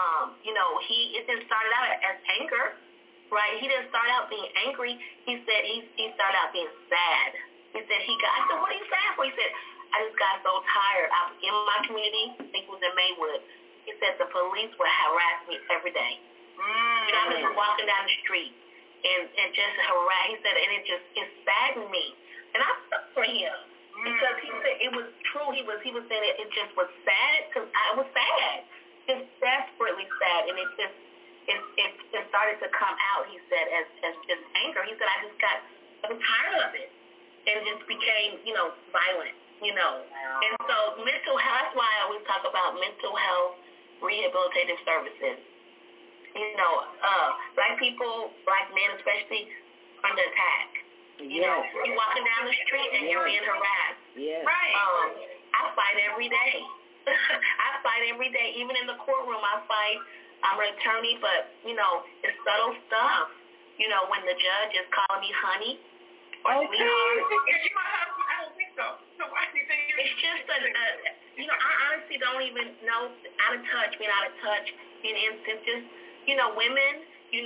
he didn't start out as anger. Right, he didn't start out being angry. He said he started out being sad. He said I said, what are you sad for? He said, I just got so tired. I was in my community, I think it was in Maywood. He said the police would harass me every day. I was just walking down the street and just harass. He said, and it saddened me. And I felt for him because he said it was true. He was saying it just was sad because I was sad, just desperately sad, and it started to come out, he said, as just anger. He said, I was tired of it. And it just became, violent, And so mental health, that's why I always talk about mental health rehabilitative services. Black people, black men especially, under attack. You're walking down the street and you're being harassed. Yes. Right. I fight every day. Even in the courtroom, I fight. I'm an attorney, but, it's subtle stuff. When the judge is calling me honey or sweetheart. Is you my husband? I don't think so. So why do you think you're... It's just I honestly don't even know, out of touch, being instant. Just, women,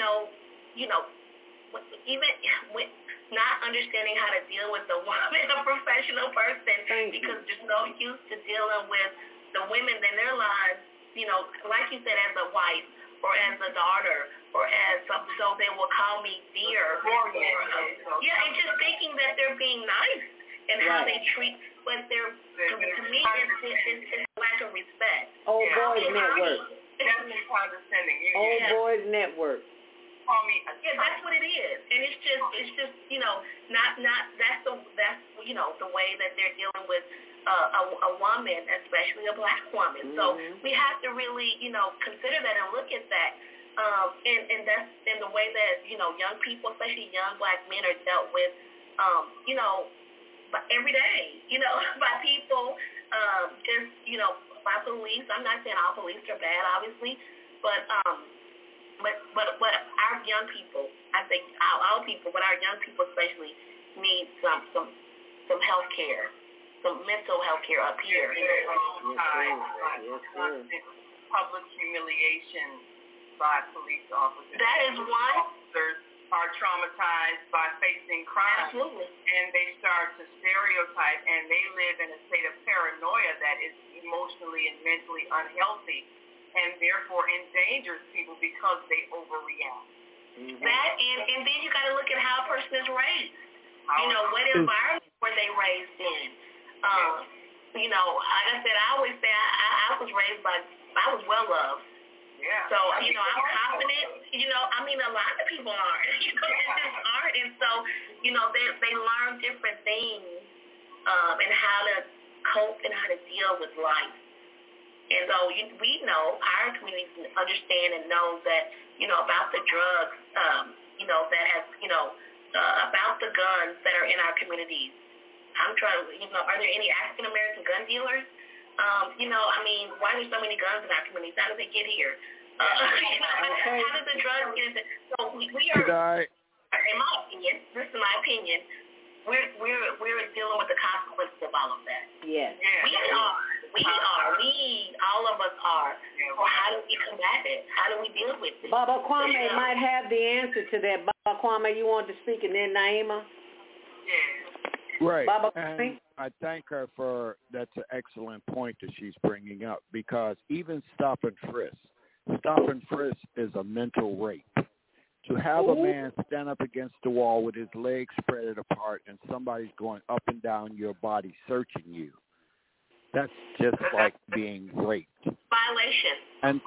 even with not understanding how to deal with the woman, a professional person, because there's no use to dealing with the women in their lives, like you said, as a wife or as a daughter or as so they will call me dear. And just thinking that they're being nice and how they treat, but to me it's lack of respect. Old Boys Network. Definitely condescending. Old Boys Network. Call me that's what it is, and it's just that's the way that they're dealing with a woman, especially a black woman. So we have to really consider that and look at that, and that's in the way that young people, especially young black men, are dealt with. every day, by people, just, by police. I'm not saying all police are bad, obviously, but our young people, I think all people, but our young people especially need some health care, some mental health care up here. Public humiliation by police officers. That is why officers are traumatized by facing crime. Absolutely. And they start to stereotype, and they live in a state of paranoia that is emotionally and mentally unhealthy, and therefore endangers people because they overreact. Mm-hmm. That and then you got to look at how a person is raised. What environment were they raised in? Like I said, I always say I was raised I was well loved. Yeah. So, I'm confident. A lot of people aren't. They just aren't. And so, they learn different things and how to cope and how to deal with life. And so we know, our communities understand and know that, about the drugs, that has, about the guns that are in our communities. I'm trying to, are there any African-American gun dealers? Why are there so many guns in our communities? How did they get here? How did the drugs get into? So we are, in my opinion, this is my opinion, we're dealing with the consequences of all of that. Yes. We all of us are. So how do we combat it? How do we deal with it? Baba Kwame might have the answer to that. Baba Kwame, you want to speak, and then Naima? Yeah. Right. Baba and Kwame? I thank her for, that's an excellent point that she's bringing up, because even stop and frisk is a mental rape. To have a man stand up against the wall with his legs spread apart and somebody's going up and down your body searching you, that's just like being raped. Violation. And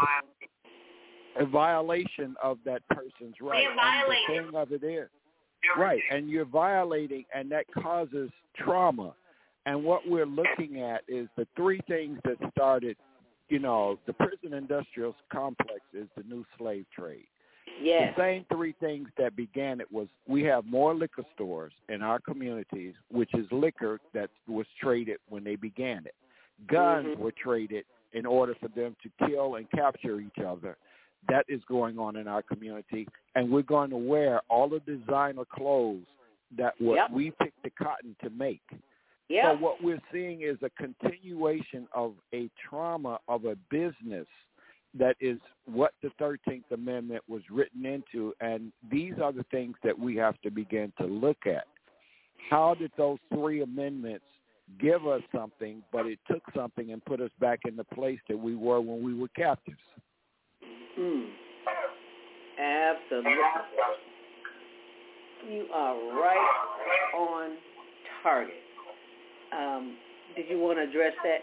a violation of that person's right. Being violated. And the thing of it is, right, and you're violating, and that causes trauma. And what we're looking at is the three things that started, the prison industrial complex is the new slave trade. Yes. The same three things that began it was we have more liquor stores in our communities, which is liquor that was traded when they began it. Guns were traded in order for them to kill and capture each other. That is going on in our community. And we're going to wear all the designer clothes that we picked the cotton to make. Yep. So what we're seeing is a continuation of a trauma of a business that is what the 13th Amendment was written into, and these are the things that we have to begin to look at. How did those three amendments give us something, but it took something and put us back in the place that we were when we were captives? Absolutely. You are right on target. Did you want to address that?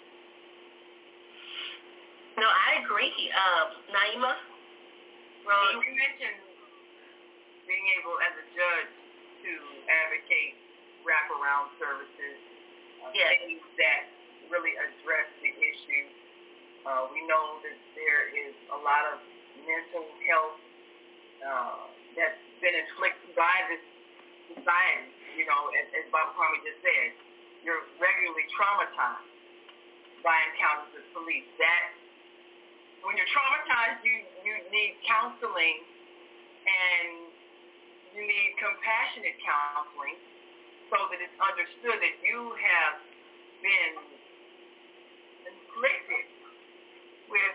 No, I agree. Naima? Well, you mentioned being able as a judge to advocate wraparound services, things that really address the issue. We know that there is a lot of mental health that's been inflicted by this society. As Baba Kwame just said, you're regularly traumatized by encounters with police. When you're traumatized, you need counseling, and you need compassionate counseling so that it's understood that you have been inflicted with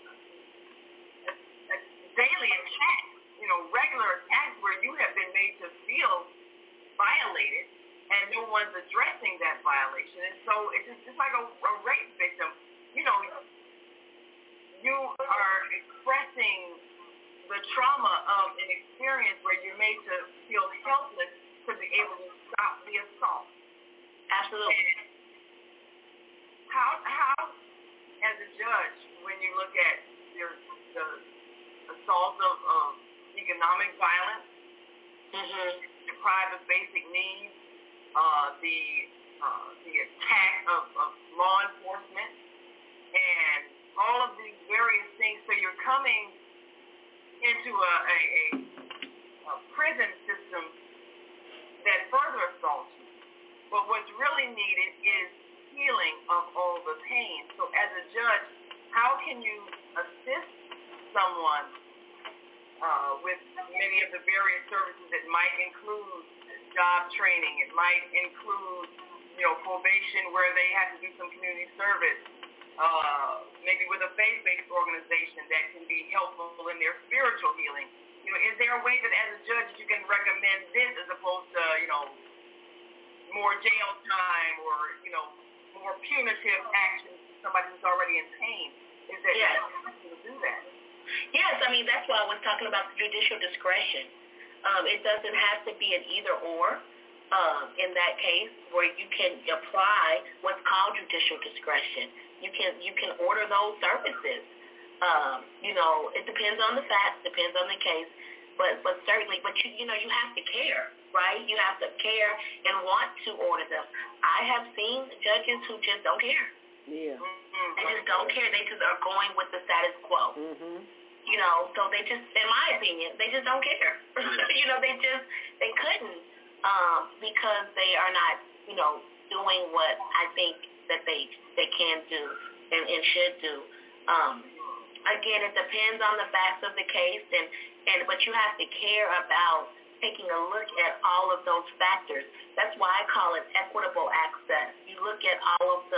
a daily attack, regular attacks where you have been made to feel violated, and no one's addressing that violation. And so it's just like a rape victim. You are expressing the trauma of an experience where you're made to feel helpless to be able to stop the assault. Absolutely. And how, as a judge, when you look at the assault of economic violence, deprived of basic needs, the attack of law enforcement, and all of these various things. So you're coming into a prison system that further assaults you. But really needed is healing of all the pain. So as a judge, how can you assist someone with many of the various services? It might include job training. It might include, probation where they have to do some community service. Maybe with a faith-based organization that can be helpful in their spiritual healing. Is there a way that as a judge you can recommend this as opposed to, more jail time or, more punitive actions to somebody who's already in pain? Is that possible to do that? Yes, I mean, that's why I was talking about judicial discretion. It doesn't have to be an either or in that case where you can apply what's called judicial discretion. You can order those services. It depends on the facts, depends on the case, but certainly, you have to care, right? You have to care and want to order them. I have seen judges who just don't care. Yeah. They just don't care. They just are going with the status quo. Mm-hmm. So they just, in my opinion, they just don't care. They couldn't because they are not, doing what I think that they can do and should do. Again, it depends on the facts of the case, but you have to care about taking a look at all of those factors. That's why I call it equitable access. You look at all of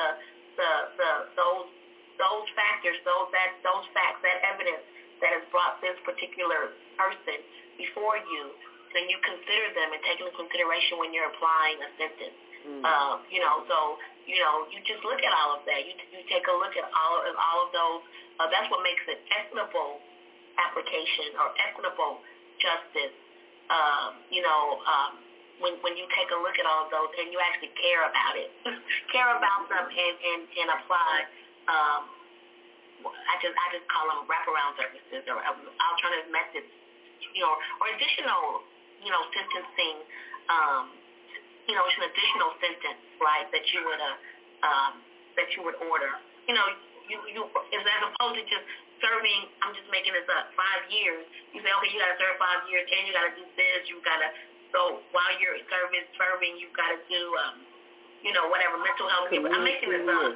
those factors, those facts, that evidence that has brought this particular person before you, then you consider them and take into consideration when you're applying a sentence. You just look at all of that. You take a look at all of those. That's what makes it equitable application or equitable justice. When you take a look at all of those and you actually care about it, care about them and apply. I just call them wraparound services or alternative methods, or additional, sentencing. It's an additional sentence, right, that you would order. You as opposed to just serving, I'm just making this up, 5 years. You say, okay, you got to serve 5 years, and you got to do this, you got to, so while you're serving, you've got to do, whatever, mental health. I'm making this up.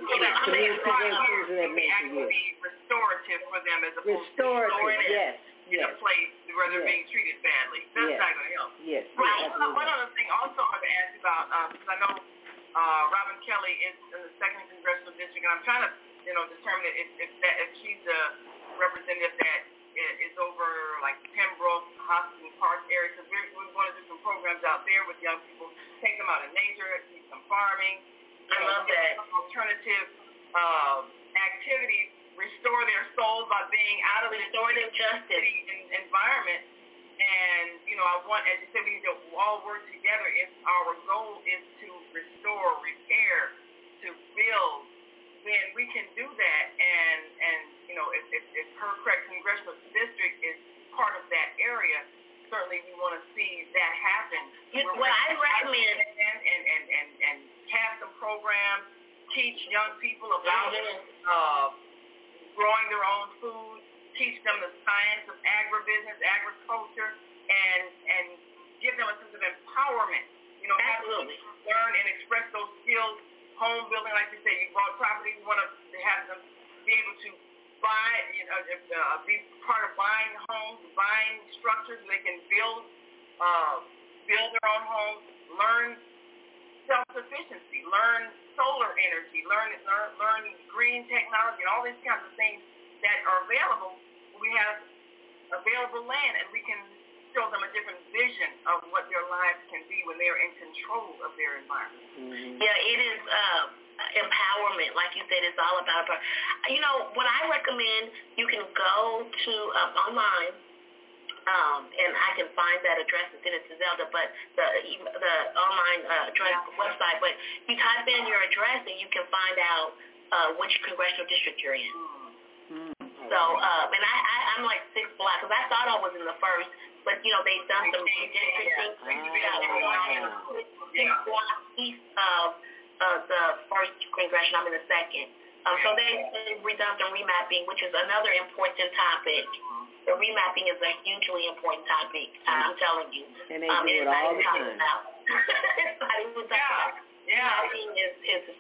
It be actually restorative for them as opposed to restorative in a place where they're being treated badly. That's not going to help. Yes. Right. One other thing also I want to ask you about, because I know Robin Kelly is in the 2nd Congressional District, and I'm trying to, determine if she's a representative that is over like Pembroke, Hoskins Park area, because we want to do some programs out there with young people, take them out in nature, teach them farming. I love that. Alternative activities, restore their souls by being out of the restorative justice environment. And, I want, as you said, we need to all work together. If our goal is to restore, repair, to build, then we can do that. And if her correct congressional district is part of that area, certainly we want to see that happen. What I recommend and have some programs, teach young people about growing their own food, teach them the science of agribusiness, agriculture, and give them a sense of empowerment. Absolutely. Learn and express those skills. Home building, like you said, you bought property, you want to have them be able to buy, be part of buying homes, buying structures where they can build their own homes, learn self-sufficiency, learn solar energy, learn green technology, and all these kinds of things that are available. We have available land, and we can show them a different vision of what their lives can be when they're in control of their environment. Mm-hmm. Yeah, it is empowerment. Like you said, it's all about what I recommend, you can go to online, and I can find that address and send it to Zelda, but the online address website, but you type in your address and you can find out which congressional district you're in. So, and I'm like 6 blocks, because I thought I was in the 1st, but, they've done some redistricting. 6 blocks east of the 1st congression, I'm in the 2nd. So they've done some remapping, which is another important topic. The remapping is a hugely important topic, I'm telling you. And they do it all the time. Remapping is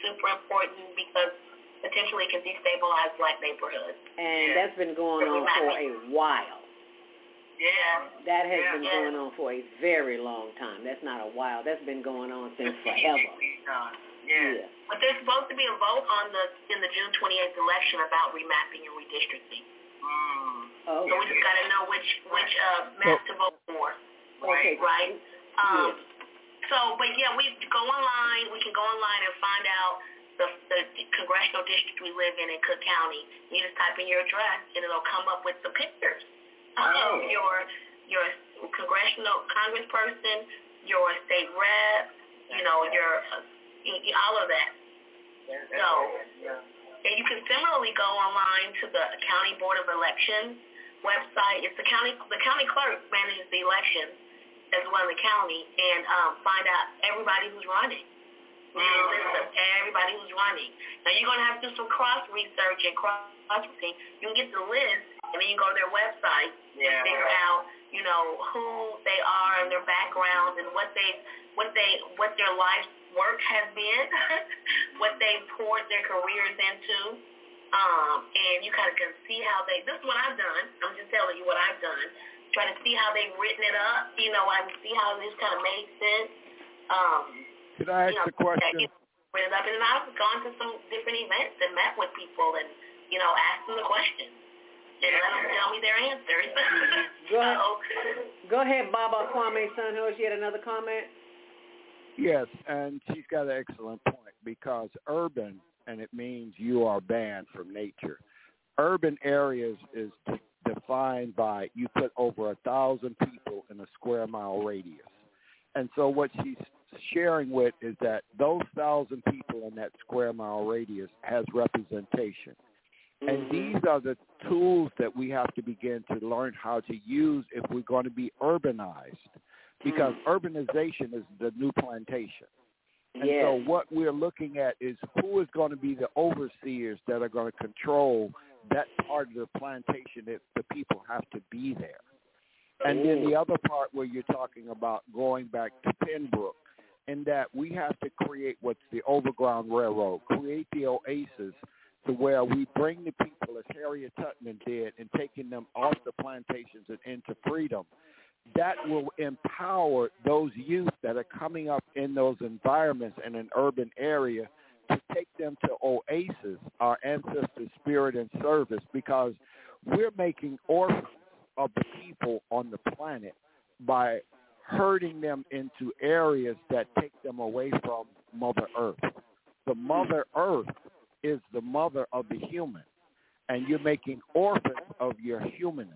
super important because potentially it can destabilize black neighborhoods. And that's been going on for a while. Yeah. That has been going on for a very long time. That's not a while. That's been going on since forever. Yeah. But there's supposed to be a vote in the June 28th election about remapping and redistricting. Oh. So we just got to know which map to vote for. Okay. Right? So, but yeah, we go online. We can go online and find out the congressional district we live in Cook County. You just type in your address, and it'll come up with some pictures of your congressional congressperson, your state rep, your all of that. So, and you can similarly go online to the County Board of Elections website. It's the county clerk manages the elections as well in the county, and find out everybody who's running. You get a list of everybody who's running. Now you're going to have to do some cross research and cross-researching. You can get the list, and then you go to their website and figure out, who they are and their backgrounds and what their life's work has been, what they poured their careers into, and you kind of can see how this is what I've done. I'm just telling you what I've done. Trying to see how they've written it up, I can see how this kind of made sense. Could I ask a question? Written it up, and then I've gone to some different events and met with people and, asked them the questions and let them tell me their answers. Go ahead, Baba Kwame Sunhurst. You had another comment? Yes, and she's got an excellent point because urban, and it means you are banned from nature. Urban areas is defined by you put over 1,000 people in a square mile radius. And so what she's sharing with is that those 1,000 people in that square mile radius has representation. And these are the tools that we have to begin to learn how to use if we're going to be urbanized, because urbanization is the new plantation. And so what we're looking at is who is going to be the overseers that are going to control that part of the plantation if the people have to be there. And then the other part where you're talking about going back to Pembroke, in that we have to create what's the Overground Railroad, create the oasis to where we bring the people, as Harriet Tubman did, and taking them off the plantations and into freedom. That will empower those youth that are coming up in those environments in an urban area to take them to oasis, our ancestors' spirit and service, because we're making orphans of the people on the planet by herding them into areas that take them away from Mother Earth. The Mother Earth is the mother of the human, and you're making orphans of your humanness.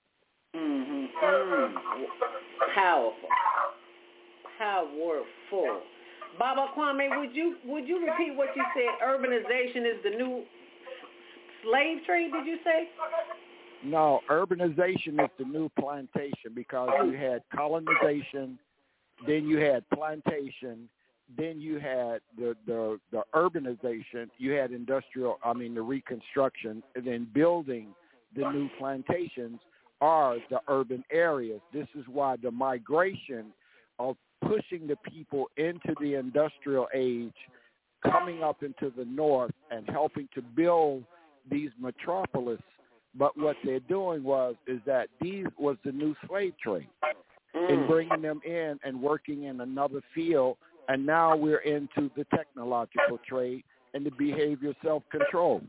Powerful. Baba Kwame, would you repeat what you said? Urbanization is the new slave trade, did you say? No, urbanization is the new plantation, because you had colonization, then you had plantation, then you had the urbanization, you had the reconstruction, and then building the new plantations are the urban areas. This is why the migration of pushing the people into the industrial age, coming up into the north and helping to build these metropolis. But what they're doing is that these was the new slave trade in bringing them in and working in another field. And now we're into the technological trade and the behavior self-control.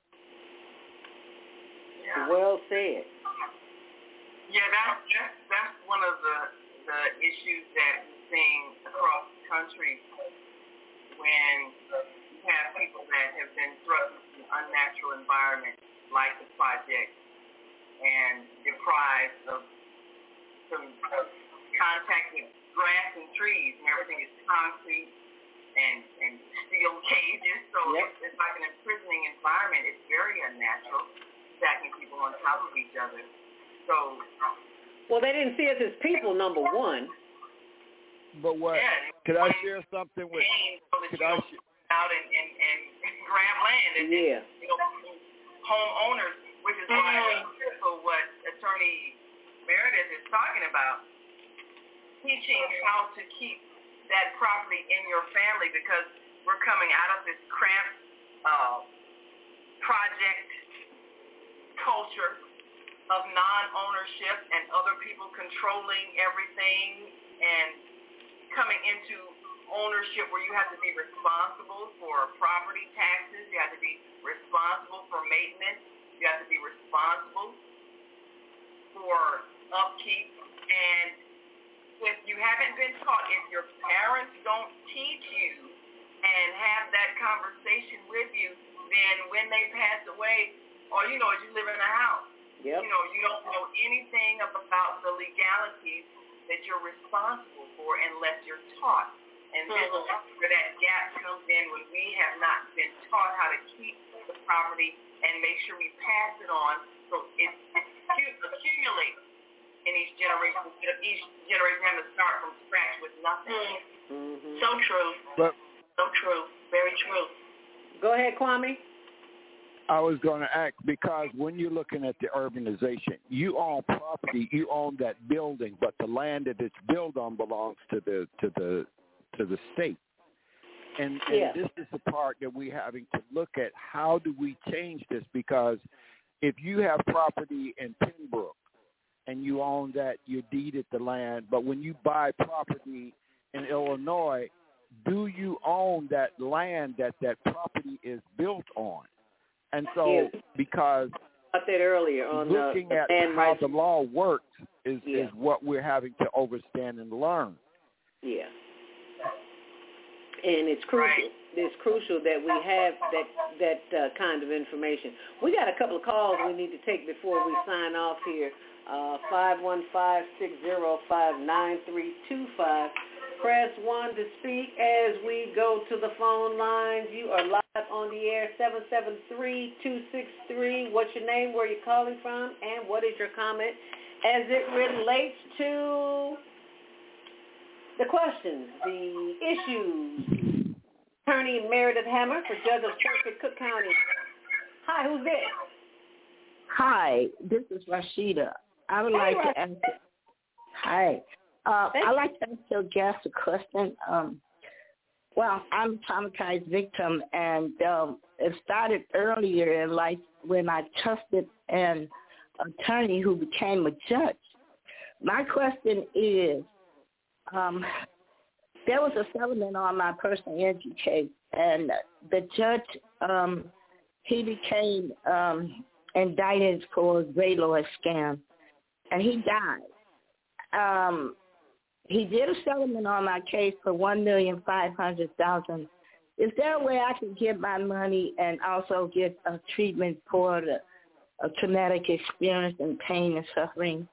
Well said. Yeah, that's one of the issues that we're seeing across the country when you have people that have been thrust into an unnatural environment like the project and deprived of some contact with grass and trees, and everything is concrete and steel cages. So it's like an imprisoning environment. It's very unnatural, stacking people on top of each other. So, well, they didn't see us as people, number one. But what? Could I share something with? Could I out and grab land and homeowners, which is why for what Attorney Meredith is talking about, teaching how to keep that property in your family, because we're coming out of this cramped project culture of non-ownership and other people controlling everything and coming into ownership where you have to be responsible for property taxes, you have to be responsible for maintenance, you have to be responsible for upkeep. And if you haven't been taught, if your parents don't teach you and have that conversation with you, then when they pass away, all you know is you live in a house. Yep. You know, you don't know anything about the legalities that you're responsible for unless you're taught. And this is where that gap comes in when we have not been taught how to keep the property and make sure we pass it on so it accumulates in each generation. Each generation having to start from scratch with nothing. Mm-hmm. So true. So true. Very true. Go ahead, Kwame. I was going to ask, because when you're looking at the urbanization, you own property, you own that building, but the land that it's built on belongs to the state. And this is the part that we're having to look at. How do we change this? Because if you have property in Pembroke and you own that, you deeded the land, but when you buy property in Illinois, do you own that land that property is built on? And so, because I said earlier on looking at how the law works is what we're having to understand and learn. Yeah. And it's crucial. Right. It's crucial that we have that kind of information. We got a couple of calls we need to take before we sign off here. 515-605-9325. Press 1 to speak as we go to the phone lines. You are live on the air, 773-263. What's your name, where you're calling from, and what is your comment as it relates to the questions, the issues? Attorney Meredith Hammer for Judge of Cook County. Hi, who's this? Hi, this is Rashida. I would like to ask. Hi. I'd like to ask your guest a question. Well, I'm a traumatized victim, and it started earlier in life when I trusted an attorney who became a judge. My question is, there was a settlement on my personal injury case, and the judge, he became indicted for a Gray Lord scam, and he died. He did a settlement on my case for $1,500,000. Is there a way I can get my money and also get a treatment for the traumatic experience and pain and suffering?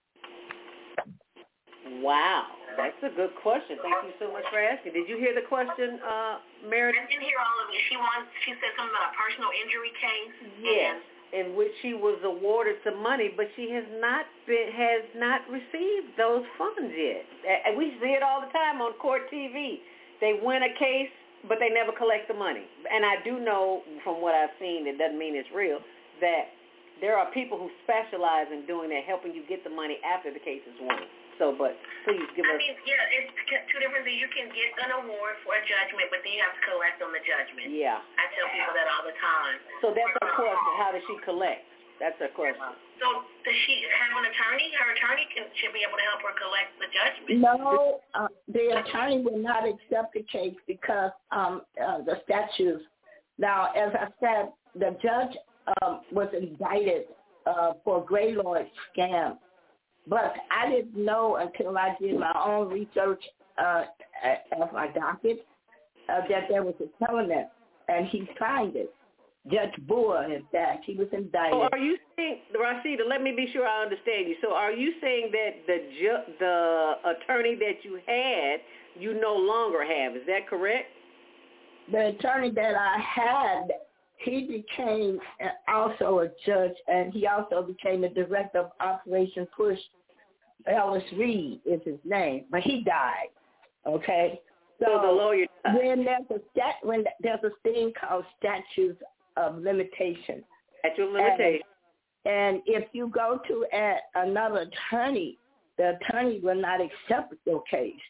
Wow, that's a good question. Thank you so much for asking. Did you hear the question, Meredith? I didn't hear all of it. She said something about a personal injury case. Yes. In which she was awarded some money, but she has not received those funds yet. We see it all the time on court TV. They win a case, but they never collect the money. And I do know from what I've seen, it doesn't mean it's real, that there are people who specialize in doing that, helping you get the money after the case is won. So, but please give us. I mean, yeah, it's two different things. You can get an award for a judgment, but then you have to collect on the judgment. Yeah. I tell people that all the time. So that's her question. How does she collect? That's her question. So does she have an attorney? Her attorney should be able to help her collect the judgment. No, the attorney will not accept the case because the statutes. Now, as I said, the judge was indicted for Gray Lord scam. But I didn't know until I did my own research of my docket that there was a settlement, and he signed it. Judge Boer, in fact, he was indicted. So are you saying, Rashida, let me be sure I understand you. So are you saying that the attorney that you had, you no longer have? Is that correct? The attorney that I had, he became also a judge, and he also became the director of Operation Push. Ellis Reed is his name, but he died. Okay, so the lawyer died. When there's a thing called statutes of limitation. Statute of limitation. And if you go to another attorney, the attorney will not accept your case.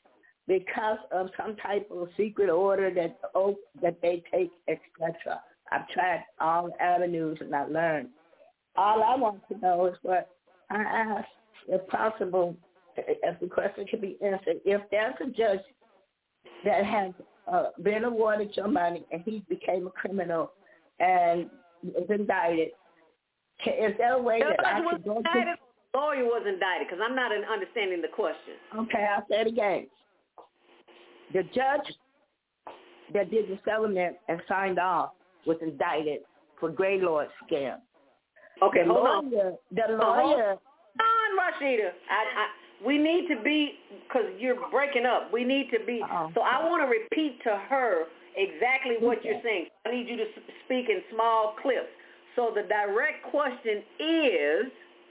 because of some type of secret order that they take, etc. I've tried all avenues and I learned. All I want to know is what I asked, if possible, if the question can be answered. If there's a judge that has been awarded your money and he became a criminal and was indicted, is there a way that I could go to... The lawyer was indicted, because I'm not understanding the question. Okay, I'll say it again. The judge that did the settlement and signed off was indicted for Grey Lord scam. Okay, hold on. The lawyer... Hold on, Rashida. We need to be, because you're breaking up, we need to be... So I want to repeat to her exactly what you're saying. I need you to speak in small clips. So the direct question is...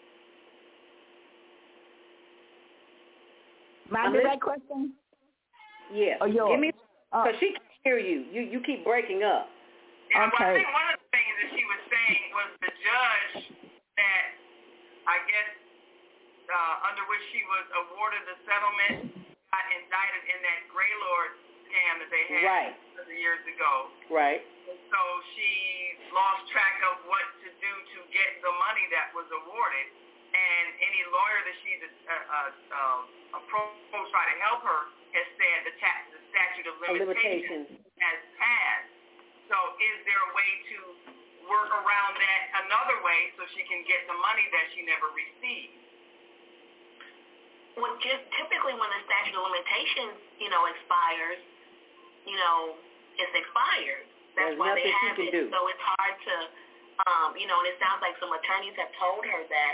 My direct question? Yeah. Or yours? Give me, because she can hear you. You keep breaking up. Yeah, well, I think one of the things that she was saying was the judge that, I guess, under which she was awarded the settlement, got indicted in that Grey Lord scam that they had years ago. Right. So she lost track of what to do to get the money that was awarded, and any lawyer that she's approached try to help her has said the statute of limitations has passed. So is there a way to work around that another way so she can get the money that she never received? Well, just typically when the statute of limitations, expires, it's expired. That's why they have it. So it's hard to, and it sounds like some attorneys have told her that.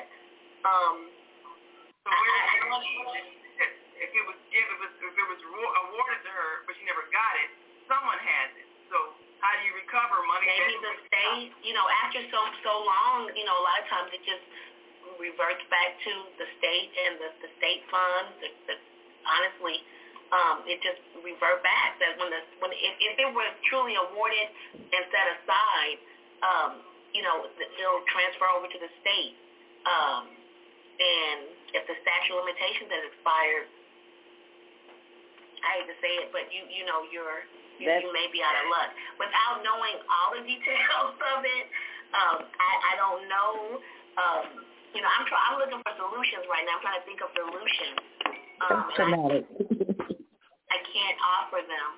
So where's the money? If it was awarded to her, but she never got it, someone has it. So how do you recover money? Maybe the state, after so long, a lot of times it just reverts back to the state and the state funds. Honestly, it just revert back. That if it was truly awarded and set aside, it'll transfer over to the state. And if the statute of limitations has expired, I hate to say it, but you may be out of luck. Without knowing all the details of it, I don't know. I'm looking for solutions right now. I'm trying to think of solutions. I can't offer them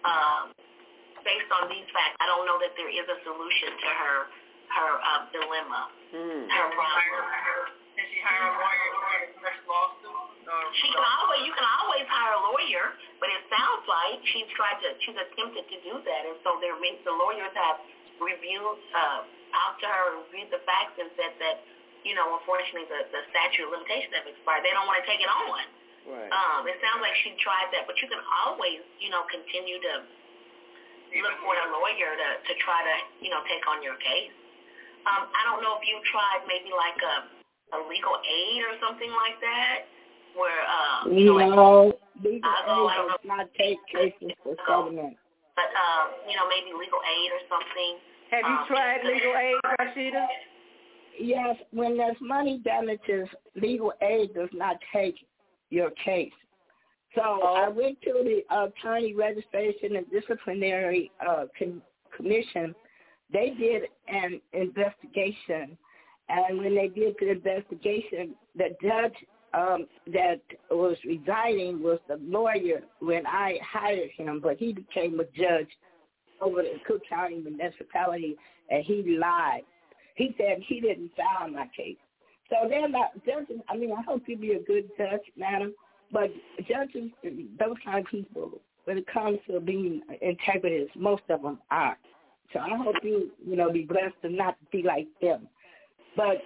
based on these facts. I don't know that there is a solution to her dilemma, her problem. Can she hire a lawyer to write a fresh lawsuit? You can always hire a lawyer, but it sounds like she's attempted to do that, and so the lawyers have reviewed, talked to her, reviewed the facts, and said that, unfortunately the statute of limitations have expired. They don't want to take it on. Right. It sounds like she tried that, but you can always, continue to look for a lawyer to try to, take on your case. I don't know if you tried maybe like a legal aid or something like that, where legal aid does not take cases for settlement. But maybe legal aid or something. Have you tried legal aid, Rashida? Yes, when there's money damages, legal aid does not take your case. So I went to the Attorney Registration and Disciplinary Commission. They did an investigation, and when they did the investigation, the judge that was residing was the lawyer when I hired him, but he became a judge over the Cook County municipality, and he lied. He said he didn't file my case. So they're not judges. I mean, I hope you be a good judge, madam, but judges, those kind of people, when it comes to being integrous, most of them are. So I hope you be blessed to not be like them. But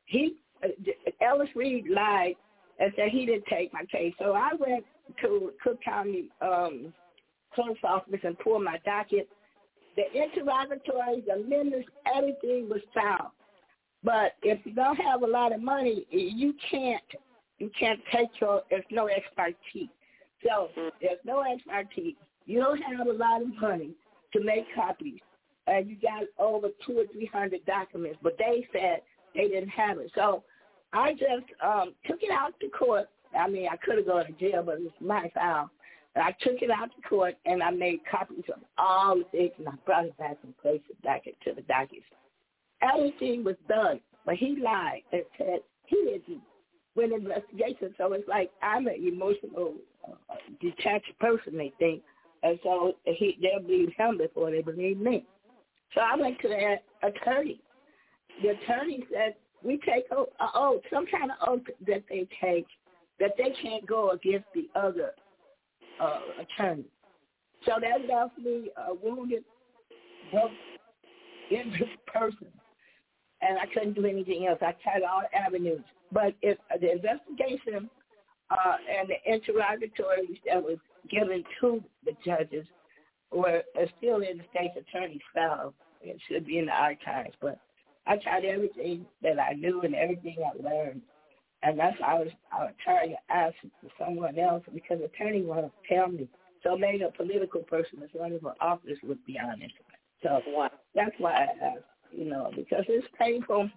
Ellis Reed lied and said he didn't take my case. So I went to Cook County clerk's office and pulled my docket. The interrogatories, the minutes, everything was found. But if you don't have a lot of money, you can't take there's no expertise. So there's no expertise. You don't have a lot of money to make copies. And you got over 200 or 300 documents, but they said they didn't have it. So I just took it out to court. I mean, I could have gone to jail, but it's my file. And I took it out to court, and I made copies of all the things, and I brought it back and placed it back into the docket. Everything was done, but he lied and said he didn't win an investigation. So it's like I'm an emotional, detached person, they think. And so they'll believe him before they believe me. So I went to the attorney. The attorney said, we take an oath, some kind of oath that they take, that they can't go against the other attorney. So that left me wounded, broke, injured person. And I couldn't do anything else. I tried all avenues. But if the investigation and the interrogatories that was given to the judges were still in the state's attorney's file, it should be in the archives. But I tried everything that I knew and everything I learned. And that's why I was trying to ask someone else, because the attorney wanted to tell me. So maybe a political person that's running for office would be honest. So that's why I asked, because it's painful,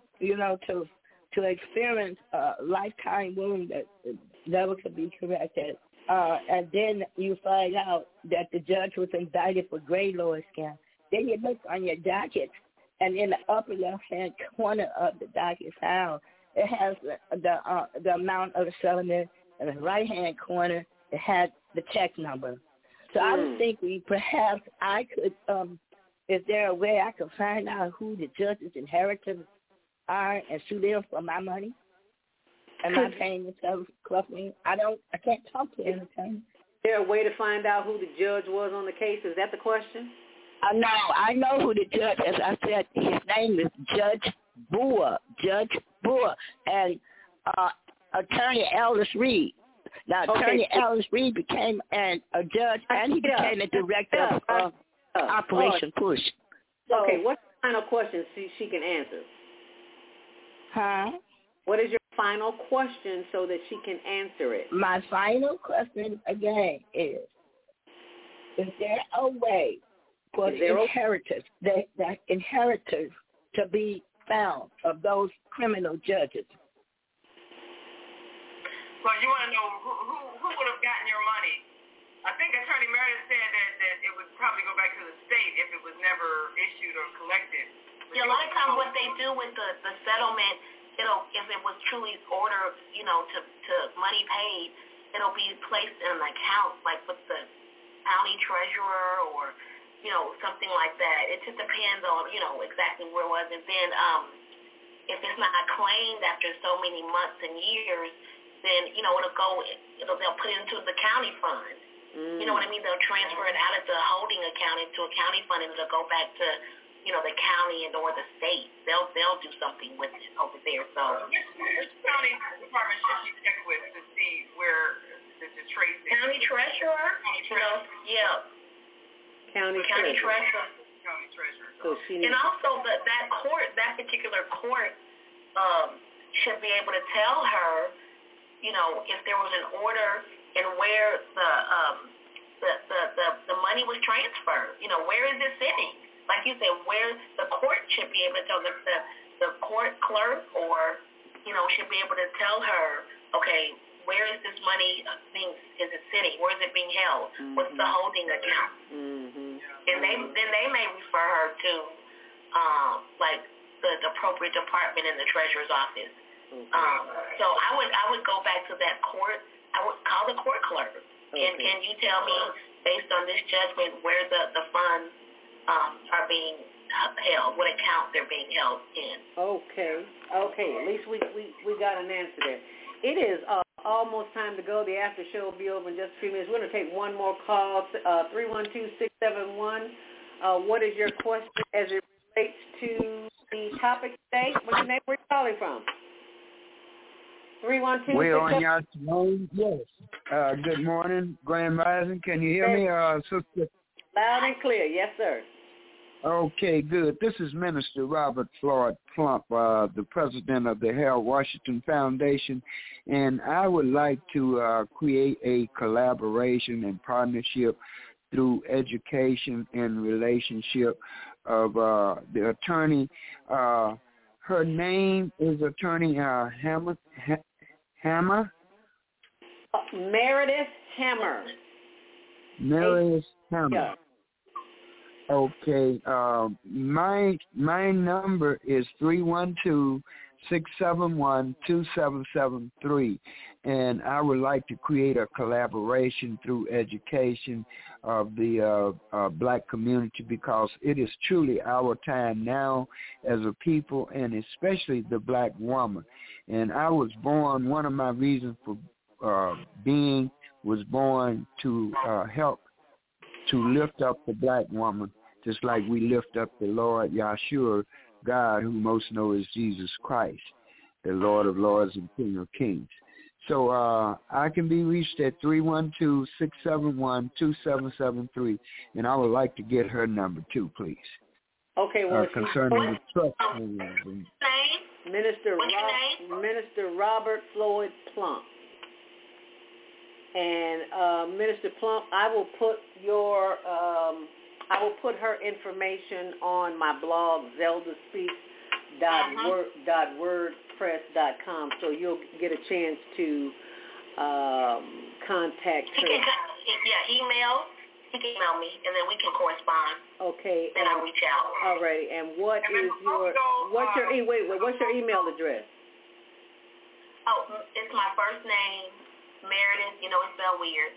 to experience a lifetime wound that never could be corrected. And then you find out that the judge was indicted for grade lower scam. Then you look on your docket, and in the upper left-hand corner of the docket file, it has the amount of the settlement. In the right-hand corner, it had the check number. So I was thinking perhaps I could, is there a way I could find out who the judge's inheritors are and sue them for my money? Am I paying themselves correctly? I can't talk to an attorney. Is there a way to find out who the judge was on the case? Is that the question? No, I know who the judge is. I said his name is Judge Boer. And Attorney Ellis Reed. Now, Attorney Ellis Reed became a judge, and he became the director of Operation Push. Okay, what's the final question she can answer? Huh? What is your final question so that she can answer it? My final question, again, is there a way for the inheritors, that inheritors to be found of those criminal judges? Well, you want to know who would have gotten your money? I think Attorney Meredith said that it would probably go back to the state if it was never issued or collected. Yeah, a lot of times what they do with the settlement, if it was truly ordered, to money paid, it'll be placed in an account, like with the county treasurer or, something like that. It just depends on, exactly where it was. And then if it's not claimed after so many months and years, then, they'll put it into the county fund. You know what I mean? They'll transfer it out of the holding account into a county fund, and it'll go back to, the county and or the state. They'll do something with it over there. So which county department should she check with to see where to trace it? County treasurer? Yeah. County treasurer. County treasurer. So and also that particular court should be able to tell her, if there was an order and where the money was transferred. Where is it sitting? Like you said, where the court should be able to tell the court clerk, or should be able to tell her, okay, where is this money is it sitting? Where is it being held? What's the holding account? And then they may refer her to like the appropriate department in the treasurer's office. So I would go back to that court. I would call the court clerk. Can you tell me, based on this judgment, where the funds are being held, what account they're being held in? Okay. At least we got an answer there. It is almost time to go. The after show will be over in just a few minutes. We're going to take one more call, 312-671. What is your question as it relates to the topic today? What's your name? Where are you calling from? 312-671. We're on your phone. Yes. Good morning, Grand Rising. Can you hear me, Sister? Loud and clear. Yes, sir. Okay, good. This is Minister Robert Floyd Plump, the president of the Harold Washington Foundation, and I would like to create a collaboration and partnership through education and relationship of the attorney. Her name is Attorney Hammer? Meredith Hammer. Marius Hammer. Yeah. Okay. My number is 312-671-2773, and I would like to create a collaboration through education of the black community, because it is truly our time now as a people, and especially the black woman. And I was born, one of my reasons for being was born to help to lift up the black woman, just like we lift up the Lord Yahshua, God, who most know as Jesus Christ, the Lord of Lords and King of Kings. So I can be reached at 312-671-2773, and I would like to get her number too, please. Okay, well, concerning the trust. Minister Robert Floyd Plump. And Minister Plump, I will put her information on my blog, zeldaspeaks.wordpress.com, so you'll get a chance to contact her. Email. He can email me, and then we can correspond. Okay. Then I'll reach out. All right. And what's your email address? Oh, it's my first name, Meredith. You know, it's spelled weird.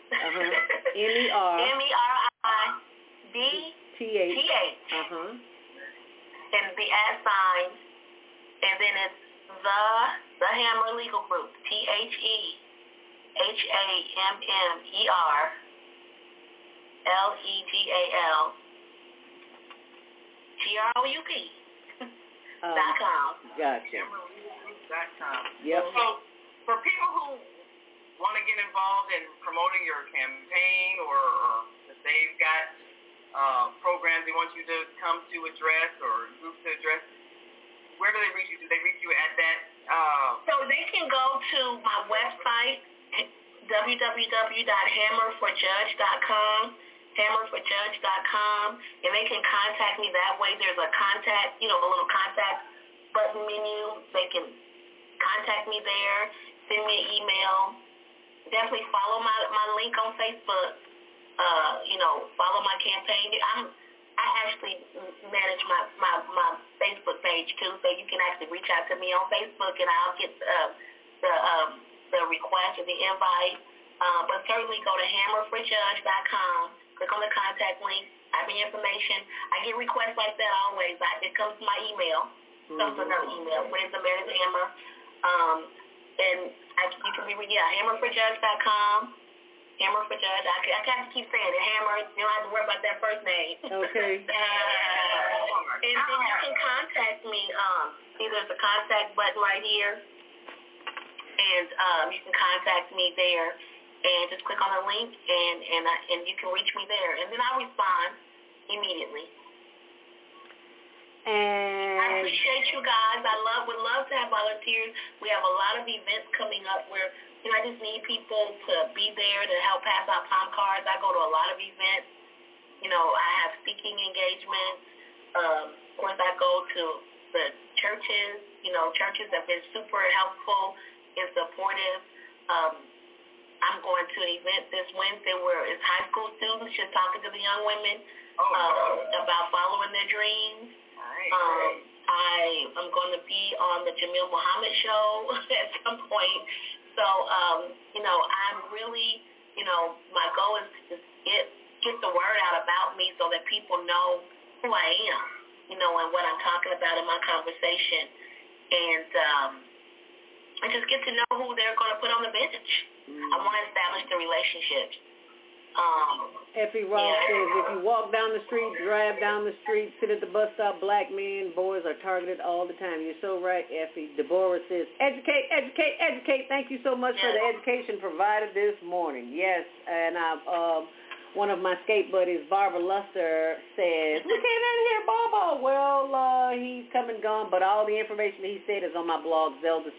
MERIDTH. And the @ and then it's the Hammer Legal Group. THEHAMMER LEGAL GROUP.com. Gotcha. Yep. So for people who want to get involved in promoting your campaign, or if they've got programs they want you to come to address or groups to address, where do they reach you? Do they reach you at that? So they can go to my website, www.hammerforjudge.com. hammerforjudge.com, and they can contact me that way. There's a contact, a little contact button menu. They can contact me there, send me an email. Definitely follow my link on Facebook. Follow my campaign. I actually manage my Facebook page too, so you can actually reach out to me on Facebook, and I'll get the request or the invite. But certainly go to hammerforjudge.com. Click on the contact link, type in information. I get requests like that always. It comes to my email. Comes to another email. Where's the Meredith Hammer? And you can be hammerforjudge.com. Hammer for Judge. I have to keep saying it. Hammer. You don't have to worry about that first name. Okay. And then you can contact me. See, there's a contact button right here, and you can contact me there. And just click on the link, and you can reach me there. And then I'll respond immediately. And I appreciate you guys. Would love to have volunteers. We have a lot of events coming up where, I just need people to be there to help pass out palm cards. I go to a lot of events. I have speaking engagements. Of course, I go to the churches. Churches have been super helpful and supportive. I'm going to an event this Wednesday where it's high school students just talking to the young women about following their dreams. I am going to be on the Jamil Muhammad show at some point. So, I'm really, my goal is to just get the word out about me so that people know who I am, and what I'm talking about in my conversation. And just get to know who they're going to put on the bench. I want to establish the relationships. Effie Ross says, if you walk down the street, drive down the street, sit at the bus stop, black men, boys are targeted all the time. You're so right, Effie. Deborah says, educate, educate, educate. Thank you so much for the education provided this morning. Yes, and one of my skate buddies, Barbara Luster, says, we came in here, Baba. Well, he's come and gone, but all the information he said is on my blog,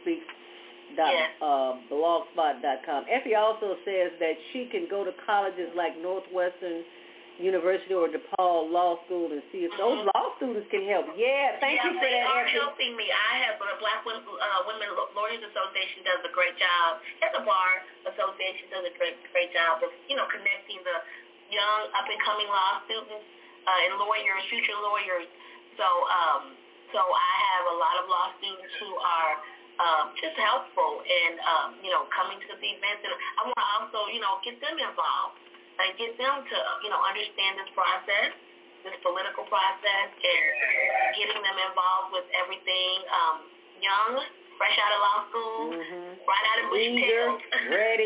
zeldaspeaks.blogspot.com. Effie also says that she can go to colleges like Northwestern University or DePaul Law School and see if those law students can help. Yeah, thank you for that, Effie. They are Effie. helping me. I have the Black Women Lawyers Association does a great job, and the Bar Association does a great job of, connecting the young up-and-coming law students and lawyers, future lawyers. So I have a lot of law students who are just helpful and, coming to the events. And I want to also, get them involved and get them to, understand this process, this political process, and getting them involved with everything young, fresh out of law school, right out of Bushtail. Ready.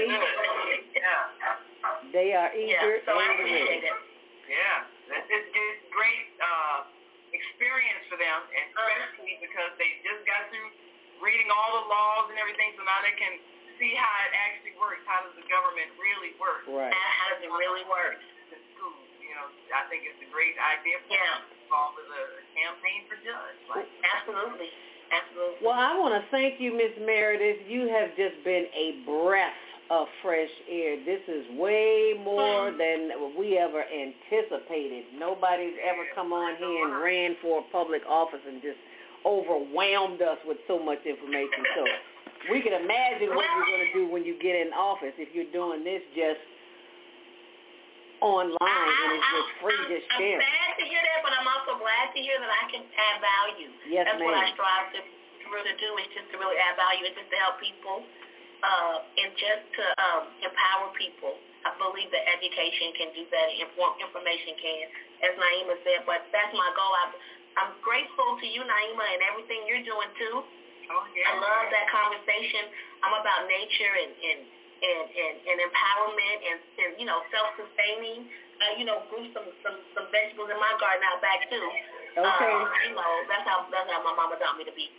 They are eager so I and appreciate ready. it. Yeah, it's great experience for them, especially because they just got through reading all the laws and everything, so now they can see how it actually works. How does the government really work? Right. How does it really work? The school, I think it's a great idea for them to call it a campaign for judge. Absolutely. Absolutely. Well, I want to thank you, Miss Meredith. You have just been a breath of fresh air. This is way more than we ever anticipated. Nobody's ever come on here and ran for a public office and just overwhelmed us with so much information. So we can imagine what you're going to do when you get in office if you're doing this just online and it's just free, just sharing. I'm sad to hear that, but I'm also glad to hear that I can add value. Yes, That's ma'am. what I strive to really do, is just to really add value and just to help people and just to empower people. I believe that education can do that, information can, as Naima said, but that's my goal. I'm grateful to you, Naima, and everything you're doing too. Oh, yeah. I love that conversation. I'm about nature and empowerment and self-sustaining. Grew some vegetables in my garden out back too. Okay. That's how my mama taught me to be.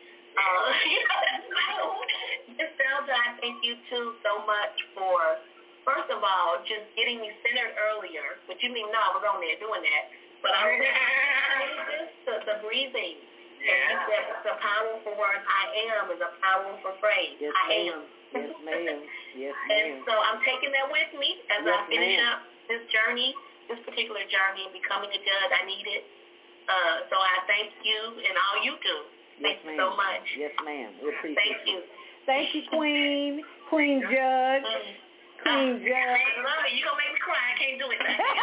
Ms. Zelda, I thank you too so much for, first of all, just getting me centered earlier. But you didn't even know I was on there doing that. But I was the breathing. Yeah. And you said the powerful word I am is a powerful phrase. Yes, I ma'am. am. Yes, ma'am. Yes, ma'am. And so I'm taking that with me as I finish up this journey, this particular journey, becoming a judge. I need it. So I thank you and all you do. Thank you so much. Yes, ma'am. We appreciate Thank you. Thank you, Queen. Queen Judge. Queen Judge. I love it. You're going to make me cry. I can't do it.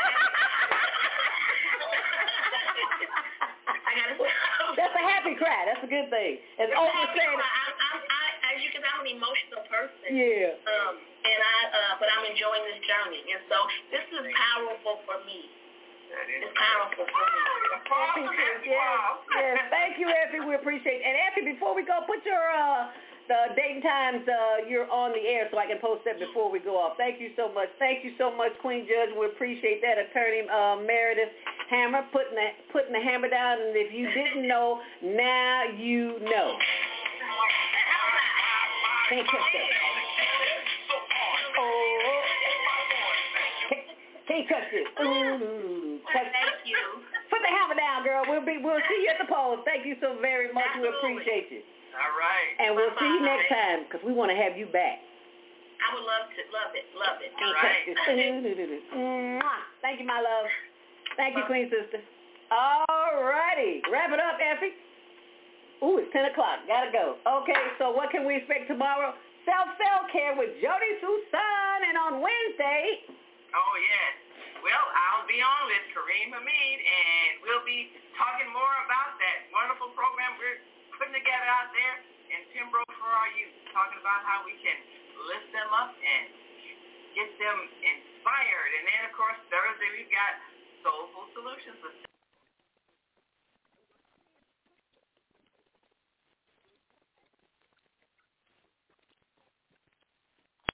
I got to stop. That's a happy cry. That's a good thing. As Oprah said, as you can tell, I'm an emotional person. Yeah. But I'm enjoying this journey. And so this is powerful for me. It's powerful for me. Yes. Thank you, Effie. We appreciate it. And Effie, before we go, put your the date and times you're on the air so I can post that before we go off. Thank you so much. Thank you so much, Queen Judge. We appreciate that. Attorney Meredith Hammer putting the hammer down. And if you didn't know, now you know. Can't catch that. Oh. Can't touch it. Ooh. Thank you. Put the hammer down, girl. We'll see you at the polls. Thank you so very much. Absolutely. We appreciate you. All right. And we'll see you next time because we want to have you back. I would love to. Love it. All right. Thank you, my love. Thank you, Queen Sister. All righty. Wrap it up, Effie. Ooh, it's 10 o'clock. Gotta go. Okay, so what can we expect tomorrow? Self-care with Jody Susan. And on Wednesday... Oh, yes. Well, I'll be on with Kareem Hamid, and we'll be talking more about that wonderful program we're putting together out there in Pembroke for our youth, talking about how we can lift them up and get them inspired. And then, of course, Thursday we've got Soulful Solutions with